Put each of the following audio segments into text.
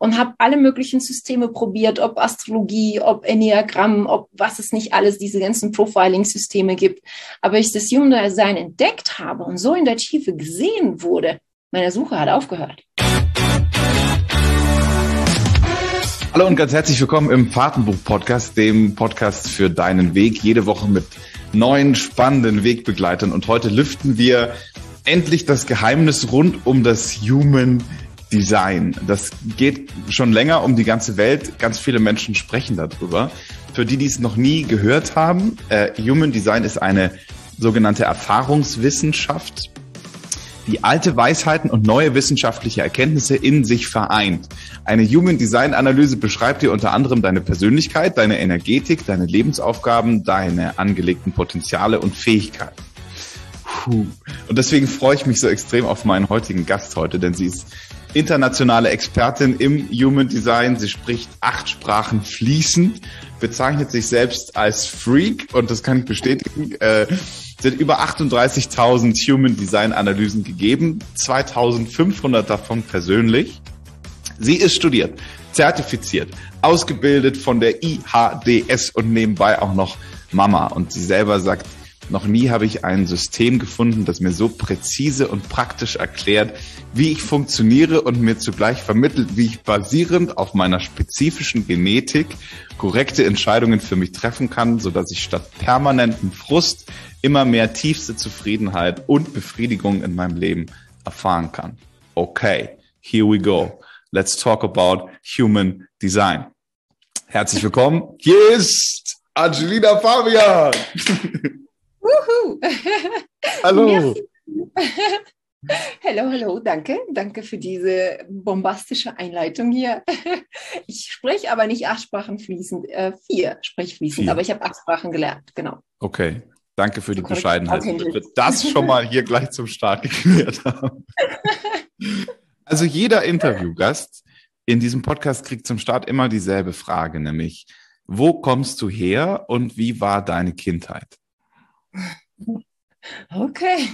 und habe alle möglichen Systeme probiert, ob Astrologie, ob Enneagramm, ob was es nicht alles, diese ganzen Profiling-Systeme gibt. Aber ich das Human Design entdeckt habe und so in der Tiefe gesehen wurde, meine Suche hat aufgehört. Hallo und ganz herzlich willkommen im Fahrtenbuch-Podcast, dem Podcast für deinen Weg, jede Woche mit neuen, spannenden Wegbegleitern. Und heute lüften wir endlich das Geheimnis rund um das Human Design. Das geht schon länger um die ganze Welt. Ganz viele Menschen sprechen darüber. Für die, die es noch nie gehört haben, Human Design ist eine sogenannte Erfahrungswissenschaft, die alte Weisheiten und neue wissenschaftliche Erkenntnisse in sich vereint. Eine Human Design Analyse beschreibt dir unter anderem deine Persönlichkeit, deine Energetik, deine Lebensaufgaben, deine angelegten Potenziale und Fähigkeiten. Und deswegen freue ich mich so extrem auf meinen heutigen Gast heute, denn sie ist internationale Expertin im Human Design. Sie spricht 8 Sprachen fließend, bezeichnet sich selbst als Freak und das kann ich bestätigen. Sie hat über 38.000 Human Design Analysen gegeben, 2.500 davon persönlich. Sie ist studiert, zertifiziert, ausgebildet von der IHDS und nebenbei auch noch Mama. Und sie selber sagt, noch nie habe ich ein System gefunden, das mir so präzise und praktisch erklärt, wie ich funktioniere und mir zugleich vermittelt, wie ich basierend auf meiner spezifischen Genetik korrekte Entscheidungen für mich treffen kann, sodass ich statt permanentem Frust immer mehr tiefste Zufriedenheit und Befriedigung in meinem Leben erfahren kann. Okay, here we go. Let's talk about Human Design. Herzlich willkommen. Hier ist Angelina Fabian. Wuhu. Hallo. Hallo, danke für diese bombastische Einleitung hier. Ich spreche aber nicht 8 Sprachen fließend, 4 spreche fließend, 4. Aber ich habe 8 Sprachen gelernt, genau. Okay, danke für die Bescheidenheit, dass wir das schon mal hier gleich zum Start geklärt haben. Also jeder Interviewgast in diesem Podcast kriegt zum Start immer dieselbe Frage, nämlich, wo kommst du her und wie war deine Kindheit? Okay.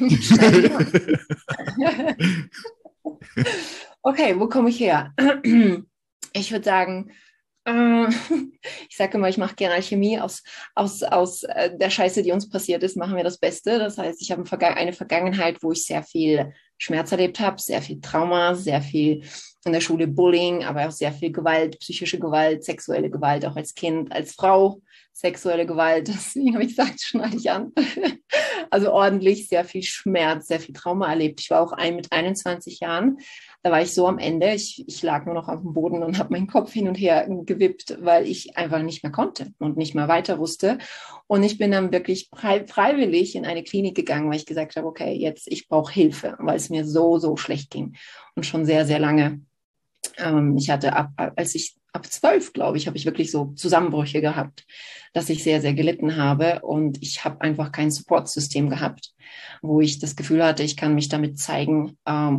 Okay, wo komme ich her? Ich würde sagen, ich sage immer, ich mache gerne Alchemie. Aus der Scheiße, die uns passiert ist, machen wir das Beste. Das heißt, ich habe eine Vergangenheit, wo ich sehr viel Schmerz erlebt habe, sehr viel Trauma, sehr viel in der Schule Bullying, aber auch sehr viel Gewalt, psychische Gewalt, sexuelle Gewalt, auch als Kind, als Frau, sexuelle Gewalt. Deswegen habe ich gesagt, schneide ich an. Also ordentlich, sehr viel Schmerz, sehr viel Trauma erlebt. Ich war auch mit 21 Jahren. Da war ich so am Ende. Ich lag nur noch auf dem Boden und habe meinen Kopf hin und her gewippt, weil ich einfach nicht mehr konnte und nicht mehr weiter wusste. Und ich bin dann wirklich freiwillig in eine Klinik gegangen, weil ich gesagt habe, okay, ich brauche Hilfe, weil es mir so schlecht ging. Und schon sehr, sehr lange. Ich hatte ab 12, glaube ich, habe ich wirklich so Zusammenbrüche gehabt, dass ich sehr, sehr gelitten habe. Und ich habe einfach kein Supportsystem gehabt, wo ich das Gefühl hatte, ich kann mich damit zeigen.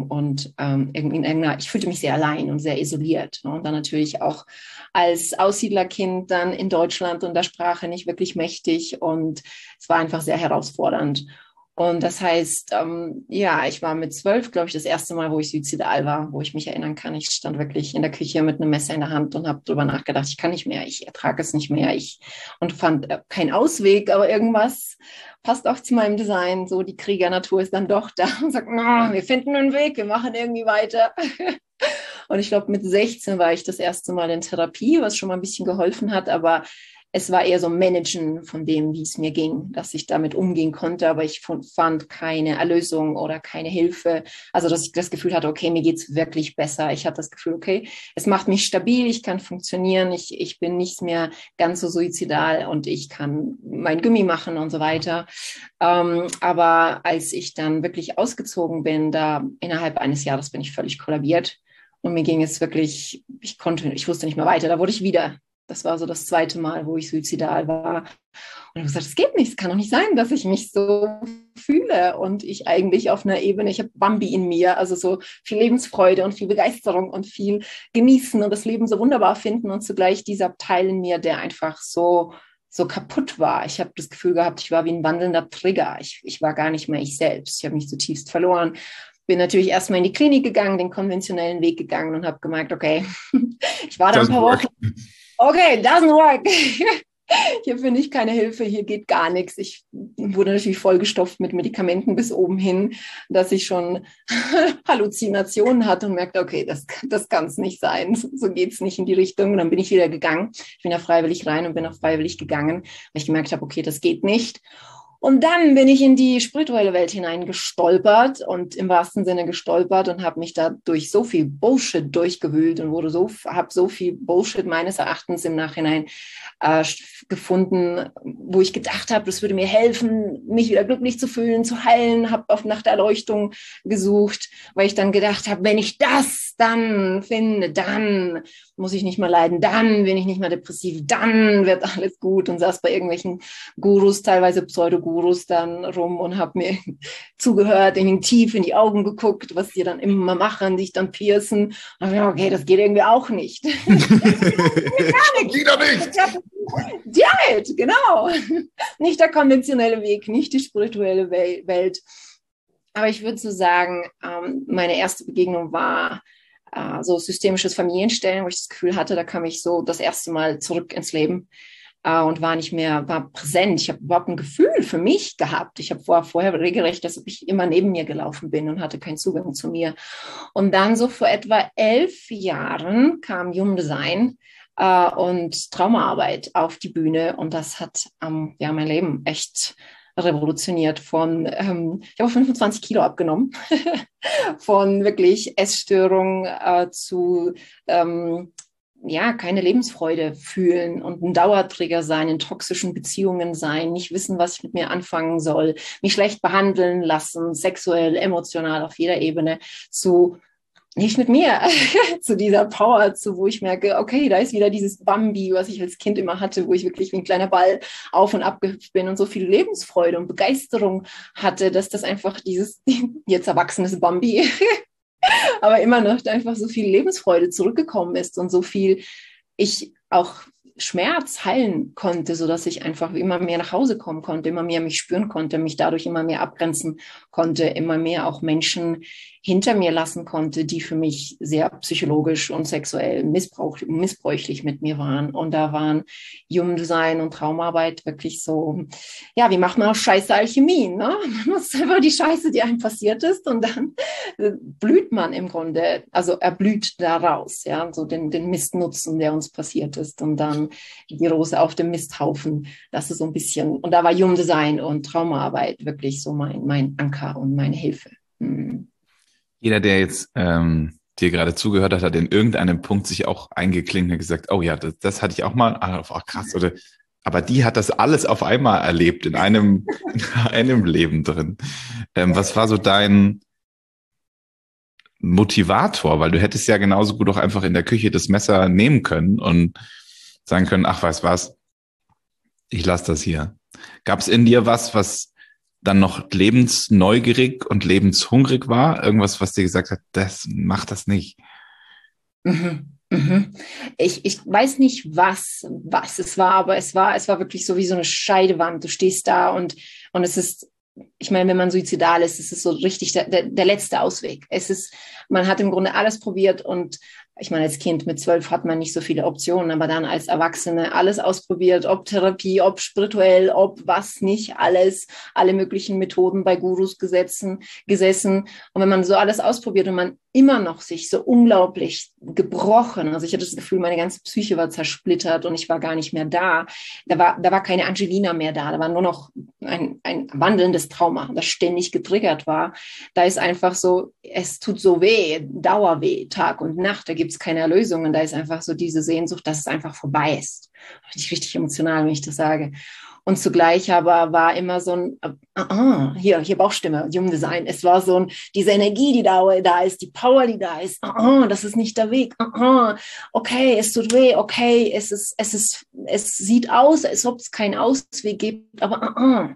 Ich fühlte mich sehr allein und sehr isoliert. Und dann natürlich auch als Aussiedlerkind dann in Deutschland und der Sprache nicht wirklich mächtig. Und es war einfach sehr herausfordernd. Und das heißt, ich war mit 12, glaube ich, das erste Mal, wo ich suizidal war, wo ich mich erinnern kann. Ich stand wirklich in der Küche mit einem Messer in der Hand und habe darüber nachgedacht, ich kann nicht mehr, ich ertrage es nicht mehr. Und fand keinen Ausweg, aber irgendwas passt auch zu meinem Design. So, die Kriegernatur ist dann doch da und sagt, wir finden einen Weg, wir machen irgendwie weiter. Und ich glaube, mit 16 war ich das erste Mal in Therapie, was schon mal ein bisschen geholfen hat, aber es war eher so Managen von dem, wie es mir ging, dass ich damit umgehen konnte, aber ich fand keine Erlösung oder keine Hilfe. Also, dass ich das Gefühl hatte, okay, mir geht's wirklich besser. Ich hatte das Gefühl, okay, es macht mich stabil, ich kann funktionieren, ich bin nicht mehr ganz so suizidal und ich kann mein Gummi machen und so weiter. Aber als ich dann wirklich ausgezogen bin, da innerhalb eines Jahres bin ich völlig kollabiert und mir ging es wirklich, ich wusste nicht mehr weiter. Da wurde ich wieder. Das war so das 2. Mal, wo ich suizidal war. Und ich habe gesagt, das geht nicht, es kann doch nicht sein, dass ich mich so fühle. Und ich eigentlich auf einer Ebene, ich habe Bambi in mir, also so viel Lebensfreude und viel Begeisterung und viel genießen und das Leben so wunderbar finden und zugleich dieser Teil in mir, der einfach so kaputt war. Ich habe das Gefühl gehabt, ich war wie ein wandelnder Trigger. Ich war gar nicht mehr ich selbst. Ich habe mich zutiefst verloren. bin natürlich erstmal in die Klinik gegangen, den konventionellen Weg gegangen und habe gemerkt, okay, ich war da ein paar Wochen, okay, doesn't work. Hier finde ich keine Hilfe, hier geht gar nichts. Ich wurde natürlich vollgestopft mit Medikamenten bis oben hin, dass ich schon Halluzinationen hatte und merkte, okay, das kann es nicht sein. So geht es nicht in die Richtung. Und dann bin ich wieder gegangen. Ich bin da freiwillig rein und bin auch freiwillig gegangen, weil ich gemerkt habe, okay, das geht nicht. Und dann bin ich in die spirituelle Welt hineingestolpert und im wahrsten Sinne gestolpert und habe mich da durch so viel Bullshit durchgewühlt und habe so viel Bullshit meines Erachtens im Nachhinein gefunden, wo ich gedacht habe, das würde mir helfen, mich wieder glücklich zu fühlen, zu heilen, habe nach der Erleuchtung gesucht, weil ich dann gedacht habe, wenn ich das dann finde, dann muss ich nicht mehr leiden, dann bin ich nicht mehr depressiv, dann wird alles gut und saß bei irgendwelchen Gurus, teilweise Pseudogurus dann rum und habe mir zugehört, ihnen tief in die Augen geguckt, was die dann immer machen, dich dann piercen. Und dachte, okay, das geht irgendwie auch nicht. Wieder nicht! Diet, genau. Nicht der konventionelle Weg, nicht die spirituelle Welt. Aber ich würde so sagen, meine erste Begegnung war so systemisches Familienstellen, wo ich das Gefühl hatte, da kam ich so das erste Mal zurück ins Leben und war präsent. Ich habe überhaupt ein Gefühl für mich gehabt. Ich habe vorher regelrecht, dass ich immer neben mir gelaufen bin und hatte keinen Zugang zu mir. Und dann so vor etwa 11 Jahren kam Human Design und Traumaarbeit auf die Bühne und das hat mein Leben echt revolutioniert. Ich habe 25 Kilo abgenommen, von wirklich Essstörung zu keine Lebensfreude fühlen und ein Dauerträger sein, in toxischen Beziehungen sein, nicht wissen, was ich mit mir anfangen soll, mich schlecht behandeln lassen, sexuell, emotional auf jeder Ebene, zu nicht mit mir, zu dieser Power, wo ich merke, okay, da ist wieder dieses Bambi, was ich als Kind immer hatte, wo ich wirklich wie ein kleiner Ball auf und ab gehüpft bin und so viel Lebensfreude und Begeisterung hatte, dass das einfach dieses jetzt erwachsenes Bambi, aber immer noch einfach so viel Lebensfreude zurückgekommen ist und so viel ich auch Schmerz heilen konnte, sodass ich einfach immer mehr nach Hause kommen konnte, immer mehr mich spüren konnte, mich dadurch immer mehr abgrenzen konnte, immer mehr auch Menschen hinter mir lassen konnte, die für mich sehr psychologisch und sexuell missbräuchlich mit mir waren. Und da waren Human Design und Traumarbeit wirklich so, ja, wie macht man auch Scheiße Alchemie, ne? Man muss einfach die Scheiße, die einem passiert ist und dann blüht man im Grunde, also erblüht daraus, ja, so den Mist nutzen, der uns passiert ist und dann die Rose auf dem Misthaufen, das ist so ein bisschen, und da war Human Design und Traumaarbeit wirklich so mein Anker und meine Hilfe. Jeder, der jetzt dir gerade zugehört hat, hat in irgendeinem Punkt sich auch eingeklinkt und gesagt, oh ja, das hatte ich auch mal, ach krass, oder aber die hat das alles auf einmal erlebt in einem Leben drin. Was war so dein Motivator? Weil du hättest ja genauso gut auch einfach in der Küche das Messer nehmen können und sagen können, ach, weißt was, ich lasse das hier. Gab es in dir was dann noch lebensneugierig und lebenshungrig war? Irgendwas, was dir gesagt hat, mach das nicht? Mhm. Mhm. Ich weiß nicht, was es war, aber es war wirklich so wie so eine Scheidewand. Du stehst da und es ist, ich meine, wenn man suizidal ist, es ist so richtig der letzte Ausweg. Man hat im Grunde alles probiert und ich meine, als Kind mit 12 hat man nicht so viele Optionen, aber dann als Erwachsene alles ausprobiert, ob Therapie, ob spirituell, ob was nicht, alle möglichen Methoden bei Gurus gesessen. Und wenn man so alles ausprobiert und man immer noch sich so unglaublich gebrochen, also ich hatte das Gefühl, meine ganze Psyche war zersplittert und ich war gar nicht mehr da. Da war keine Angelina mehr da war nur noch ein wandelndes Trauma, das ständig getriggert war. Da ist einfach so, es tut so weh, Dauerweh, Tag und Nacht, da gibt es keine Erlösung und da ist einfach so diese Sehnsucht, dass es einfach vorbei ist. Richtig emotional, wenn ich das sage. Und zugleich aber war immer so ein, hier Bauchstimme, Human Design. Es war so diese Energie, die da ist, die Power, die da ist. Das ist nicht der Weg. Okay, es tut weh. Okay, es sieht aus, als ob es keinen Ausweg gibt. Aber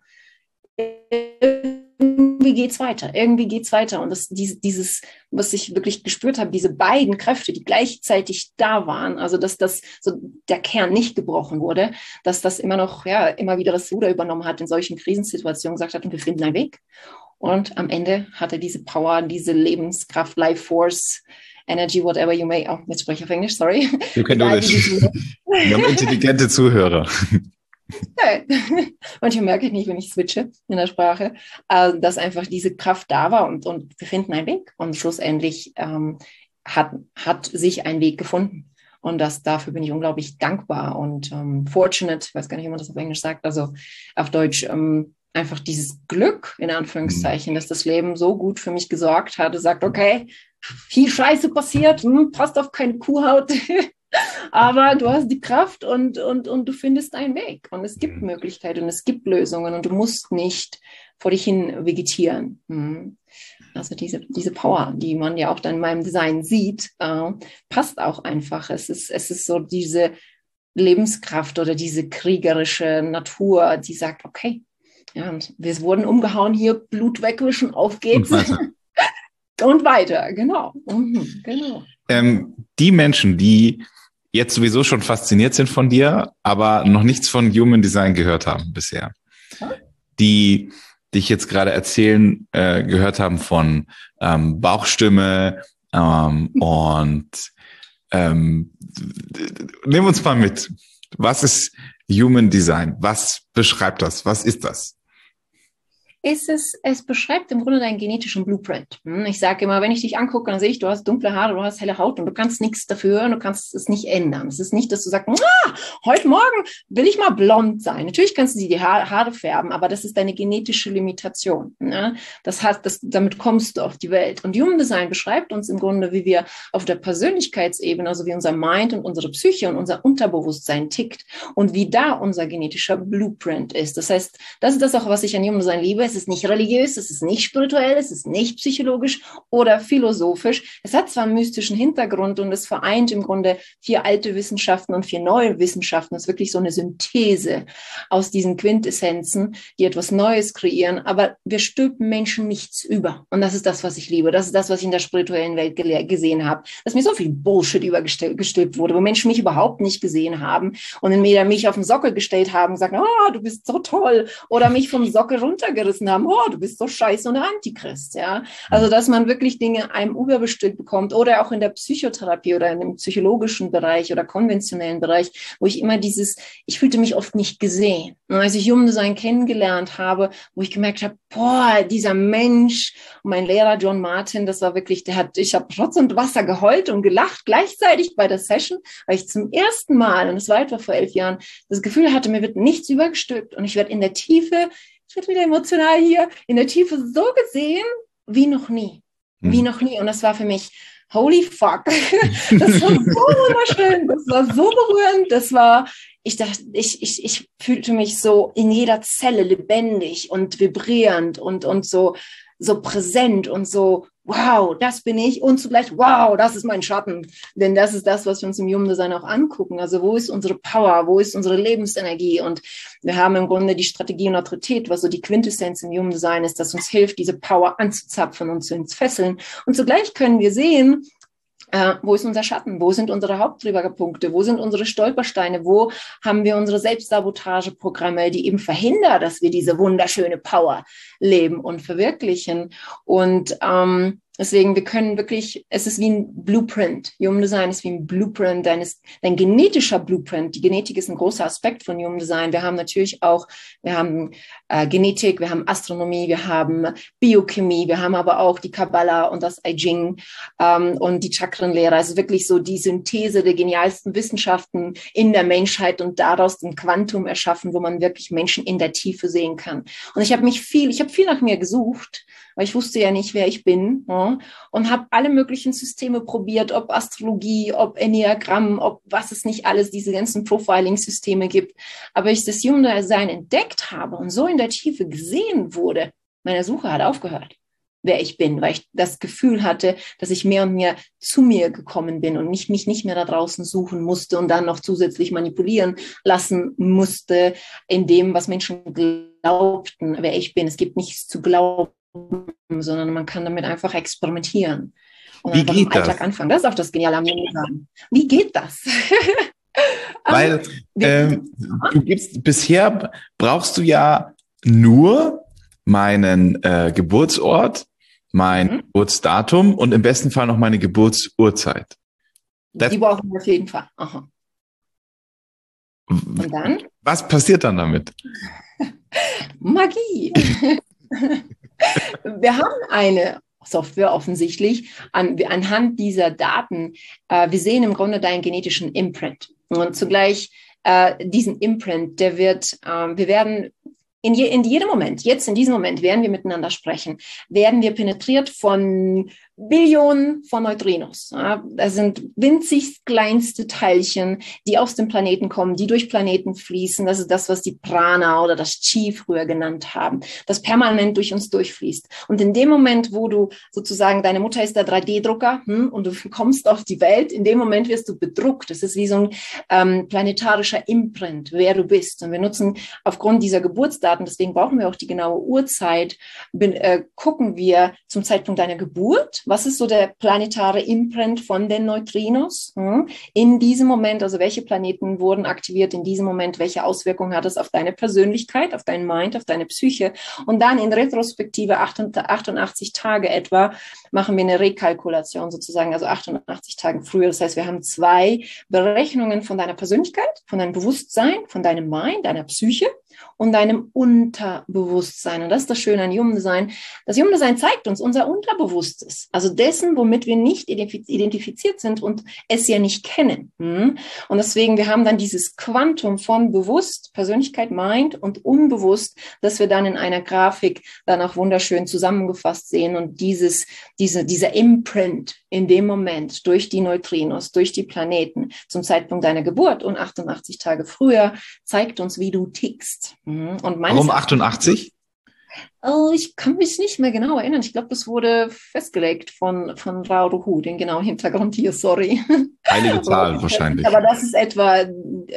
irgendwie geht's weiter. Und dieses, was ich wirklich gespürt habe, diese beiden Kräfte, die gleichzeitig da waren, also dass das so der Kern nicht gebrochen wurde, dass das immer noch, ja, immer wieder das Ruder übernommen hat in solchen Krisensituationen, gesagt hat, und wir finden einen Weg. Und am Ende hat er diese Power, diese Lebenskraft, Life Force, Energy, whatever you may. Oh, jetzt spreche ich auf Englisch, sorry. You can do this. Wir haben intelligente Zuhörer. Manchmal merke ich nicht, wenn ich switche in der Sprache, dass einfach diese Kraft da war und wir finden einen Weg. Und schlussendlich hat sich ein Weg gefunden. Und dafür bin ich unglaublich dankbar und fortunate, ich weiß gar nicht, wie man das auf Englisch sagt, also auf Deutsch, einfach dieses Glück, in Anführungszeichen, dass das Leben so gut für mich gesorgt hat. Es sagt, okay, viel Scheiße passiert, passt auf keine Kuhhaut, aber du hast die Kraft und du findest einen Weg. Und es gibt Möglichkeiten und es gibt Lösungen und du musst nicht vor dich hin vegetieren. Also diese Power, die man ja auch dann in meinem Design sieht, passt auch einfach. Es ist so diese Lebenskraft oder diese kriegerische Natur, die sagt, okay, ja, wir wurden umgehauen, hier Blut wegwischen, auf geht's. Und weiter, genau. Genau. Die Menschen, die jetzt sowieso schon fasziniert sind von dir, aber noch nichts von Human Design gehört haben bisher, die dich jetzt gerade erzählen, gehört haben von Bauchstimme und nimm uns mal mit. Was ist Human Design? Was beschreibt das? Was ist das? Es beschreibt im Grunde deinen genetischen Blueprint. Ich sage immer, wenn ich dich angucke, dann sehe ich, du hast dunkle Haare, du hast helle Haut und du kannst nichts dafür und du kannst es nicht ändern. Es ist nicht, dass du sagst, heute Morgen will ich mal blond sein. Natürlich kannst du dir die Haare färben, aber das ist deine genetische Limitation. Ne? Damit kommst du auf die Welt. Und Human Design beschreibt uns im Grunde, wie wir auf der Persönlichkeitsebene, also wie unser Mind und unsere Psyche und unser Unterbewusstsein tickt und wie da unser genetischer Blueprint ist. Das heißt, das ist das auch, was ich an Human Design liebe. Es ist nicht religiös, es ist nicht spirituell, es ist nicht psychologisch oder philosophisch. Es hat zwar einen mystischen Hintergrund und es vereint im Grunde 4 alte Wissenschaften und 4 neue Wissenschaften. Es ist wirklich so eine Synthese aus diesen Quintessenzen, die etwas Neues kreieren. Aber wir stülpen Menschen nichts über. Und das ist das, was ich liebe. Das ist das, was ich in der spirituellen Welt gesehen habe. Dass mir so viel Bullshit übergestülpt wurde, wo Menschen mich überhaupt nicht gesehen haben und entweder mich auf den Sockel gestellt haben und gesagt, du bist so toll, oder mich vom Sockel runtergerissen haben, du bist so scheiße und ein Antichrist, ja. Also, dass man wirklich Dinge einem überbestülpt bekommt oder auch in der Psychotherapie oder in dem psychologischen Bereich oder konventionellen Bereich, wo ich immer ich fühlte mich oft nicht gesehen. Und als ich Human Design kennengelernt habe, wo ich gemerkt habe, dieser Mensch, und mein Lehrer John Martin, das war wirklich, ich habe Rotz und Wasser geheult und gelacht gleichzeitig bei der Session, weil ich zum ersten Mal, und das war etwa vor 11 Jahren, das Gefühl hatte, mir wird nichts übergestülpt und ich werde in der Tiefe, ich werde wieder emotional hier, in der Tiefe so gesehen wie noch nie. Wie noch nie. Und das war für mich, holy fuck. Das war so wunderschön, das war so berührend, ich dachte, ich fühlte mich so in jeder Zelle lebendig und vibrierend und so präsent und so, wow, das bin ich, und zugleich, wow, das ist mein Schatten. Denn das ist das, was wir uns im Human Design auch angucken. Also wo ist unsere Power, wo ist unsere Lebensenergie? Und wir haben im Grunde die Strategie und Autorität, was so die Quintessenz im Human Design ist, das uns hilft, diese Power anzuzapfen und zu entfesseln. Und zugleich können wir sehen, wo ist unser Schatten? Wo sind unsere Haupttriggerpunkte? Wo sind unsere Stolpersteine? Wo haben wir unsere Selbstsabotageprogramme, die eben verhindern, dass wir diese wunderschöne Power leben und verwirklichen? Und deswegen, wir können wirklich, es ist wie ein Blueprint. Human Design ist wie ein Blueprint, dein genetischer Blueprint. Die Genetik ist ein großer Aspekt von Human Design. Wir haben natürlich auch, Genetik, wir haben Astronomie, wir haben Biochemie, wir haben aber auch die Kabbala und das I Ching und die Chakrenlehre. Also wirklich so die Synthese der genialsten Wissenschaften in der Menschheit und daraus ein Quantum erschaffen, wo man wirklich Menschen in der Tiefe sehen kann. Und ich habe viel nach mir gesucht, weil ich wusste ja nicht, wer ich bin, ja, und habe alle möglichen Systeme probiert, ob Astrologie, ob Enneagramm, ob was es nicht alles, diese ganzen Profiling-Systeme gibt. Aber ich das Human Design entdeckt habe und so in der Tiefe gesehen wurde, meine Suche hat aufgehört, wer ich bin, weil ich das Gefühl hatte, dass ich mehr und mehr zu mir gekommen bin und mich nicht mehr da draußen suchen musste und dann noch zusätzlich manipulieren lassen musste in dem, was Menschen glaubten, wer ich bin. Es gibt nichts zu glauben, sondern man kann damit einfach experimentieren und Wie einfach geht im Alltag das? anfangen. Das ist auch das Geniale am Human Design. Wie geht das? Weil bisher brauchst du ja nur meinen Geburtsort, mein Geburtsdatum und im besten Fall noch meine Geburtsurzeit. Die brauchen wir auf jeden Fall. Aha. Und dann? Was passiert dann damit? Magie. Wir haben eine Software offensichtlich anhand dieser Daten. Wir sehen im Grunde deinen genetischen Imprint. Und zugleich diesen Imprint, wir werden in jedem Moment, jetzt in diesem Moment, während wir miteinander sprechen, werden wir penetriert von Billionen von Neutrinos. Ja, das sind winzig kleinste Teilchen, die aus dem Planeten kommen, die durch Planeten fließen. Das ist das, was die Prana oder das Chi früher genannt haben, das permanent durch uns durchfließt. Und in dem Moment, wo du sozusagen, deine Mutter ist der 3D-Drucker und du kommst auf die Welt, in dem Moment wirst du bedruckt. Das ist wie so ein planetarischer Imprint, wer du bist. Und wir nutzen aufgrund dieser Geburtsdaten, deswegen brauchen wir auch die genaue Uhrzeit, gucken wir zum Zeitpunkt deiner Geburt, was ist so der planetare Imprint von den Neutrinos in diesem Moment, also welche Planeten wurden aktiviert in diesem Moment, welche Auswirkungen hat es auf deine Persönlichkeit, auf dein Mind, auf deine Psyche, und dann in Retrospektive 88 Tage etwa machen wir eine Rekalkulation sozusagen, also 88 Tage früher. Das heißt, wir haben 2 Berechnungen von deiner Persönlichkeit, von deinem Bewusstsein, von deinem Mind, deiner Psyche und deinem Unterbewusstsein. Und das ist das Schöne an Human Design. Das Human Design zeigt uns unser Unterbewusstes, also dessen, womit wir nicht identifiziert sind und es ja nicht kennen. Und deswegen, wir haben dann dieses Quantum von bewusst, Persönlichkeit, Mind und unbewusst, das wir dann in einer Grafik dann auch wunderschön zusammengefasst sehen. Und dieser Imprint in dem Moment durch die Neutrinos, durch die Planeten zum Zeitpunkt deiner Geburt und 88 Tage früher zeigt uns, wie du tickst. Und warum 88? Ich kann mich nicht mehr genau erinnern. Ich glaube, das wurde festgelegt von Raoru, den genauen Hintergrund hier, sorry. Heilige Zahl wahrscheinlich. Aber das ist etwa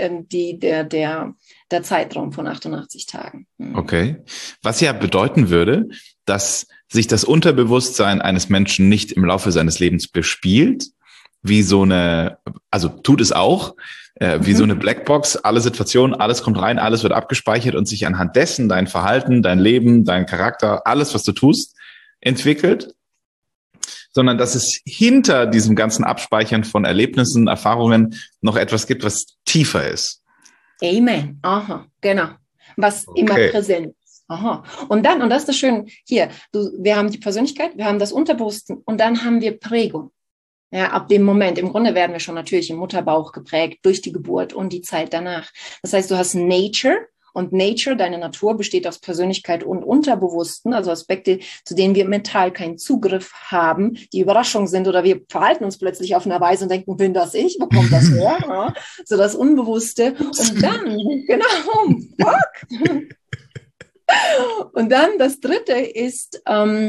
der Zeitraum von 88 Tagen. Okay. Was ja bedeuten würde, dass sich das Unterbewusstsein eines Menschen nicht im Laufe seines Lebens bespielt, wie so eine, also tut es auch, wie so eine Blackbox, alle Situationen, alles kommt rein, alles wird abgespeichert und sich anhand dessen dein Verhalten, dein Leben, dein Charakter, alles, was du tust, entwickelt, sondern dass es hinter diesem ganzen Abspeichern von Erlebnissen, Erfahrungen noch etwas gibt, was tiefer ist. Amen. Aha, genau. Was immer präsent ist. Aha. Und das ist das Schöne hier. Wir haben die Persönlichkeit, wir haben das Unterbewusstsein und dann haben wir Prägung. Ja, ab dem Moment, im Grunde werden wir schon natürlich im Mutterbauch geprägt durch die Geburt und die Zeit danach. Das heißt, du hast Nature und Nature, deine Natur, besteht aus Persönlichkeit und Unterbewussten, also Aspekte, zu denen wir mental keinen Zugriff haben, die Überraschung sind oder wir verhalten uns plötzlich auf eine Weise und denken, bin das ich? Wo kommt das her? Ja, so das Unbewusste. Und dann, genau, fuck. Und dann das Dritte ist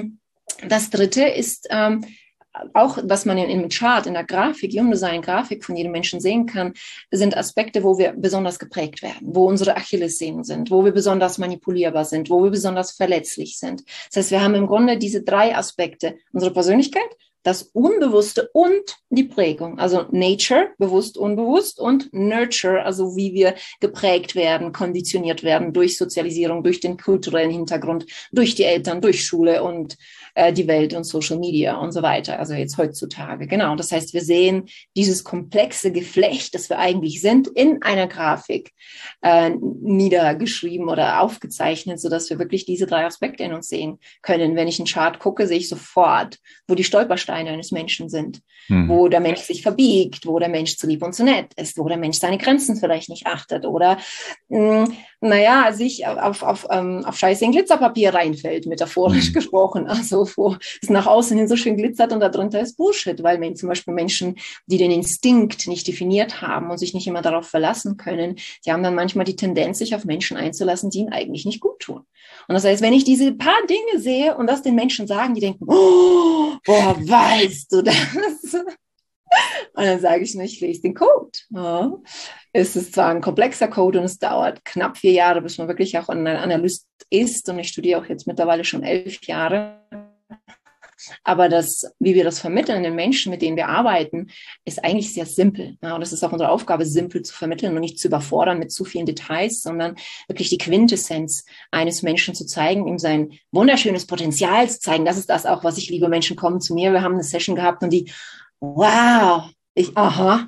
auch, was man im Chart, in der Grafik, Human Design Grafik von jedem Menschen sehen kann, sind Aspekte, wo wir besonders geprägt werden, wo unsere Achillessehnen sind, wo wir besonders manipulierbar sind, wo wir besonders verletzlich sind. Das heißt, wir haben im Grunde diese 3 Aspekte, unsere Persönlichkeit, das Unbewusste und die Prägung. Also Nature, bewusst, unbewusst, und Nurture, also wie wir geprägt werden, konditioniert werden durch Sozialisierung, durch den kulturellen Hintergrund, durch die Eltern, durch Schule und die Welt und Social Media und so weiter. Also jetzt heutzutage. Genau. Das heißt, wir sehen dieses komplexe Geflecht, das wir eigentlich sind, in einer Grafik niedergeschrieben oder aufgezeichnet, sodass wir wirklich diese 3 Aspekte in uns sehen können. Wenn ich einen Chart gucke, sehe ich sofort, wo die Stolpersteine eines Menschen sind, wo der Mensch sich verbiegt, wo der Mensch zu lieb und zu nett ist, wo der Mensch seine Grenzen vielleicht nicht achtet oder sich auf Scheiße in Glitzerpapier reinfällt, metaphorisch gesprochen. Also wo es nach außen hin so schön glitzert und darunter ist Bullshit, weil zum Beispiel Menschen, die den Instinkt nicht definiert haben und sich nicht immer darauf verlassen können, die haben dann manchmal die Tendenz, sich auf Menschen einzulassen, die ihnen eigentlich nicht gut tun. Und das heißt, wenn ich diese paar Dinge sehe und das den Menschen sagen, die denken, oh, woher weißt du das? Und dann sage ich nur, ich lese den Code. Ja. Es ist zwar ein komplexer Code und es dauert knapp 4 Jahre, bis man wirklich auch ein Analyst ist. Und ich studiere auch jetzt mittlerweile schon 11 Jahre. Aber wie wir das vermitteln den Menschen, mit denen wir arbeiten, ist eigentlich sehr simpel. Ja, und das ist auch unsere Aufgabe, simpel zu vermitteln und nicht zu überfordern mit zu vielen Details, sondern wirklich die Quintessenz eines Menschen zu zeigen, ihm sein wunderschönes Potenzial zu zeigen. Das ist das auch, was ich liebe. Menschen kommen zu mir, wir haben eine Session gehabt und die, wow, aha.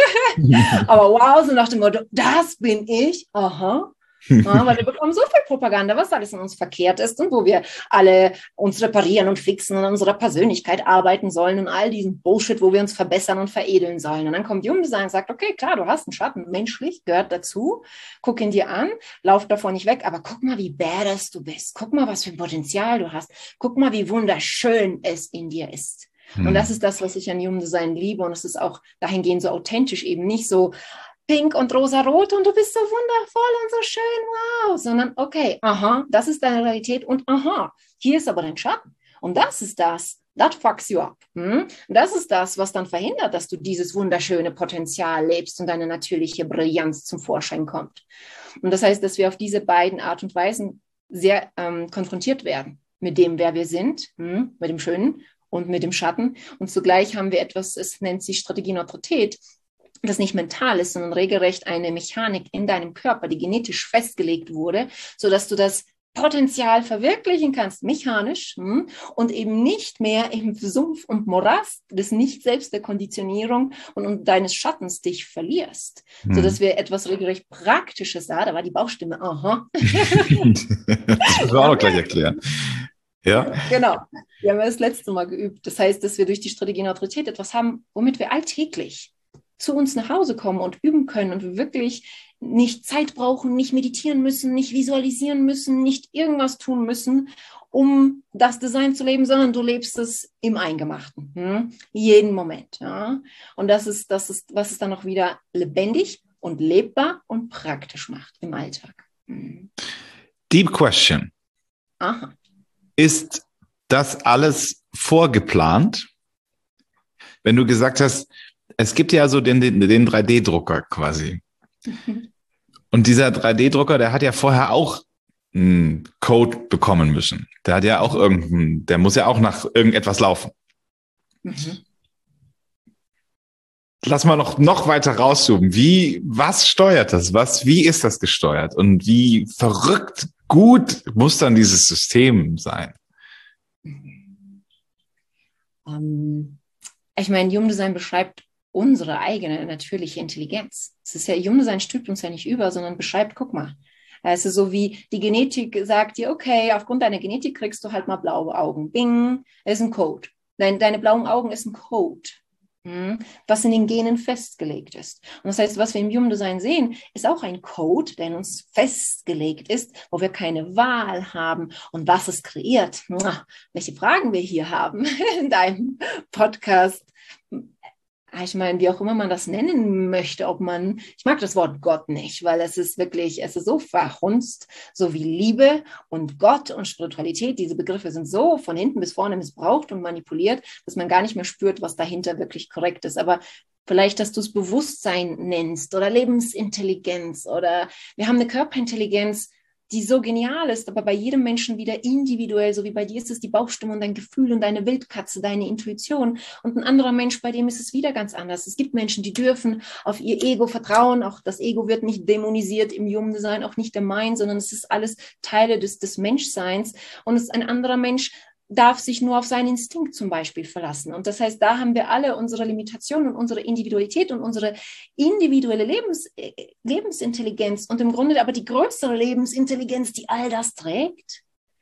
Aber wow, so nach dem Motto, das bin ich, aha. Ja, weil wir bekommen so viel Propaganda, was alles in uns verkehrt ist und wo wir alle uns reparieren und fixen und an unserer Persönlichkeit arbeiten sollen und all diesen Bullshit, wo wir uns verbessern und veredeln sollen. Und dann kommt Human Design und sagt, okay, klar, du hast einen Schatten, menschlich, gehört dazu, guck ihn dir an, lauf davon nicht weg, aber guck mal, wie badass du bist, guck mal, was für ein Potenzial du hast, guck mal, wie wunderschön es in dir ist. Und das ist das, was ich an Human Design liebe und es ist auch dahingehend so authentisch, eben nicht so pink und rosa-rot und du bist so wundervoll und so schön, wow, sondern okay, aha, das ist deine Realität und aha, hier ist aber dein Schatten und das ist das, that fucks you up. Das ist das, was dann verhindert, dass du dieses wunderschöne Potenzial lebst und deine natürliche Brillanz zum Vorschein kommt. Und das heißt, dass wir auf diese beiden Art und Weisen sehr konfrontiert werden mit dem, wer wir sind, mit dem Schönen und mit dem Schatten. Und zugleich haben wir etwas, es nennt sich Strategie-Neutralität, das nicht mental ist, sondern regelrecht eine Mechanik in deinem Körper, die genetisch festgelegt wurde, sodass du das Potenzial verwirklichen kannst, mechanisch, und eben nicht mehr im Sumpf und Morast des Nicht-Selbst der Konditionierung und deines Schattens dich verlierst, sodass wir etwas regelrecht Praktisches da war die Bauchstimme, aha. Das müssen wir auch noch gleich erklären. Ja. Genau, wir haben das letzte Mal geübt. Das heißt, dass wir durch die Strategie Neutralität etwas haben, womit wir alltäglich zu uns nach Hause kommen und üben können und wir wirklich nicht Zeit brauchen, nicht meditieren müssen, nicht visualisieren müssen, nicht irgendwas tun müssen, um das Design zu leben, sondern du lebst es im Eingemachten, jeden Moment. Ja? Und das ist, was es dann auch wieder lebendig und lebbar und praktisch macht im Alltag. Deep question. Aha. Ist das alles vorgeplant? Wenn du gesagt hast, es gibt ja so den 3D-Drucker quasi. Und dieser 3D-Drucker, der hat ja vorher auch einen Code bekommen müssen. Der hat ja auch der muss ja auch nach irgendetwas laufen. Lass mal noch weiter rauszoomen. Was steuert das? Wie ist das gesteuert? Und wie verrückt gut muss dann dieses System sein? Ich meine, Human Design beschreibt unsere eigene natürliche Intelligenz. Es ist ja, Human Design stülpt uns ja nicht über, sondern beschreibt, guck mal. Es ist so wie die Genetik sagt dir, okay, aufgrund deiner Genetik kriegst du halt mal blaue Augen. Bing, das ist ein Code. Deine blauen Augen ist ein Code, was in den Genen festgelegt ist. Und das heißt, was wir im Human Design sehen, ist auch ein Code, der in uns festgelegt ist, wo wir keine Wahl haben. Und was es kreiert, welche Fragen wir hier haben in deinem Podcast. Ich meine, wie auch immer man das nennen möchte, ich mag das Wort Gott nicht, weil es ist so verhunzt, so wie Liebe und Gott und Spiritualität. Diese Begriffe sind so von hinten bis vorne missbraucht und manipuliert, dass man gar nicht mehr spürt, was dahinter wirklich korrekt ist. Aber vielleicht, dass du es Bewusstsein nennst oder Lebensintelligenz oder wir haben eine Körperintelligenz, die so genial ist, aber bei jedem Menschen wieder individuell, so wie bei dir ist es die Bauchstimme und dein Gefühl und deine Wildkatze, deine Intuition und ein anderer Mensch, bei dem ist es wieder ganz anders. Es gibt Menschen, die dürfen auf ihr Ego vertrauen, auch das Ego wird nicht dämonisiert im Human Design, auch nicht der Mind, sondern es ist alles Teile des Menschseins und es ist ein anderer Mensch, darf sich nur auf seinen Instinkt zum Beispiel verlassen. Und das heißt, da haben wir alle unsere Limitationen und unsere Individualität und unsere individuelle Lebensintelligenz und im Grunde aber die größere Lebensintelligenz, die all das trägt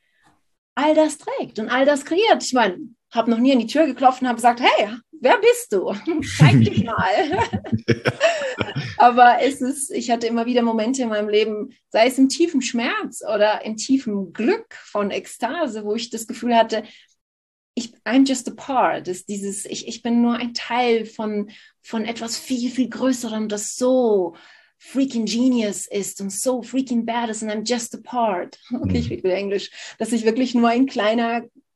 und all das kreiert. Ich meine, habe noch nie an die Tür geklopft und habe gesagt, hey, wer bist du? Zeig dich mal. Aber ich hatte immer wieder Momente in meinem Leben, sei es im tiefen Schmerz oder im tiefen Glück von Ekstase, wo ich das Gefühl hatte, I'm just a part. Ich bin nur ein Teil von etwas viel, viel Größerem, das so freaking genius ist und so freaking badass und I'm just a part. Okay, ich rede wieder Englisch. Dass ich wirklich nur ein kleiner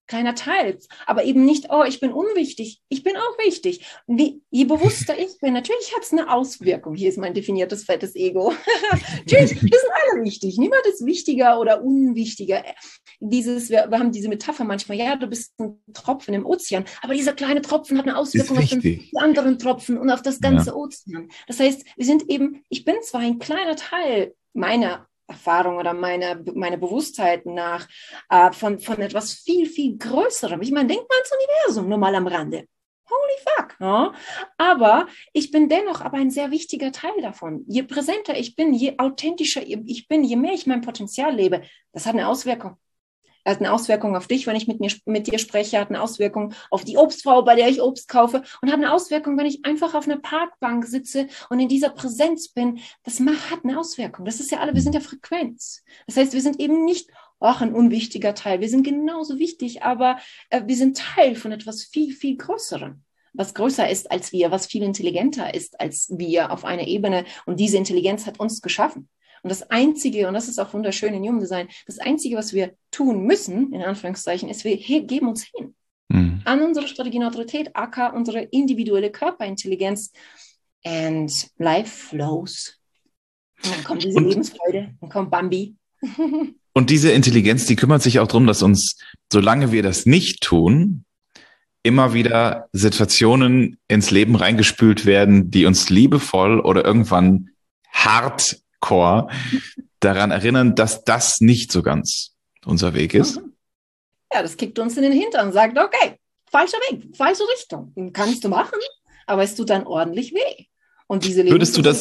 kleiner Teil. Aber eben nicht, oh, ich bin unwichtig. Ich bin auch wichtig. Je bewusster ich bin, natürlich hat es eine Auswirkung. Hier ist mein definiertes, fettes Ego. Tschüss, wir sind alle wichtig. Niemand ist wichtiger oder unwichtiger. Wir haben diese Metapher manchmal, ja, du bist ein Tropfen im Ozean, aber dieser kleine Tropfen hat eine Auswirkung auf die anderen Tropfen und auf das ganze Ozean. Das heißt, ich bin zwar ein kleiner Teil meiner Erfahrung oder meine Bewusstheit nach von etwas viel, viel Größerem. Ich meine, denk mal ans Universum, nur mal am Rande. Holy fuck. Ja? Aber ich bin dennoch aber ein sehr wichtiger Teil davon. Je präsenter ich bin, je authentischer ich bin, je mehr ich mein Potenzial lebe, das hat eine Auswirkung. Hat eine Auswirkung auf dich, wenn ich mit dir spreche, hat eine Auswirkung auf die Obstfrau, bei der ich Obst kaufe und hat eine Auswirkung, wenn ich einfach auf einer Parkbank sitze und in dieser Präsenz bin. Das hat eine Auswirkung. Das ist ja wir sind ja Frequenz. Das heißt, wir sind eben nicht ein unwichtiger Teil. Wir sind genauso wichtig, aber wir sind Teil von etwas viel, viel Größerem. Was größer ist als wir, was viel intelligenter ist als wir auf einer Ebene. Und diese Intelligenz hat uns geschaffen. Und das Einzige, und das ist auch wunderschön in Human Design, das Einzige, was wir tun müssen, in Anführungszeichen, ist, wir geben uns hin an unsere Strategie und Autorität, aka unsere individuelle Körperintelligenz. And life flows. Und dann kommt diese Lebensfreude, dann kommt Bambi. Und diese Intelligenz, die kümmert sich auch darum, dass uns, solange wir das nicht tun, immer wieder Situationen ins Leben reingespült werden, die uns liebevoll oder irgendwann hart daran erinnern, dass das nicht so ganz unser Weg ist. Ja, das kickt uns in den Hintern und sagt, okay, falscher Weg, falsche Richtung. Kannst du machen, aber es tut dann ordentlich weh. Und diese Würdest du das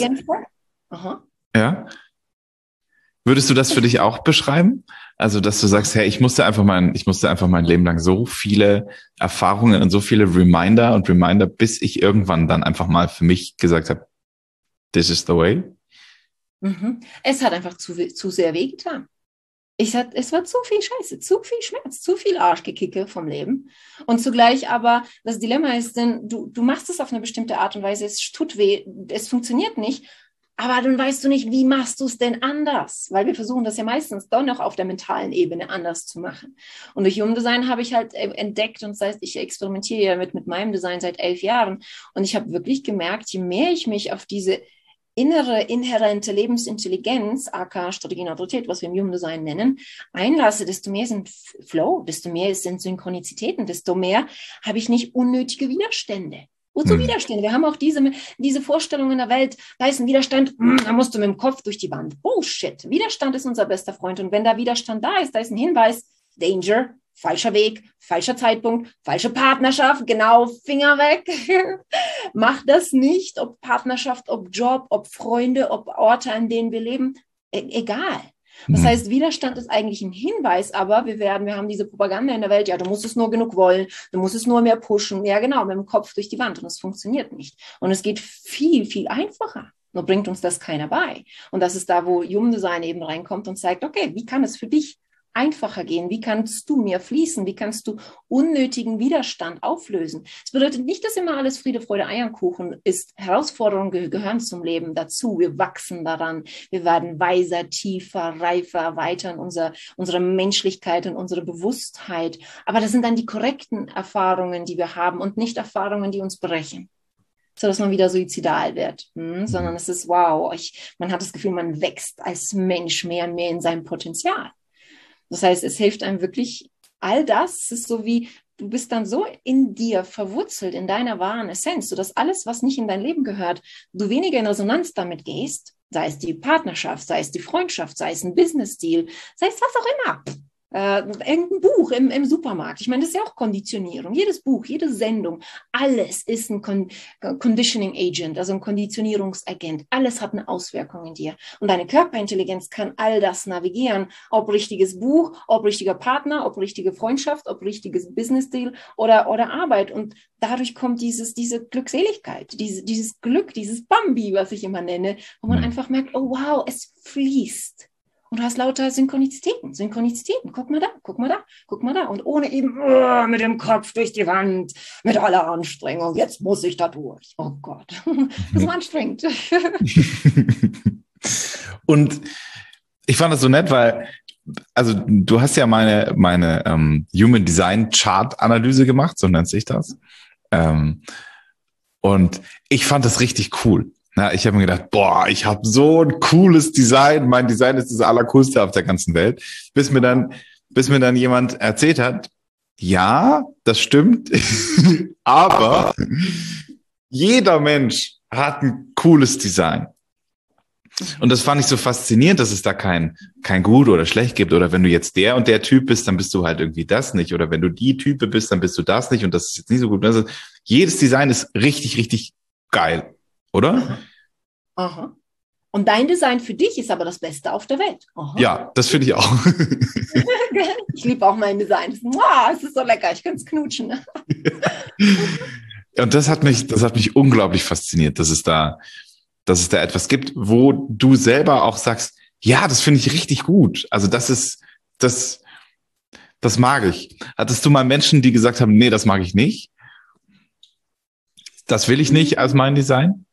für dich auch beschreiben? Also, dass du sagst, hey, ich musste einfach mein Leben lang so viele Erfahrungen und so viele Reminder, bis ich irgendwann dann einfach mal für mich gesagt habe, this is the way. Es hat einfach zu sehr wehgetan. Es war zu viel Scheiße, zu viel Schmerz, zu viel Arschgekicke vom Leben. Und zugleich aber, das Dilemma ist, denn du machst es auf eine bestimmte Art und Weise, es tut weh, es funktioniert nicht, aber dann weißt du nicht, wie machst du es denn anders? Weil wir versuchen das ja meistens doch noch auf der mentalen Ebene anders zu machen. Und durch Human Design habe ich halt entdeckt, und das heißt, ich experimentiere ja mit meinem Design seit 11 Jahren, und ich habe wirklich gemerkt, je mehr ich mich auf diese innere, inhärente Lebensintelligenz, aka Strategie und Autorität, was wir im Human Design nennen, einlasse, desto mehr sind Flow, desto mehr sind Synchronizitäten, desto mehr habe ich nicht unnötige Widerstände. Wozu Widerstände? Wir haben auch diese Vorstellung in der Welt, da ist ein Widerstand, da musst du mit dem Kopf durch die Wand. Bullshit. Widerstand ist unser bester Freund. Und wenn da Widerstand da ist ein Hinweis, Danger, falscher Weg, falscher Zeitpunkt, falsche Partnerschaft, genau, Finger weg. Mach das nicht, ob Partnerschaft, ob Job, ob Freunde, ob Orte, an denen wir leben, egal. Das heißt, Widerstand ist eigentlich ein Hinweis, aber wir haben diese Propaganda in der Welt, ja, du musst es nur genug wollen, du musst es nur mehr pushen, ja genau, mit dem Kopf durch die Wand, und es funktioniert nicht. Und es geht viel, viel einfacher. Nur bringt uns das keiner bei. Und das ist da, wo Human Design eben reinkommt und zeigt, okay, wie kann es für dich einfacher gehen? Wie kannst du mehr fließen? Wie kannst du unnötigen Widerstand auflösen? Das bedeutet nicht, dass immer alles Friede, Freude, Eierkuchen ist. Herausforderungen gehören zum Leben dazu. Wir wachsen daran. Wir werden weiser, tiefer, reifer, erweitern unsere Menschlichkeit und unsere Bewusstheit. Aber das sind dann die korrekten Erfahrungen, die wir haben, und nicht Erfahrungen, die uns brechen, so dass man wieder suizidal wird, sondern es ist wow. Man hat das Gefühl, man wächst als Mensch mehr und mehr in seinem Potenzial. Das heißt, es hilft einem wirklich, all das, es ist so wie, du bist dann so in dir verwurzelt, in deiner wahren Essenz, sodass alles, was nicht in dein Leben gehört, du weniger in Resonanz damit gehst, sei es die Partnerschaft, sei es die Freundschaft, sei es ein Business-Deal, sei es was auch immer. Irgendein Buch im Supermarkt. Ich meine, das ist ja auch Konditionierung. Jedes Buch, jede Sendung, alles ist ein Conditioning Agent, also ein Konditionierungsagent. Alles hat eine Auswirkung in dir. Und deine Körperintelligenz kann all das navigieren. Ob richtiges Buch, ob richtiger Partner, ob richtige Freundschaft, ob richtiges Business-Deal oder Arbeit. Und dadurch kommt diese Glückseligkeit, dieses Glück, dieses Bambi, was ich immer nenne, wo man einfach merkt, oh wow, es fließt. Und du hast lauter Synchronizitäten. Guck mal da. Und ohne eben mit dem Kopf durch die Wand, mit aller Anstrengung. Jetzt muss ich da durch. Oh Gott, das ist anstrengend. Und ich fand das so nett, weil also du hast ja meine Human Design Chart Analyse gemacht, so nennt sich das. Und ich fand das richtig cool. Na, ich habe mir gedacht, boah, ich habe so ein cooles Design. Mein Design ist das allercoolste auf der ganzen Welt. Bis mir dann jemand erzählt hat, ja, das stimmt, aber jeder Mensch hat ein cooles Design. Und das fand ich so faszinierend, dass es da kein gut oder schlecht gibt. Oder wenn du jetzt der und der Typ bist, dann bist du halt irgendwie das nicht. Oder wenn du die Type bist, dann bist du das nicht. Und das ist jetzt nicht so gut. Also, jedes Design ist richtig, richtig geil, oder? Aha. Aha. Und dein Design für dich ist aber das Beste auf der Welt. Aha. Ja, das finde ich auch. Ich liebe auch mein Design. Es ist so lecker, ich könnte es knutschen. Und das hat mich unglaublich fasziniert, dass es da etwas gibt, wo du selber auch sagst, ja, das finde ich richtig gut. Also das mag ich. Hattest du mal Menschen, die gesagt haben, nee, das mag ich nicht? Das will ich nicht als mein Design?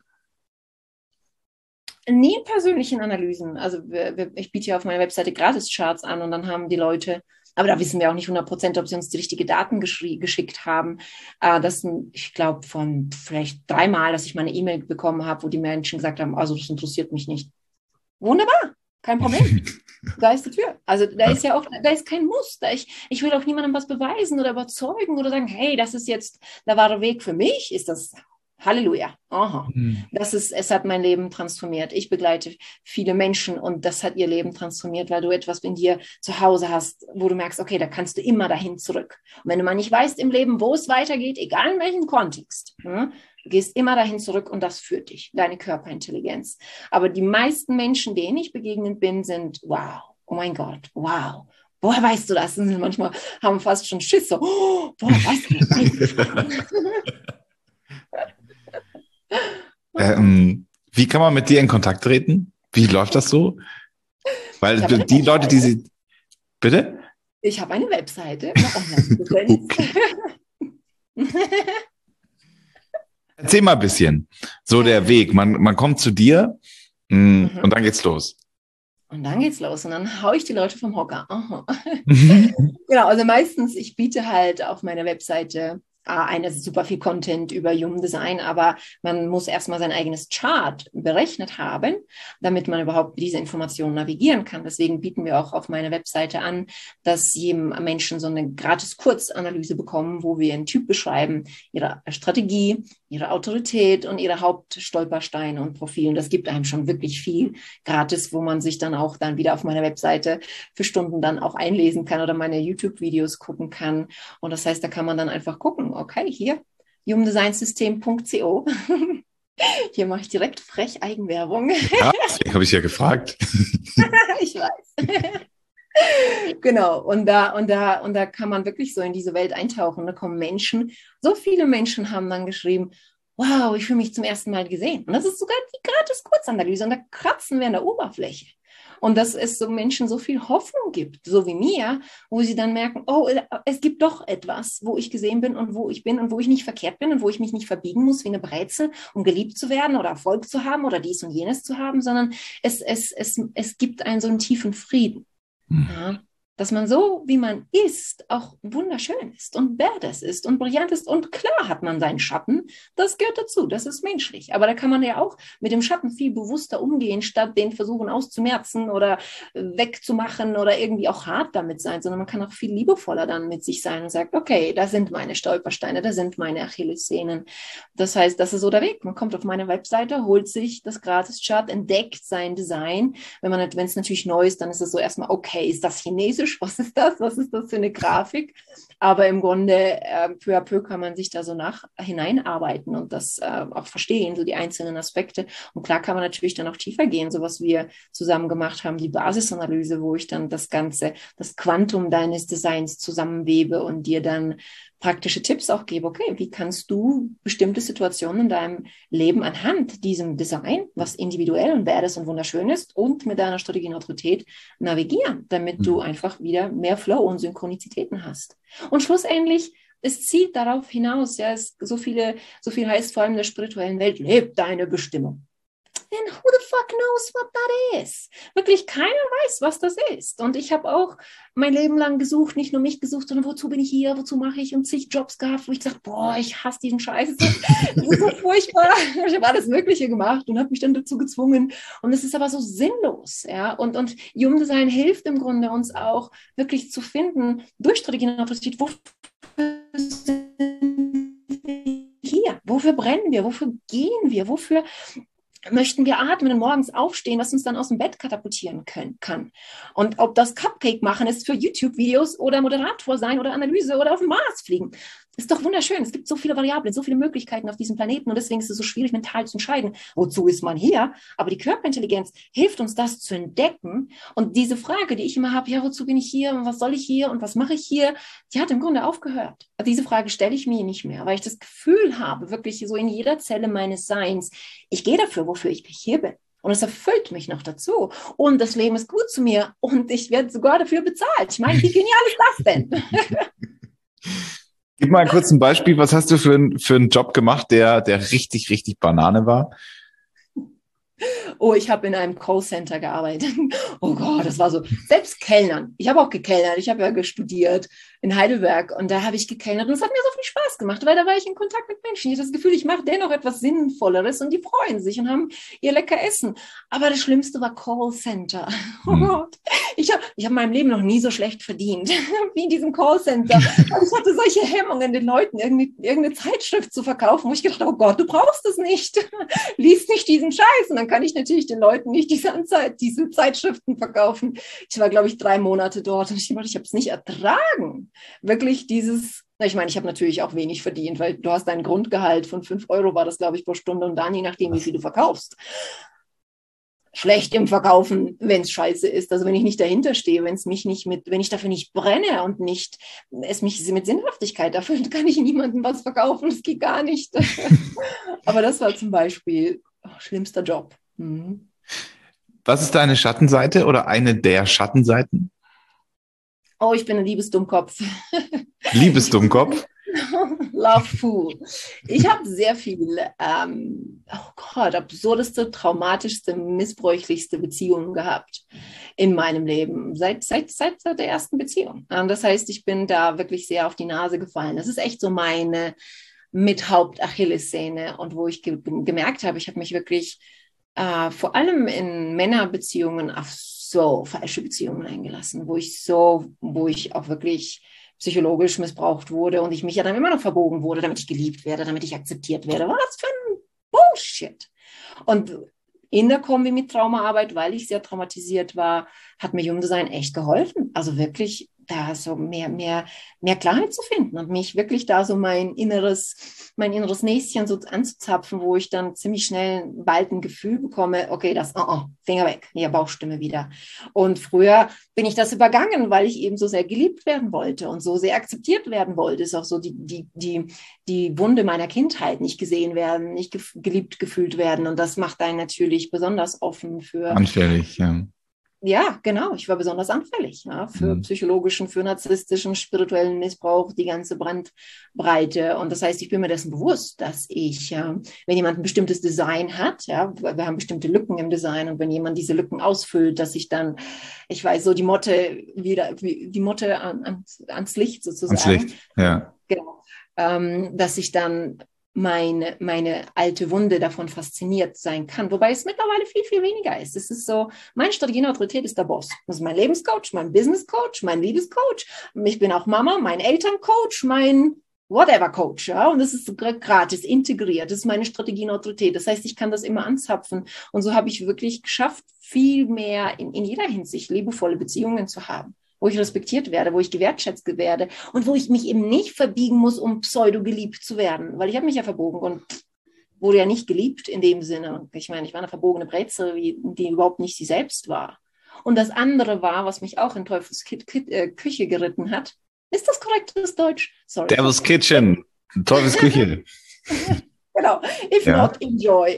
Nie in persönlichen Analysen. Also ich biete ja auf meiner Webseite Gratis-Charts an und dann haben die Leute, aber da wissen wir auch nicht 100%, ob sie uns die richtigen Daten geschickt haben. Ich glaube, von vielleicht 3 Mal, dass ich mal eine E-Mail bekommen habe, wo die Menschen gesagt haben, also das interessiert mich nicht. Wunderbar, kein Problem. Da ist die Tür. Also da ist kein Muss. Ich will auch niemandem was beweisen oder überzeugen oder sagen, hey, das ist jetzt der wahre Weg für mich. Ist das Halleluja. Aha. Es hat mein Leben transformiert. Ich begleite viele Menschen und das hat ihr Leben transformiert, weil du etwas in dir zu Hause hast, wo du merkst, okay, da kannst du immer dahin zurück. Und wenn du mal nicht weißt im Leben, wo es weitergeht, egal in welchem Kontext, du gehst immer dahin zurück und das führt dich, deine Körperintelligenz. Aber die meisten Menschen, denen ich begegnet bin, sind, wow, oh mein Gott, wow. Woher weißt du das? Und manchmal haben fast schon Schiss, so, oh, woher weißt du das? Wie kann man mit dir in Kontakt treten? Wie läuft das so? Weil die Leute, die sie... Bitte? Ich habe eine Webseite, eine Online-Präsenz. Erzähl mal ein bisschen. So der Weg. Man kommt zu dir und dann geht's los. Und dann geht's los und dann haue ich die Leute vom Hocker. Genau, also meistens, ich biete halt auf meiner Webseite super viel Content über Human Design, aber man muss erstmal sein eigenes Chart berechnet haben, damit man überhaupt diese Informationen navigieren kann. Deswegen bieten wir auch auf meiner Webseite an, dass jedem Menschen so eine gratis Kurzanalyse bekommen, wo wir einen Typ beschreiben, ihre Strategie, ihre Autorität und ihre Hauptstolpersteine und Profile. Und das gibt einem schon wirklich viel gratis, wo man sich dann auch dann wieder auf meiner Webseite für Stunden dann auch einlesen kann oder meine YouTube-Videos gucken kann. Und das heißt, da kann man dann einfach gucken, okay, hier, humandesignsystem.co. Hier mache ich direkt frech Eigenwerbung. Ja, deswegen habe ich ja gefragt. Ich weiß. Genau, und da kann man wirklich so in diese Welt eintauchen. Da kommen Menschen, so viele Menschen haben dann geschrieben, wow, ich fühle mich zum ersten Mal gesehen. Und das ist sogar die gratis Kurzanalyse und da kratzen wir an der Oberfläche. Und dass es so Menschen so viel Hoffnung gibt, so wie mir, wo sie dann merken, oh, es gibt doch etwas, wo ich gesehen bin und wo ich bin und wo ich nicht verkehrt bin und wo ich mich nicht verbiegen muss wie eine Brezel, um geliebt zu werden oder Erfolg zu haben oder dies und jenes zu haben, sondern es gibt einen so einen tiefen Frieden. Ja, dass man so, wie man ist, auch wunderschön ist und badass ist und brillant ist. Und klar hat man seinen Schatten, das gehört dazu, das ist menschlich. Aber da kann man ja auch mit dem Schatten viel bewusster umgehen, statt den versuchen auszumerzen oder wegzumachen oder irgendwie auch hart damit sein, sondern man kann auch viel liebevoller dann mit sich sein und sagt, okay, da sind meine Stolpersteine, da sind meine Achillessehnen. Das heißt, das ist so der Weg. Man kommt auf meine Webseite, holt sich das Gratis-Chart, entdeckt sein Design. Wenn es natürlich neu ist, dann ist es so erstmal, okay, ist das Chinesisch? Was ist das? Was ist das für eine Grafik? Aber im Grunde, peu à peu kann man sich da so hineinarbeiten und das auch verstehen, so die einzelnen Aspekte. Und klar kann man natürlich dann auch tiefer gehen, so was wir zusammen gemacht haben, die Basisanalyse, wo ich dann das Quantum deines Designs zusammenwebe und dir dann praktische Tipps auch gebe, okay, wie kannst du bestimmte Situationen in deinem Leben anhand diesem Design, was individuell und badass und wunderschön ist, und mit deiner Strategie und Autorität navigieren, damit du einfach wieder mehr Flow und Synchronizitäten hast. Und schlussendlich, es zielt darauf hinaus, ja, so viel heißt vor allem in der spirituellen Welt, lebt deine Bestimmung. And who the fuck knows what that is? Wirklich, keiner weiß, was das ist. Und ich habe auch mein Leben lang gesucht, nicht nur mich gesucht, sondern wozu bin ich hier, wozu mache ich, und zig Jobs gehabt, wo ich gesagt, boah, ich hasse diesen Scheiß. Das ist so furchtbar. Ich habe alles Mögliche gemacht und habe mich dann dazu gezwungen. Und es ist aber so sinnlos. Ja? Und Human Design hilft im Grunde uns auch, wirklich zu finden, durch Strategien und Autorität, wofür sind wir hier? Wofür brennen wir? Wofür gehen wir? Wofür möchten wir atmen und morgens aufstehen, was uns dann aus dem Bett katapultieren kann. Und ob das Cupcake machen ist für YouTube-Videos oder Moderator sein oder Analyse oder auf den Mars fliegen. Ist doch wunderschön. Es gibt so viele Variablen, so viele Möglichkeiten auf diesem Planeten und deswegen ist es so schwierig, mental zu entscheiden, wozu ist man hier? Aber die Körperintelligenz hilft uns, das zu entdecken. Und diese Frage, die ich immer habe, ja, wozu bin ich hier und was soll ich hier und was mache ich hier? Die hat im Grunde aufgehört. Also diese Frage stelle ich mir nicht mehr, weil ich das Gefühl habe, wirklich so in jeder Zelle meines Seins, ich gehe dafür, wofür ich hier bin. Und es erfüllt mich noch dazu. Und das Leben ist gut zu mir und ich werde sogar dafür bezahlt. Ich meine, wie genial ist das denn? Gib mal kurz ein Beispiel. Was hast du für einen Job gemacht, der richtig, richtig Banane war? Oh, ich habe in einem Callcenter gearbeitet. Oh Gott, das war so. Selbst Kellnern. Ich habe auch gekellnert. Ich habe ja studiert in Heidelberg und da habe ich gekellnert und es hat mir so viel Spaß gemacht, weil da war ich in Kontakt mit Menschen. Ich hatte das Gefühl, ich mache dennoch etwas Sinnvolleres und die freuen sich und haben ihr lecker Essen. Aber das Schlimmste war Callcenter. Oh Gott. Ich hab in meinem Leben noch nie so schlecht verdient wie in diesem Callcenter. Und ich hatte solche Hemmungen, den Leuten irgendeine Zeitschrift zu verkaufen, wo ich gedacht habe, oh Gott, du brauchst es nicht. Lies nicht diesen Scheiß. Und dann kann ich natürlich den Leuten nicht diese Zeitschriften verkaufen. Ich war, glaube ich, 3 Monate dort und ich habe es nicht ertragen. Wirklich ich meine, ich habe natürlich auch wenig verdient, weil du hast ein Grundgehalt von 5 Euro, war das, glaube ich, pro Stunde und dann je nachdem, wie viel du verkaufst. Schlecht im Verkaufen, wenn es scheiße ist. Also wenn ich nicht dahinter stehe, wenn ich dafür nicht brenne und es mich mit Sinnhaftigkeit erfüllt, kann ich niemandem was verkaufen. Das geht gar nicht. Aber das war zum Beispiel schlimmster Job. Mhm. Was ist deine Schattenseite oder eine der Schattenseiten? Oh, ich bin ein Liebesdummkopf. Liebesdummkopf? Love Fool. Ich habe sehr viele, absurdeste, traumatischste, missbräuchlichste Beziehungen gehabt in meinem Leben, seit der ersten Beziehung. Das heißt, ich bin da wirklich sehr auf die Nase gefallen. Das ist echt so meine mit Haupt-Achillessehne und wo ich gemerkt habe, ich habe mich wirklich vor allem in Männerbeziehungen auf so falsche Beziehungen eingelassen, wo ich auch wirklich psychologisch missbraucht wurde und ich mich ja dann immer noch verbogen wurde, damit ich geliebt werde, damit ich akzeptiert werde. Was für ein Bullshit. Und in der Kombi mit Traumaarbeit, weil ich sehr traumatisiert war, hat mir Human Design echt geholfen. Also wirklich da so mehr Klarheit zu finden und mich wirklich da so mein inneres Näschen so anzuzapfen, wo ich dann ziemlich schnell bald ein Gefühl bekomme, okay, Finger weg, hier Bauchstimme wieder. Und früher bin ich das übergangen, weil ich eben so sehr geliebt werden wollte und so sehr akzeptiert werden wollte. Ist auch so die Wunde meiner Kindheit, nicht gesehen werden, nicht geliebt gefühlt werden. Und das macht einen natürlich besonders offen für... Anfällig, ja. Ja, genau. Ich war besonders anfällig für psychologischen, für narzisstischen, spirituellen Missbrauch, die ganze Bandbreite. Und das heißt, ich bin mir dessen bewusst, dass ich, wenn jemand ein bestimmtes Design hat, wir haben bestimmte Lücken im Design und wenn jemand diese Lücken ausfüllt, dass ich dann, ich weiß, so die Motte ans Licht sozusagen. Ans Licht, ja. Genau. Dass ich dann meine alte Wunde davon fasziniert sein kann, wobei es mittlerweile viel, viel weniger ist. Es ist so, meine Strategie und Autorität ist der Boss. Das ist mein Lebenscoach, mein Businesscoach, mein Liebescoach. Ich bin auch Mama, mein Elterncoach, mein Whatever-Coach. Ja? Und das ist gratis, integriert. Das ist meine Strategie und Autorität. Das heißt, ich kann das immer anzapfen. Und so habe ich wirklich geschafft, viel mehr in jeder Hinsicht liebevolle Beziehungen zu haben, wo ich respektiert werde, wo ich gewertschätzt werde und wo ich mich eben nicht verbiegen muss, um pseudo-geliebt zu werden. Weil ich habe mich ja verbogen und wurde ja nicht geliebt in dem Sinne. Ich meine, ich war eine verbogene Brezel, die überhaupt nicht sie selbst war. Und das andere war, was mich auch in Teufels Küche geritten hat. Ist das korrektes Deutsch? Sorry. Devil's Kitchen. Teufels Küche. Genau. If not, enjoy.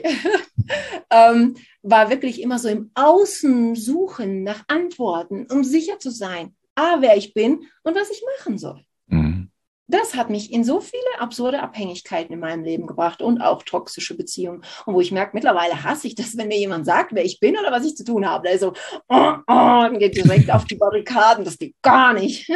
War wirklich immer so im Außen suchen nach Antworten, um sicher zu sein, wer ich bin und was ich machen soll. Mhm. das hat mich in so viele absurde Abhängigkeiten in meinem Leben gebracht und auch toxische Beziehungen. Und wo ich merke, mittlerweile hasse ich das, wenn mir jemand sagt, wer ich bin oder was ich zu tun habe. Also, und geht direkt auf die Barrikaden. Das geht gar nicht.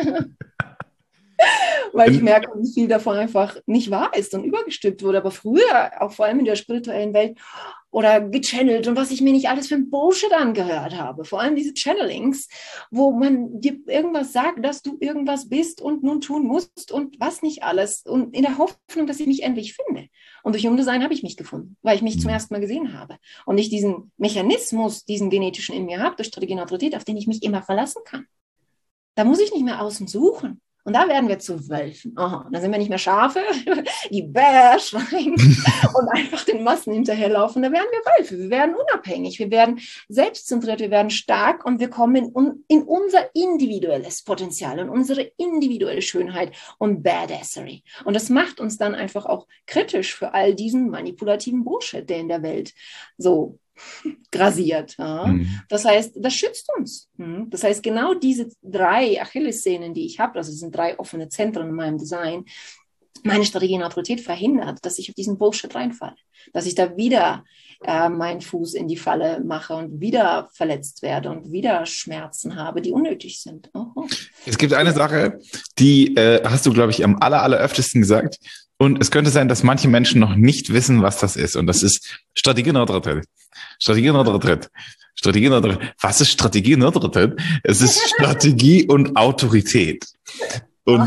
Weil ich merke, wie viel davon einfach nicht wahr ist und übergestülpt wurde. Aber früher, auch vor allem in der spirituellen Welt, oder gechannelt und was ich mir nicht alles für ein Bullshit angehört habe. Vor allem diese Channelings, wo man dir irgendwas sagt, dass du irgendwas bist und nun tun musst und was nicht alles. Und in der Hoffnung, dass ich mich endlich finde. Und durch Umdesign habe ich mich gefunden, weil ich mich zum ersten Mal gesehen habe. Und ich diesen Mechanismus, diesen genetischen in mir habe, durch Strategie und Autorität, auf den ich mich immer verlassen kann. Da muss ich nicht mehr außen suchen. Und da werden wir zu Wölfen. Aha, dann sind wir nicht mehr Schafe, die Bär schreien und einfach den Massen hinterherlaufen. Da werden wir Wölfe. Wir werden unabhängig, wir werden selbstzentriert, wir werden stark und wir kommen in unser individuelles Potenzial und unsere individuelle Schönheit und Badassery. Und das macht uns dann einfach auch kritisch für all diesen manipulativen Bullshit, der in der Welt so grasiert. Ja. Das heißt, das schützt uns. Das heißt, genau diese 3 Achillessehnen, die ich habe, also es sind 3 offene Zentren in meinem Design, meine Strategie und Autorität verhindert, dass ich auf diesen Bullshit reinfalle. Dass ich da wieder meinen Fuß in die Falle mache und wieder verletzt werde und wieder Schmerzen habe, die unnötig sind. Es gibt eine Sache, die hast du, glaube ich, am alleröftesten gesagt. Und es könnte sein, dass manche Menschen noch nicht wissen, was das ist. Und das ist Strategie und Autorität. Strategie und Autorität. Strategie und Autorität. Was ist Strategie und Autorität? Es ist Strategie und Autorität. Und,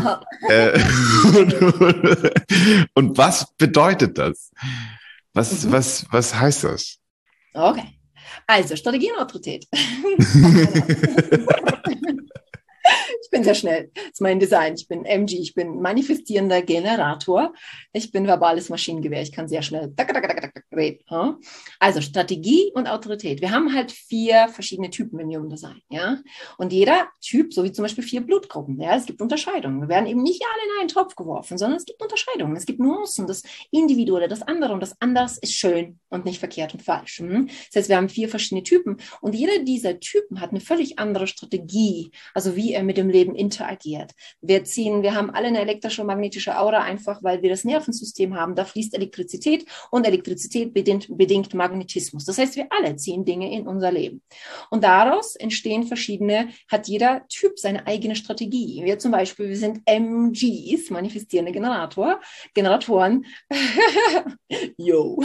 und was bedeutet das? Was heißt das? Okay. Also, Strategie und Autorität. Ich bin sehr schnell. Das ist mein Design. Ich bin MG. Ich bin manifestierender Generator. Ich bin verbales Maschinengewehr. Ich kann sehr schnell reden. Also Strategie und Autorität. Wir haben halt 4 verschiedene Typen im Human Design. Ja? Und jeder Typ, so wie zum Beispiel 4 Blutgruppen. Ja? Es gibt Unterscheidungen. Wir werden eben nicht alle in einen Topf geworfen, sondern es gibt Unterscheidungen. Es gibt Nuancen, das Individuelle, das andere. Und das Anders ist schön und nicht verkehrt und falsch. Das heißt, wir haben 4 verschiedene Typen. Und jeder dieser Typen hat eine völlig andere Strategie. Also wie er mit dem Leben interagiert. Wir haben alle eine elektrische und magnetische Aura, einfach weil wir das Nervensystem haben. Da fließt Elektrizität und Elektrizität bedingt Magnetismus. Das heißt, wir alle ziehen Dinge in unser Leben. Und daraus entstehen hat jeder Typ seine eigene Strategie. Wir zum Beispiel, wir sind MGs, manifestierende Generatoren. Yo.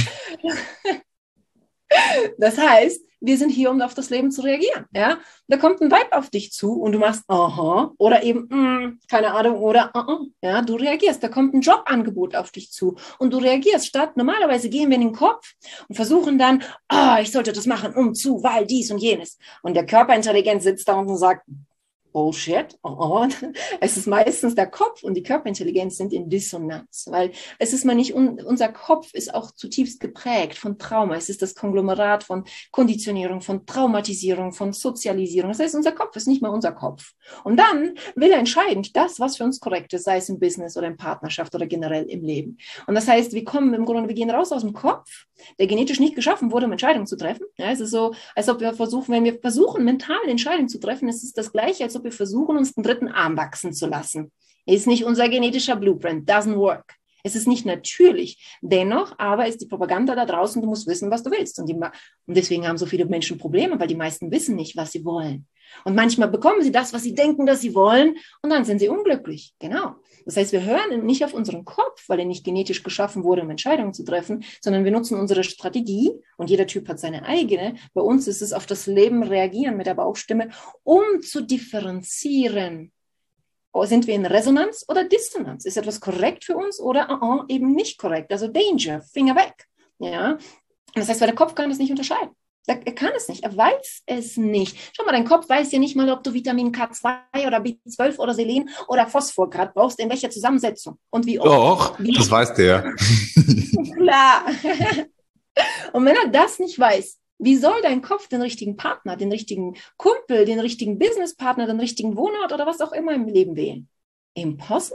Das heißt, wir sind hier, um auf das Leben zu reagieren. Ja? Da kommt ein Vibe auf dich zu und du machst aha oder eben keine Ahnung oder ja, du reagierst. Da kommt ein Jobangebot auf dich zu und du reagierst. Normalerweise gehen wir in den Kopf und versuchen dann, ich sollte das machen, weil dies und jenes. Und der Körperintelligenz sitzt da und sagt, Bullshit. Es ist meistens der Kopf und die Körperintelligenz sind in Dissonanz, weil es ist mal nicht, unser Kopf ist auch zutiefst geprägt von Trauma. Es ist das Konglomerat von Konditionierung, von Traumatisierung, von Sozialisierung. Das heißt, unser Kopf ist nicht mal unser Kopf. Und dann will er entscheidend das, was für uns korrekt ist, sei es im Business oder in Partnerschaft oder generell im Leben. Und das heißt, wir gehen raus aus dem Kopf, der genetisch nicht geschaffen wurde, um Entscheidungen zu treffen. Ja, es ist so, als ob wenn wir versuchen, mental Entscheidungen zu treffen, ist es das Gleiche, als ob wir versuchen, uns den 3. Arm wachsen zu lassen. Ist nicht unser genetischer Blueprint. Doesn't work. Es ist nicht natürlich. Dennoch aber ist die Propaganda da draußen, du musst wissen, was du willst. Und deswegen haben so viele Menschen Probleme, weil die meisten wissen nicht, was sie wollen. Und manchmal bekommen sie das, was sie denken, dass sie wollen, und dann sind sie unglücklich. Genau. Das heißt, wir hören nicht auf unseren Kopf, weil er nicht genetisch geschaffen wurde, um Entscheidungen zu treffen, sondern wir nutzen unsere Strategie, und jeder Typ hat seine eigene. Bei uns ist es auf das Leben reagieren mit der Bauchstimme, um zu differenzieren. Sind wir in Resonanz oder Dissonanz? Ist etwas korrekt für uns oder eben nicht korrekt? Also Danger, Finger weg. Ja? Das heißt, weil der Kopf kann das nicht unterscheiden. Er kann es nicht, er weiß es nicht. Schau mal, dein Kopf weiß ja nicht mal, ob du Vitamin K2 oder B12 oder Selen oder Phosphor gerade brauchst, in welcher Zusammensetzung und wie oft. Doch, das weiß der. Klar. Und wenn er das nicht weiß, wie soll dein Kopf den richtigen Partner, den richtigen Kumpel, den richtigen Businesspartner, den richtigen Wohnort oder was auch immer im Leben wählen? Impossible.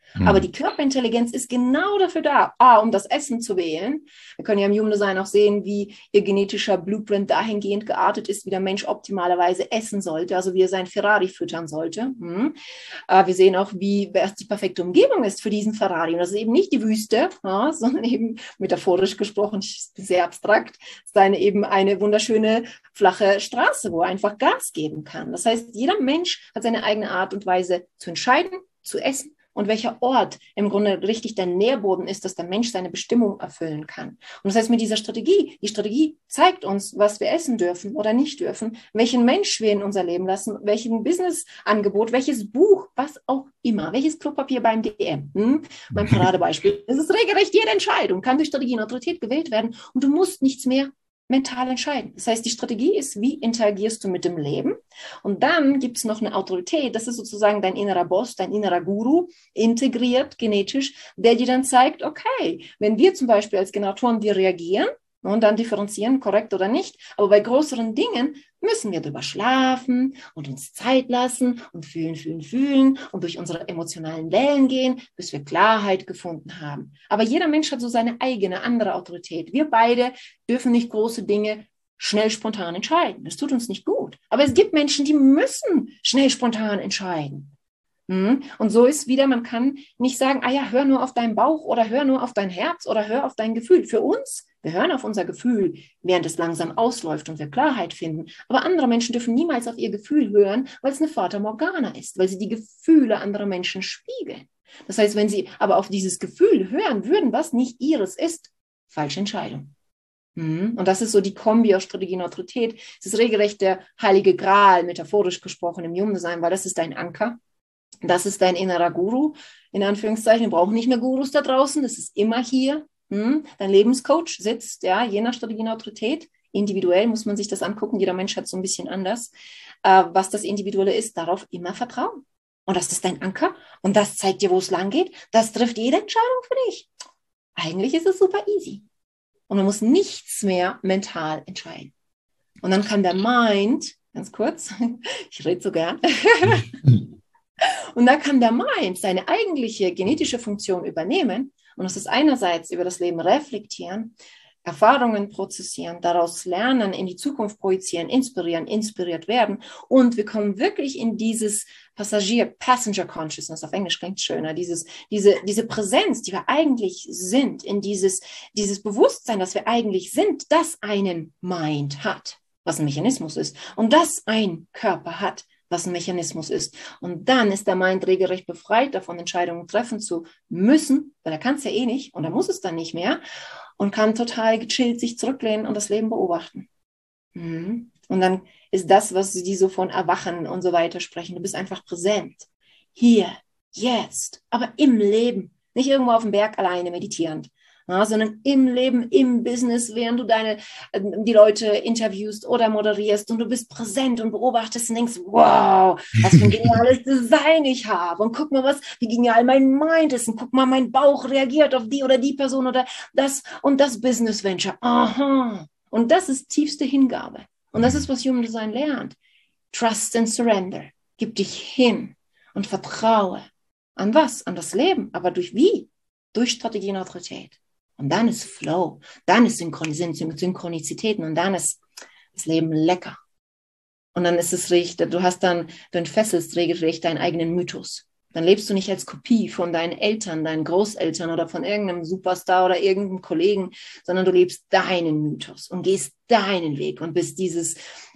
Aber die Körperintelligenz ist genau dafür da, um das Essen zu wählen. Wir können ja im Human Design auch sehen, wie ihr genetischer Blueprint dahingehend geartet ist, wie der Mensch optimalerweise essen sollte, also wie er sein Ferrari füttern sollte. Wir sehen auch, was die perfekte Umgebung ist für diesen Ferrari. Und das ist eben nicht die Wüste, sondern eben metaphorisch gesprochen, sehr abstrakt, ist eben eine wunderschöne flache Straße, wo er einfach Gas geben kann. Das heißt, jeder Mensch hat seine eigene Art und Weise zu entscheiden, zu essen und welcher Ort im Grunde richtig der Nährboden ist, dass der Mensch seine Bestimmung erfüllen kann. Und das heißt, mit dieser Strategie, die Strategie zeigt uns, was wir essen dürfen oder nicht dürfen, welchen Mensch wir in unser Leben lassen, welchen Businessangebot, welches Buch, was auch immer, welches Klopapier beim DM. Mein Paradebeispiel. Es ist regelrecht jede Entscheidung, kann durch Strategie und Autorität gewählt werden und du musst nichts mehr mental entscheiden. Das heißt, die Strategie ist, wie interagierst du mit dem Leben? Und dann gibt es noch eine Autorität, das ist sozusagen dein innerer Boss, dein innerer Guru, integriert genetisch, der dir dann zeigt, okay, wenn wir zum Beispiel als Generatoren, wir reagieren und dann differenzieren, korrekt oder nicht, aber bei größeren Dingen müssen wir drüber schlafen und uns Zeit lassen und fühlen und durch unsere emotionalen Wellen gehen, bis wir Klarheit gefunden haben. Aber jeder Mensch hat so seine eigene, andere Autorität. Wir beide dürfen nicht große Dinge schnell spontan entscheiden. Das tut uns nicht gut. Aber es gibt Menschen, die müssen schnell spontan entscheiden. Und so ist wieder, man kann nicht sagen, hör nur auf deinen Bauch oder hör nur auf dein Herz oder hör auf dein Gefühl. Für uns, wir hören auf unser Gefühl, während es langsam ausläuft und wir Klarheit finden. Aber andere Menschen dürfen niemals auf ihr Gefühl hören, weil es eine Fata Morgana ist, weil sie die Gefühle anderer Menschen spiegeln. Das heißt, wenn sie aber auf dieses Gefühl hören würden, was nicht ihres ist, falsche Entscheidung. Und das ist so die Kombi aus Strategie und Autorität. Es ist regelrecht der heilige Gral, metaphorisch gesprochen, im Human Design, weil das ist dein Anker. Das ist dein innerer Guru, in Anführungszeichen. Wir brauchen nicht mehr Gurus da draußen, das ist immer hier. Dein Lebenscoach sitzt, je nach Strategie und Autorität. Individuell muss man sich das angucken, jeder Mensch hat so ein bisschen anders. Was das Individuelle ist, darauf immer vertrauen. Und das ist dein Anker und das zeigt dir, wo es lang geht. Das trifft jede Entscheidung für dich. Eigentlich ist es super easy. Und man muss nichts mehr mental entscheiden. Und dann kann der Mind, ganz kurz, ich rede so gern, und da kann der Mind seine eigentliche genetische Funktion übernehmen. Und das ist einerseits über das Leben reflektieren, Erfahrungen prozessieren, daraus lernen, in die Zukunft projizieren, inspirieren, inspiriert werden. Und wir kommen wirklich in dieses Passenger Consciousness, auf Englisch klingt schöner, diese Präsenz, die wir eigentlich sind, in dieses Bewusstsein, das wir eigentlich sind, das einen Mind hat, was ein Mechanismus ist, und das ein Körper hat, was ein Mechanismus ist. Und dann ist der Mind regelrecht befreit davon, Entscheidungen treffen zu müssen, weil er kann es ja eh nicht und er muss es dann nicht mehr und kann total gechillt sich zurücklehnen und das Leben beobachten. Und dann ist das, was die so von Erwachen und so weiter sprechen. Du bist einfach präsent. Hier, jetzt, aber im Leben. Nicht irgendwo auf dem Berg alleine meditierend. Sondern im Leben, im Business, während du die Leute interviewst oder moderierst und du bist präsent und beobachtest und denkst, wow, was für ein geniales Design ich habe und guck mal, wie genial mein Mind ist und guck mal, mein Bauch reagiert auf die oder die Person oder das und das Business Venture. Aha. Und das ist tiefste Hingabe. Und das ist, was Human Design lernt. Trust and Surrender. Gib dich hin und vertraue. An was? An das Leben. Aber durch wie? Durch Strategie und Autorität. Und dann ist Flow, dann ist Synchronizitäten und dann ist das Leben lecker. Und dann ist es richtig, du entfesselst regelrecht deinen eigenen Mythos. Dann lebst du nicht als Kopie von deinen Eltern, deinen Großeltern oder von irgendeinem Superstar oder irgendeinem Kollegen, sondern du lebst deinen Mythos und gehst deinen Weg und bist dieses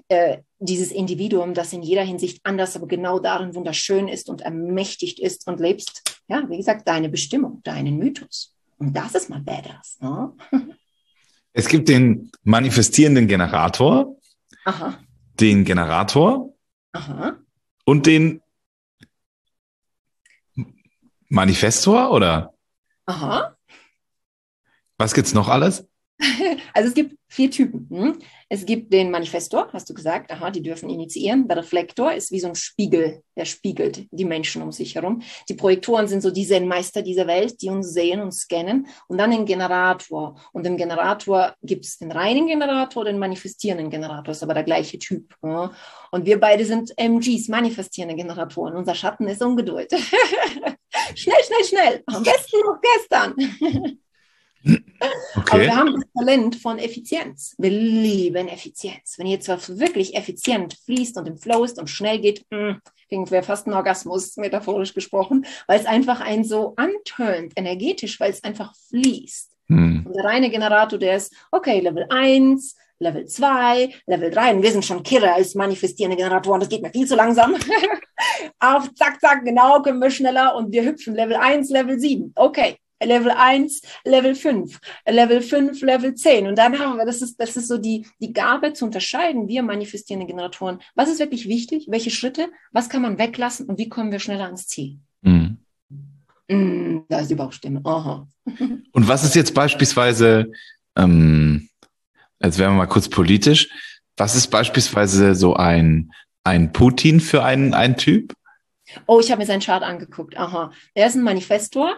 Individuum, das in jeder Hinsicht anders, aber genau darin wunderschön ist und ermächtigt ist und lebst, wie gesagt, deine Bestimmung, deinen Mythos. Und das ist mal badass. Ne? Es gibt den manifestierenden Generator, Aha. den Generator Aha. und den Manifestor, oder? Aha. Was gibt's noch alles? Also es gibt 4 Typen. Es gibt den Manifestor, hast du gesagt, die dürfen initiieren. Der Reflektor ist wie so ein Spiegel, der spiegelt die Menschen um sich herum. Die Projektoren sind so die Zen-Meister dieser Welt, die uns sehen und scannen. Und dann den Generator. Und im Generator gibt es den reinen Generator, den manifestierenden Generator, ist aber der gleiche Typ. Und wir beide sind MGs, manifestierende Generatoren. Unser Schatten ist Ungeduld. Schnell, schnell, schnell. Am besten noch gestern. Okay. Aber wir haben das Talent von Effizienz. Wir lieben Effizienz. Wenn jetzt was wirklich effizient fließt und im Flow ist und schnell geht, kriegen wir fast einen Orgasmus, metaphorisch gesprochen, weil es einfach einen so anturnt, energetisch, weil es einfach fließt. Und der reine Generator, der ist, okay, Level 1, Level 2, Level 3, und wir sind schon Killer als manifestierende Generatoren, das geht mir viel zu langsam. Auf, zack, zack, genau, können wir schneller und wir hüpfen Level 1, Level 7, okay. Level 1, Level 5, Level 5, Level 10. Und dann haben wir, das ist so die Gabe zu unterscheiden, wir manifestierende Generatoren. Was ist wirklich wichtig? Welche Schritte? Was kann man weglassen? Und wie kommen wir schneller ans Ziel? Da ist die Bauchstimme. Aha. Und was ist jetzt beispielsweise, jetzt werden wir mal kurz politisch, was ist beispielsweise so ein Putin für einen Typ? Oh, ich habe mir seinen Chart angeguckt. Aha. Er ist ein Manifestor.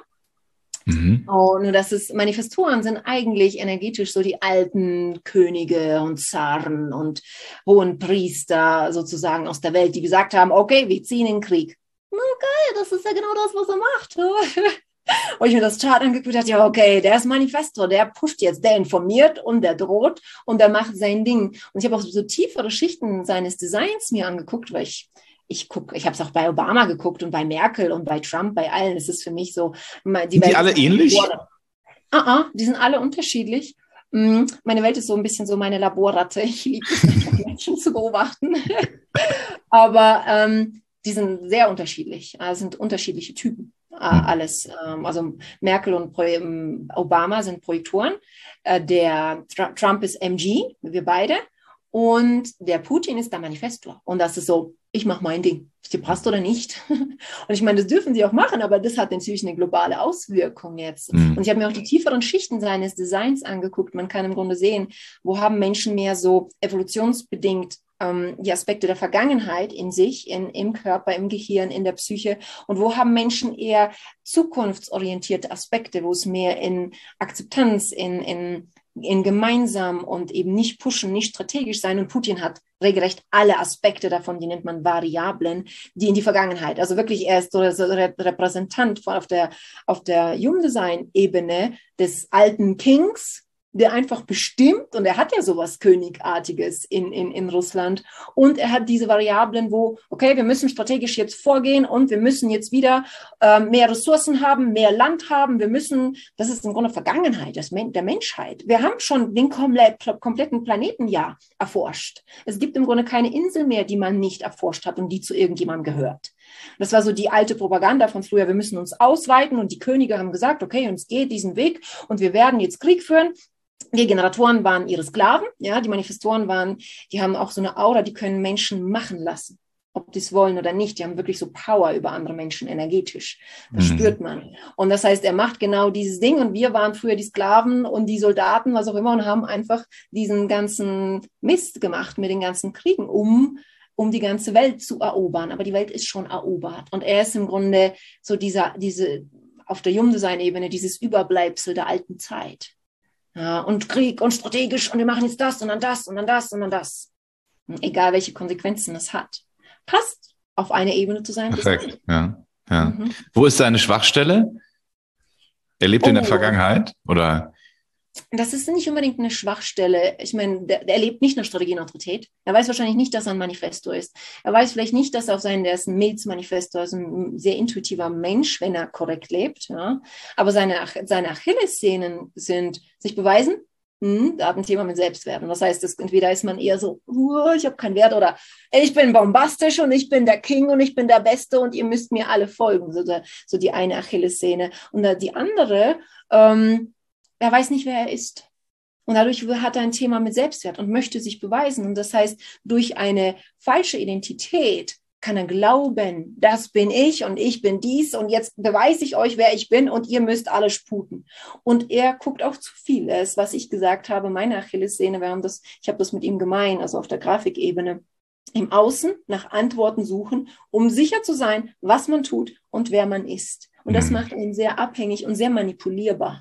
Oh, nur das ist, Manifestoren sind eigentlich energetisch so die alten Könige und Zaren und hohen Priester sozusagen aus der Welt, die gesagt haben, okay, wir ziehen in den Krieg. Okay, das ist ja genau das, was er macht. Und ich mir das Chart angeguckt habe, ja, okay, der ist Manifestor, der pusht jetzt, der informiert und der droht und der macht sein Ding. Und ich habe auch so tiefere Schichten seines Designs mir angeguckt, weil ich habe es auch bei Obama geguckt und bei Merkel und bei Trump, bei allen. Es ist für mich so. Sind die alle ähnlich? Die sind alle unterschiedlich. Meine Welt ist so ein bisschen so meine Laborratte. Ich liebe es, Menschen zu beobachten. Aber die sind sehr unterschiedlich. Sind unterschiedliche Typen. Alles. Also Merkel und Obama sind Projektoren. Der Trump ist MG, wir beide. Und der Putin ist der Manifestor. Und das ist so, ich mache mein Ding. Ob es dir passt oder nicht. Und ich meine, das dürfen sie auch machen, aber das hat natürlich eine globale Auswirkung jetzt. Und ich habe mir auch die tieferen Schichten seines Designs angeguckt. Man kann im Grunde sehen, wo haben Menschen mehr so evolutionsbedingt die Aspekte der Vergangenheit in sich, im Körper, im Gehirn, in der Psyche. Und wo haben Menschen eher zukunftsorientierte Aspekte, wo es mehr in Akzeptanz, in gemeinsam und eben nicht pushen, nicht strategisch sein. Und Putin hat regelrecht alle Aspekte davon, die nennt man Variablen, die in die Vergangenheit. Also wirklich, er ist so Repräsentant auf der Human Design Ebene des alten Kings, der einfach bestimmt, und er hat ja sowas Königartiges in Russland, und er hat diese Variablen, wo, okay, wir müssen strategisch jetzt vorgehen und wir müssen jetzt wieder mehr Ressourcen haben, mehr Land haben, das ist im Grunde Vergangenheit der Menschheit. Wir haben schon den kompletten Planeten ja erforscht. Es gibt im Grunde keine Insel mehr, die man nicht erforscht hat und die zu irgendjemandem gehört. Das war so die alte Propaganda von früher, wir müssen uns ausweiten, und die Könige haben gesagt, okay, uns geht diesen Weg und wir werden jetzt Krieg führen. Die Generatoren waren ihre Sklaven, ja, die Manifestoren die haben auch so eine Aura, die können Menschen machen lassen, ob die es wollen oder nicht. Die haben wirklich so Power über andere Menschen energetisch. Das spürt man. Und das heißt, er macht genau dieses Ding, und wir waren früher die Sklaven und die Soldaten, was auch immer, und haben einfach diesen ganzen Mist gemacht mit den ganzen Kriegen, um die ganze Welt zu erobern. Aber die Welt ist schon erobert. Und er ist im Grunde so diese auf der Human Design Ebene, dieses Überbleibsel der alten Zeit. Ja, und Krieg und strategisch, und wir machen jetzt das und dann das und dann das und dann das. Egal, welche Konsequenzen es hat. Passt auf eine Ebene zu sein. Perfekt, ja. Wo ist seine Schwachstelle? Er lebt in der Vergangenheit, oder? Das ist nicht unbedingt eine Schwachstelle. Ich meine, der lebt nicht nach Strategie und Autorität. Er weiß wahrscheinlich nicht, dass er ein Manifestor ist. Er weiß vielleicht nicht, dass er der ist ein Milz-Manifestor, also ein sehr intuitiver Mensch, wenn er korrekt lebt. Ja. Aber seine Achillessehnen sind sich beweisen. Da hat ein Thema mit Selbstwert. Und das heißt, entweder ist man eher so, ich habe keinen Wert, oder ich bin bombastisch und ich bin der King und ich bin der Beste und ihr müsst mir alle folgen. So die eine Achillessehne. Und die andere, er weiß nicht, wer er ist. Und dadurch hat er ein Thema mit Selbstwert und möchte sich beweisen. Und das heißt, durch eine falsche Identität kann er glauben, das bin ich und ich bin dies und jetzt beweise ich euch, wer ich bin, und ihr müsst alle sputen. Und er guckt auch zu viel. Das ist, was ich gesagt habe, meine Achillessehne, ich habe das mit ihm gemein, also auf der Grafikebene, im Außen nach Antworten suchen, um sicher zu sein, was man tut und wer man ist. Und das macht ihn sehr abhängig und sehr manipulierbar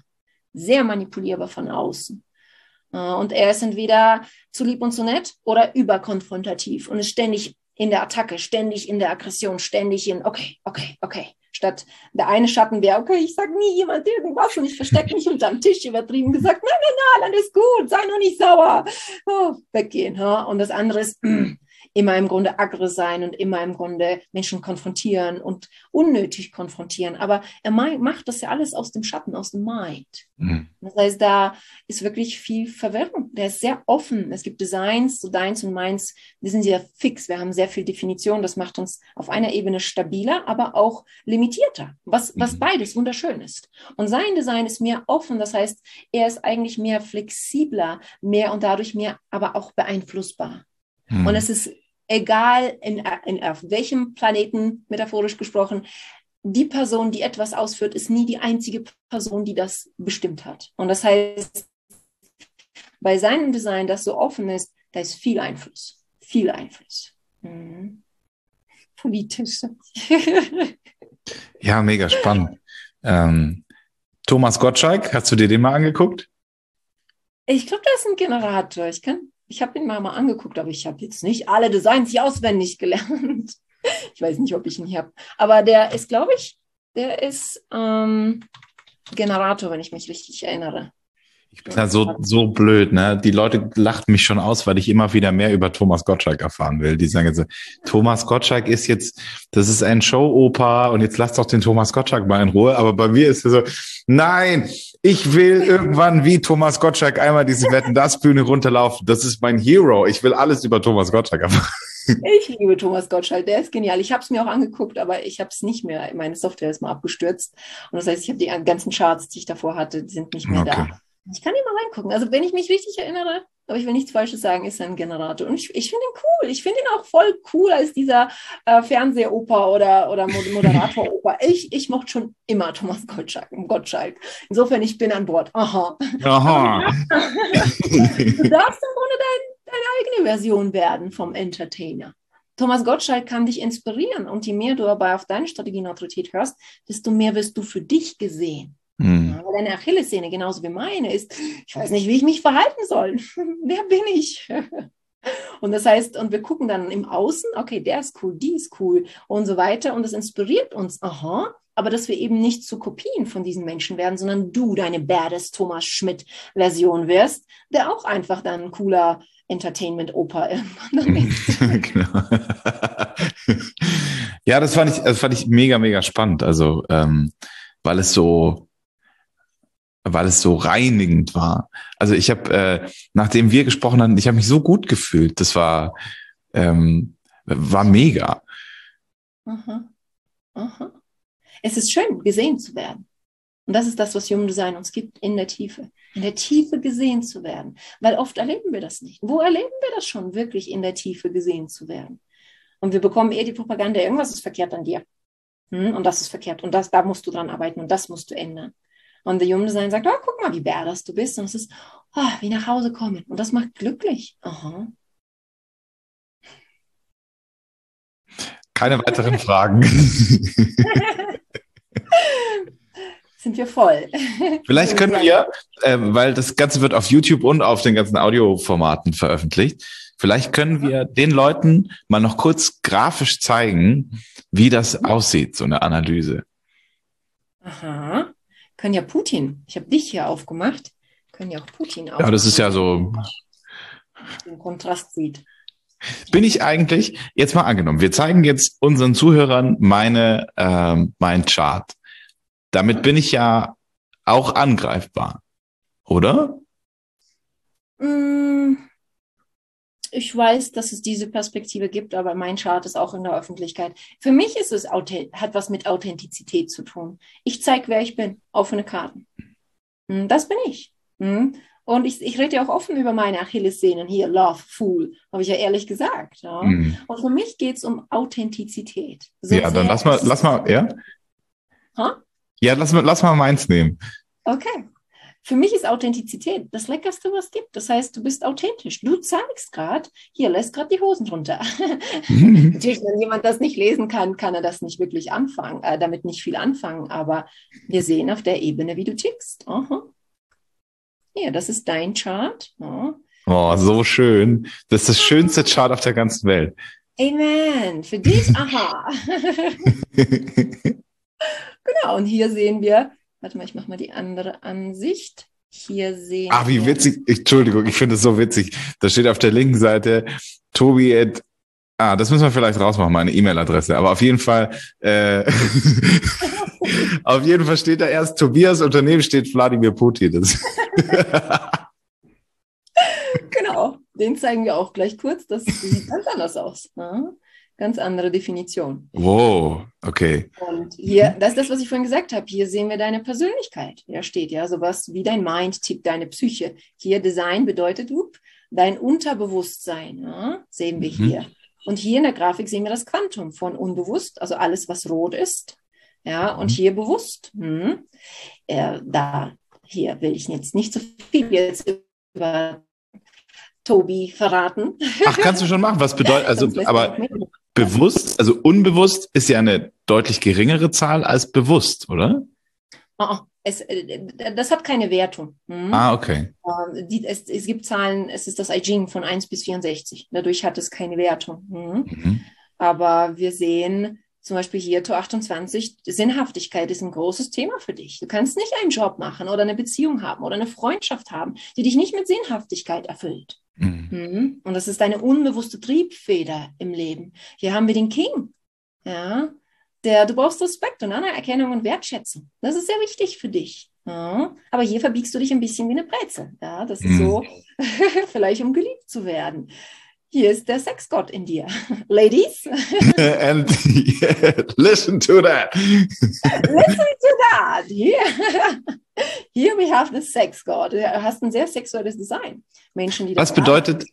von außen. Und er ist entweder zu lieb und zu nett oder überkonfrontativ und ist ständig in der Attacke, ständig in der Aggression, ständig okay, Statt der eine Schatten wäre, okay, ich sage nie jemand irgendwas und ich verstecke mich unterm Tisch, übertrieben gesagt, nein, alles gut, sei nur nicht sauer. Oh, weggehen. Ja? Und das andere ist immer im Grunde aggro sein und immer im Grunde Menschen konfrontieren und unnötig konfrontieren. Aber er macht das ja alles aus dem Schatten, aus dem Mind. Mhm. Das heißt, da ist wirklich viel Verwirrung. Der ist sehr offen. Es gibt Designs, so deins und meins, die sind sehr fix. Wir haben sehr viel Definition. Das macht uns auf einer Ebene stabiler, aber auch limitierter, was beides wunderschön ist. Und sein Design ist mehr offen. Das heißt, er ist eigentlich mehr flexibler, mehr und dadurch mehr, aber auch beeinflussbar. Mhm. Und es ist egal, auf welchem Planeten, metaphorisch gesprochen, die Person, die etwas ausführt, ist nie die einzige Person, die das bestimmt hat. Und das heißt, bei seinem Design, das so offen ist, da ist viel Einfluss. Viel Einfluss. Mhm. Politisch. Ja, mega spannend. Thomas Gottschalk, hast du dir den mal angeguckt? Ich glaube, das ist ein Generator. Ich habe ihn mal angeguckt, aber ich habe jetzt nicht alle Designs hier auswendig gelernt. Ich weiß nicht, ob ich ihn hier habe. Aber der ist, glaube ich, Generator, wenn ich mich richtig erinnere. Ich bin ja so blöd, ne? Die Leute lachen mich schon aus, weil ich immer wieder mehr über Thomas Gottschalk erfahren will. Die sagen jetzt, Thomas Gottschalk das ist ein Show-Opa und jetzt lass doch den Thomas Gottschalk mal in Ruhe. Aber bei mir ist es so, nein, ich will irgendwann wie Thomas Gottschalk einmal diese Wetten-dass-Bühne runterlaufen. Das ist mein Hero. Ich will alles über Thomas Gottschalk erfahren. Ich liebe Thomas Gottschalk, der ist genial. Ich habe es mir auch angeguckt, aber ich habe es nicht mehr. Meine Software ist mal abgestürzt. Und das heißt, ich habe die ganzen Charts, die ich davor hatte, die sind nicht mehr da. Ich kann hier mal reingucken. Also wenn ich mich richtig erinnere, aber ich will nichts Falsches sagen, ist er ein Generator. Und ich finde ihn cool. Ich finde ihn auch voll cool als dieser Fernsehoper oder Moderator-Oper. Ich mochte schon immer Thomas Gottschalk. Insofern, ich bin an Bord. Aha. Du darfst im Grunde deine eigene Version werden vom Entertainer. Thomas Gottschalk kann dich inspirieren. Und je mehr du aber auf deine Strategie und Autorität hörst, desto mehr wirst du für dich gesehen. Ja, deine Achillessehne, genauso wie meine, ist, ich weiß nicht, wie ich mich verhalten soll. Wer bin ich? Und das heißt, und wir gucken dann im Außen, okay, der ist cool, die ist cool und so weiter. Und das inspiriert uns, aber dass wir eben nicht zu Kopien von diesen Menschen werden, sondern du deine badass Thomas Schmidt-Version wirst, der auch einfach dann ein cooler Entertainment-Oper irgendwann ist. Genau. Ja, das fand ich mega, mega spannend. Also, weil es so reinigend war. Also ich habe, nachdem wir gesprochen hatten, ich habe mich so gut gefühlt. Das war mega. Aha. Aha. Es ist schön, gesehen zu werden. Und das ist das, was Human Design uns gibt, in der Tiefe. In der Tiefe gesehen zu werden. Weil oft erleben wir das nicht. Wo erleben wir das schon, wirklich in der Tiefe gesehen zu werden? Und wir bekommen eher die Propaganda, irgendwas ist verkehrt an dir. Und das ist verkehrt. Und da musst du dran arbeiten und das musst du ändern. Und der Human Design sagt, guck mal, wie badass du bist. Und es ist, wie nach Hause kommen. Und das macht glücklich. Aha. Keine weiteren Fragen. Sind wir voll. Vielleicht können wir, weil das Ganze wird auf YouTube und auf den ganzen Audioformaten veröffentlicht, vielleicht können wir den Leuten mal noch kurz grafisch zeigen, wie das aussieht, so eine Analyse. Aha. Können ja Putin, ich habe dich hier aufgemacht, können ja auch Putin aufmachen. Ja, das ist ja so. Den Kontrast sieht. Bin ich eigentlich, jetzt mal angenommen, wir zeigen jetzt unseren Zuhörern mein Chart. Damit bin ich ja auch angreifbar, oder? Ich weiß, dass es diese Perspektive gibt, aber mein Chart ist auch in der Öffentlichkeit. Für mich ist es hat was mit Authentizität zu tun. Ich zeige, wer ich bin, offene Karten. Das bin ich. Und ich rede ja auch offen über meine Achillessehnen. Hier, Love, Fool, habe ich ja ehrlich gesagt. Ja? Und für mich geht es um Authentizität. So ja, dann lass mal, ja? Ha? Ja, lass mal meins nehmen. Okay. Für mich ist Authentizität das Leckerste, was es gibt. Das heißt, du bist authentisch. Du zeigst gerade, hier, lässt gerade die Hosen runter. Natürlich, wenn jemand das nicht lesen kann, kann er das nicht wirklich anfangen, damit nicht viel anfangen. Aber wir sehen auf der Ebene, wie du tickst. Aha. Hier, das ist dein Chart. Ja. Oh, so schön. Das ist das schönste Chart auf der ganzen Welt. Amen. Für dich, aha. Genau, und hier sehen wir, warte mal, ich mache mal die andere Ansicht. Hier sehen Ach, wie wir. witzig. Entschuldigung, ich finde es so witzig. Da steht auf der linken Seite Tobi. Das müssen wir vielleicht rausmachen, meine E-Mail-Adresse. Aber auf jeden Fall, auf jeden Fall steht da erst Tobias, Unternehmen steht Wladimir Putin. Genau, den zeigen wir auch gleich kurz. Das sieht ganz anders aus. Ne? Ganz andere Definition. Wow, okay. Und hier, das ist das, was ich vorhin gesagt habe. Hier sehen wir deine Persönlichkeit. Hier steht ja sowas wie dein Mind tickt, deine Psyche. Hier Design bedeutet dein Unterbewusstsein. Ja? Sehen wir hier. Und hier in der Grafik sehen wir das Quantum von unbewusst, also alles, was rot ist. Ja, und hier bewusst. Hier will ich jetzt nicht so viel jetzt über Tobi verraten. Ach, kannst du schon machen. Was bedeutet, also, aber bewusst, also unbewusst ist ja eine deutlich geringere Zahl als bewusst, oder? Das hat keine Wertung. Okay. Es gibt Zahlen, es ist das I Ching von 1 bis 64. Dadurch hat es keine Wertung. Aber wir sehen zum Beispiel hier Tor 28, Sinnhaftigkeit ist ein großes Thema für dich. Du kannst nicht einen Job machen oder eine Beziehung haben oder eine Freundschaft haben, die dich nicht mit Sinnhaftigkeit erfüllt. Und das ist deine unbewusste Triebfeder im Leben. Hier haben wir den King. Ja, du brauchst Respekt und Anerkennung und Wertschätzung. Das ist sehr wichtig für dich. Ja, aber hier verbiegst du dich ein bisschen wie eine Brezel. Ja, das ist so, vielleicht um geliebt zu werden. Hier ist der Sexgott in dir. Ladies. And yeah, listen to that. Listen to that. Here we have the Sexgott. Du hast ein sehr sexuelles Design. Menschen, die was bedeutet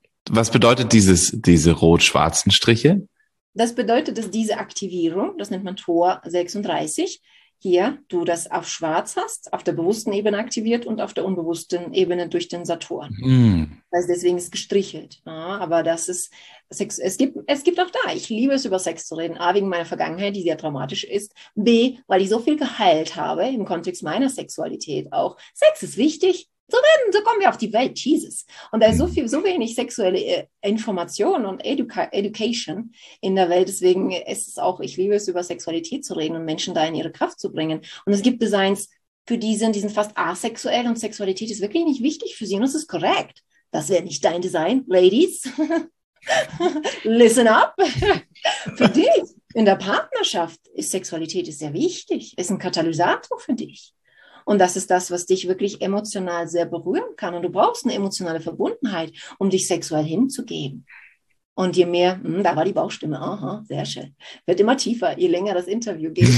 diese rot-schwarzen Striche? Das bedeutet, dass diese Aktivierung, das nennt man Tor 36, hier du das auf schwarz hast, auf der bewussten Ebene aktiviert und auf der unbewussten Ebene durch den Saturn. Das heißt, deswegen ist gestrichelt. Ja, aber das ist, es gibt auch da, ich liebe es, über Sex zu reden. A, wegen meiner Vergangenheit, die sehr traumatisch ist. B, weil ich so viel geheilt habe im Kontext meiner Sexualität auch. Sex ist wichtig. So kommen wir auf die Welt, Jesus. Und da ist so wenig sexuelle Information und Education in der Welt. Deswegen ist es auch, ich liebe es, über Sexualität zu reden und Menschen da in ihre Kraft zu bringen. Und es gibt Designs, die sind fast asexuell und Sexualität ist wirklich nicht wichtig für sie. Und das ist korrekt. Das wäre nicht dein Design, Ladies. Listen up. Für dich in der Partnerschaft ist Sexualität sehr wichtig, ist ein Katalysator für dich. Und das ist das, was dich wirklich emotional sehr berühren kann. Und du brauchst eine emotionale Verbundenheit, um dich sexuell hinzugeben. Und je mehr, da war die Bauchstimme, aha, sehr schön. Wird immer tiefer, je länger das Interview geht.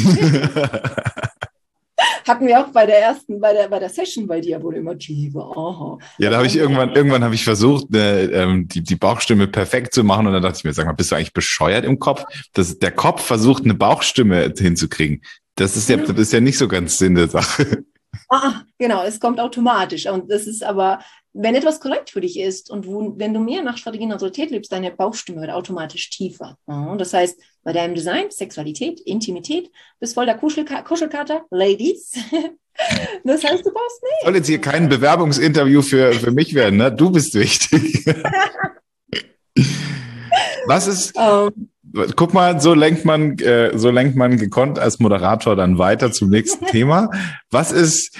Hatten wir auch bei der Session bei dir, wurde immer tiefer, aha. Ja, da habe ich irgendwann habe ich versucht, die Bauchstimme perfekt zu machen. Und dann dachte ich mir, sag mal, bist du eigentlich bescheuert im Kopf? Der Kopf versucht, eine Bauchstimme hinzukriegen. Das ist ja nicht so ganz Sinn der Sache. Genau, es kommt automatisch. Und das ist aber, wenn etwas korrekt für dich ist und wenn du mehr nach Strategie und Autorität lebst, deine Bauchstimme wird automatisch tiefer. Und das heißt, bei deinem Design, Sexualität, Intimität, bist voll der Kuschelkater, Ladies. Das heißt, du brauchst nicht. Soll jetzt hier kein Bewerbungsinterview für mich werden, ne? Du bist wichtig. Was ist... Guck mal, so lenkt man gekonnt als Moderator dann weiter zum nächsten Thema. Was ist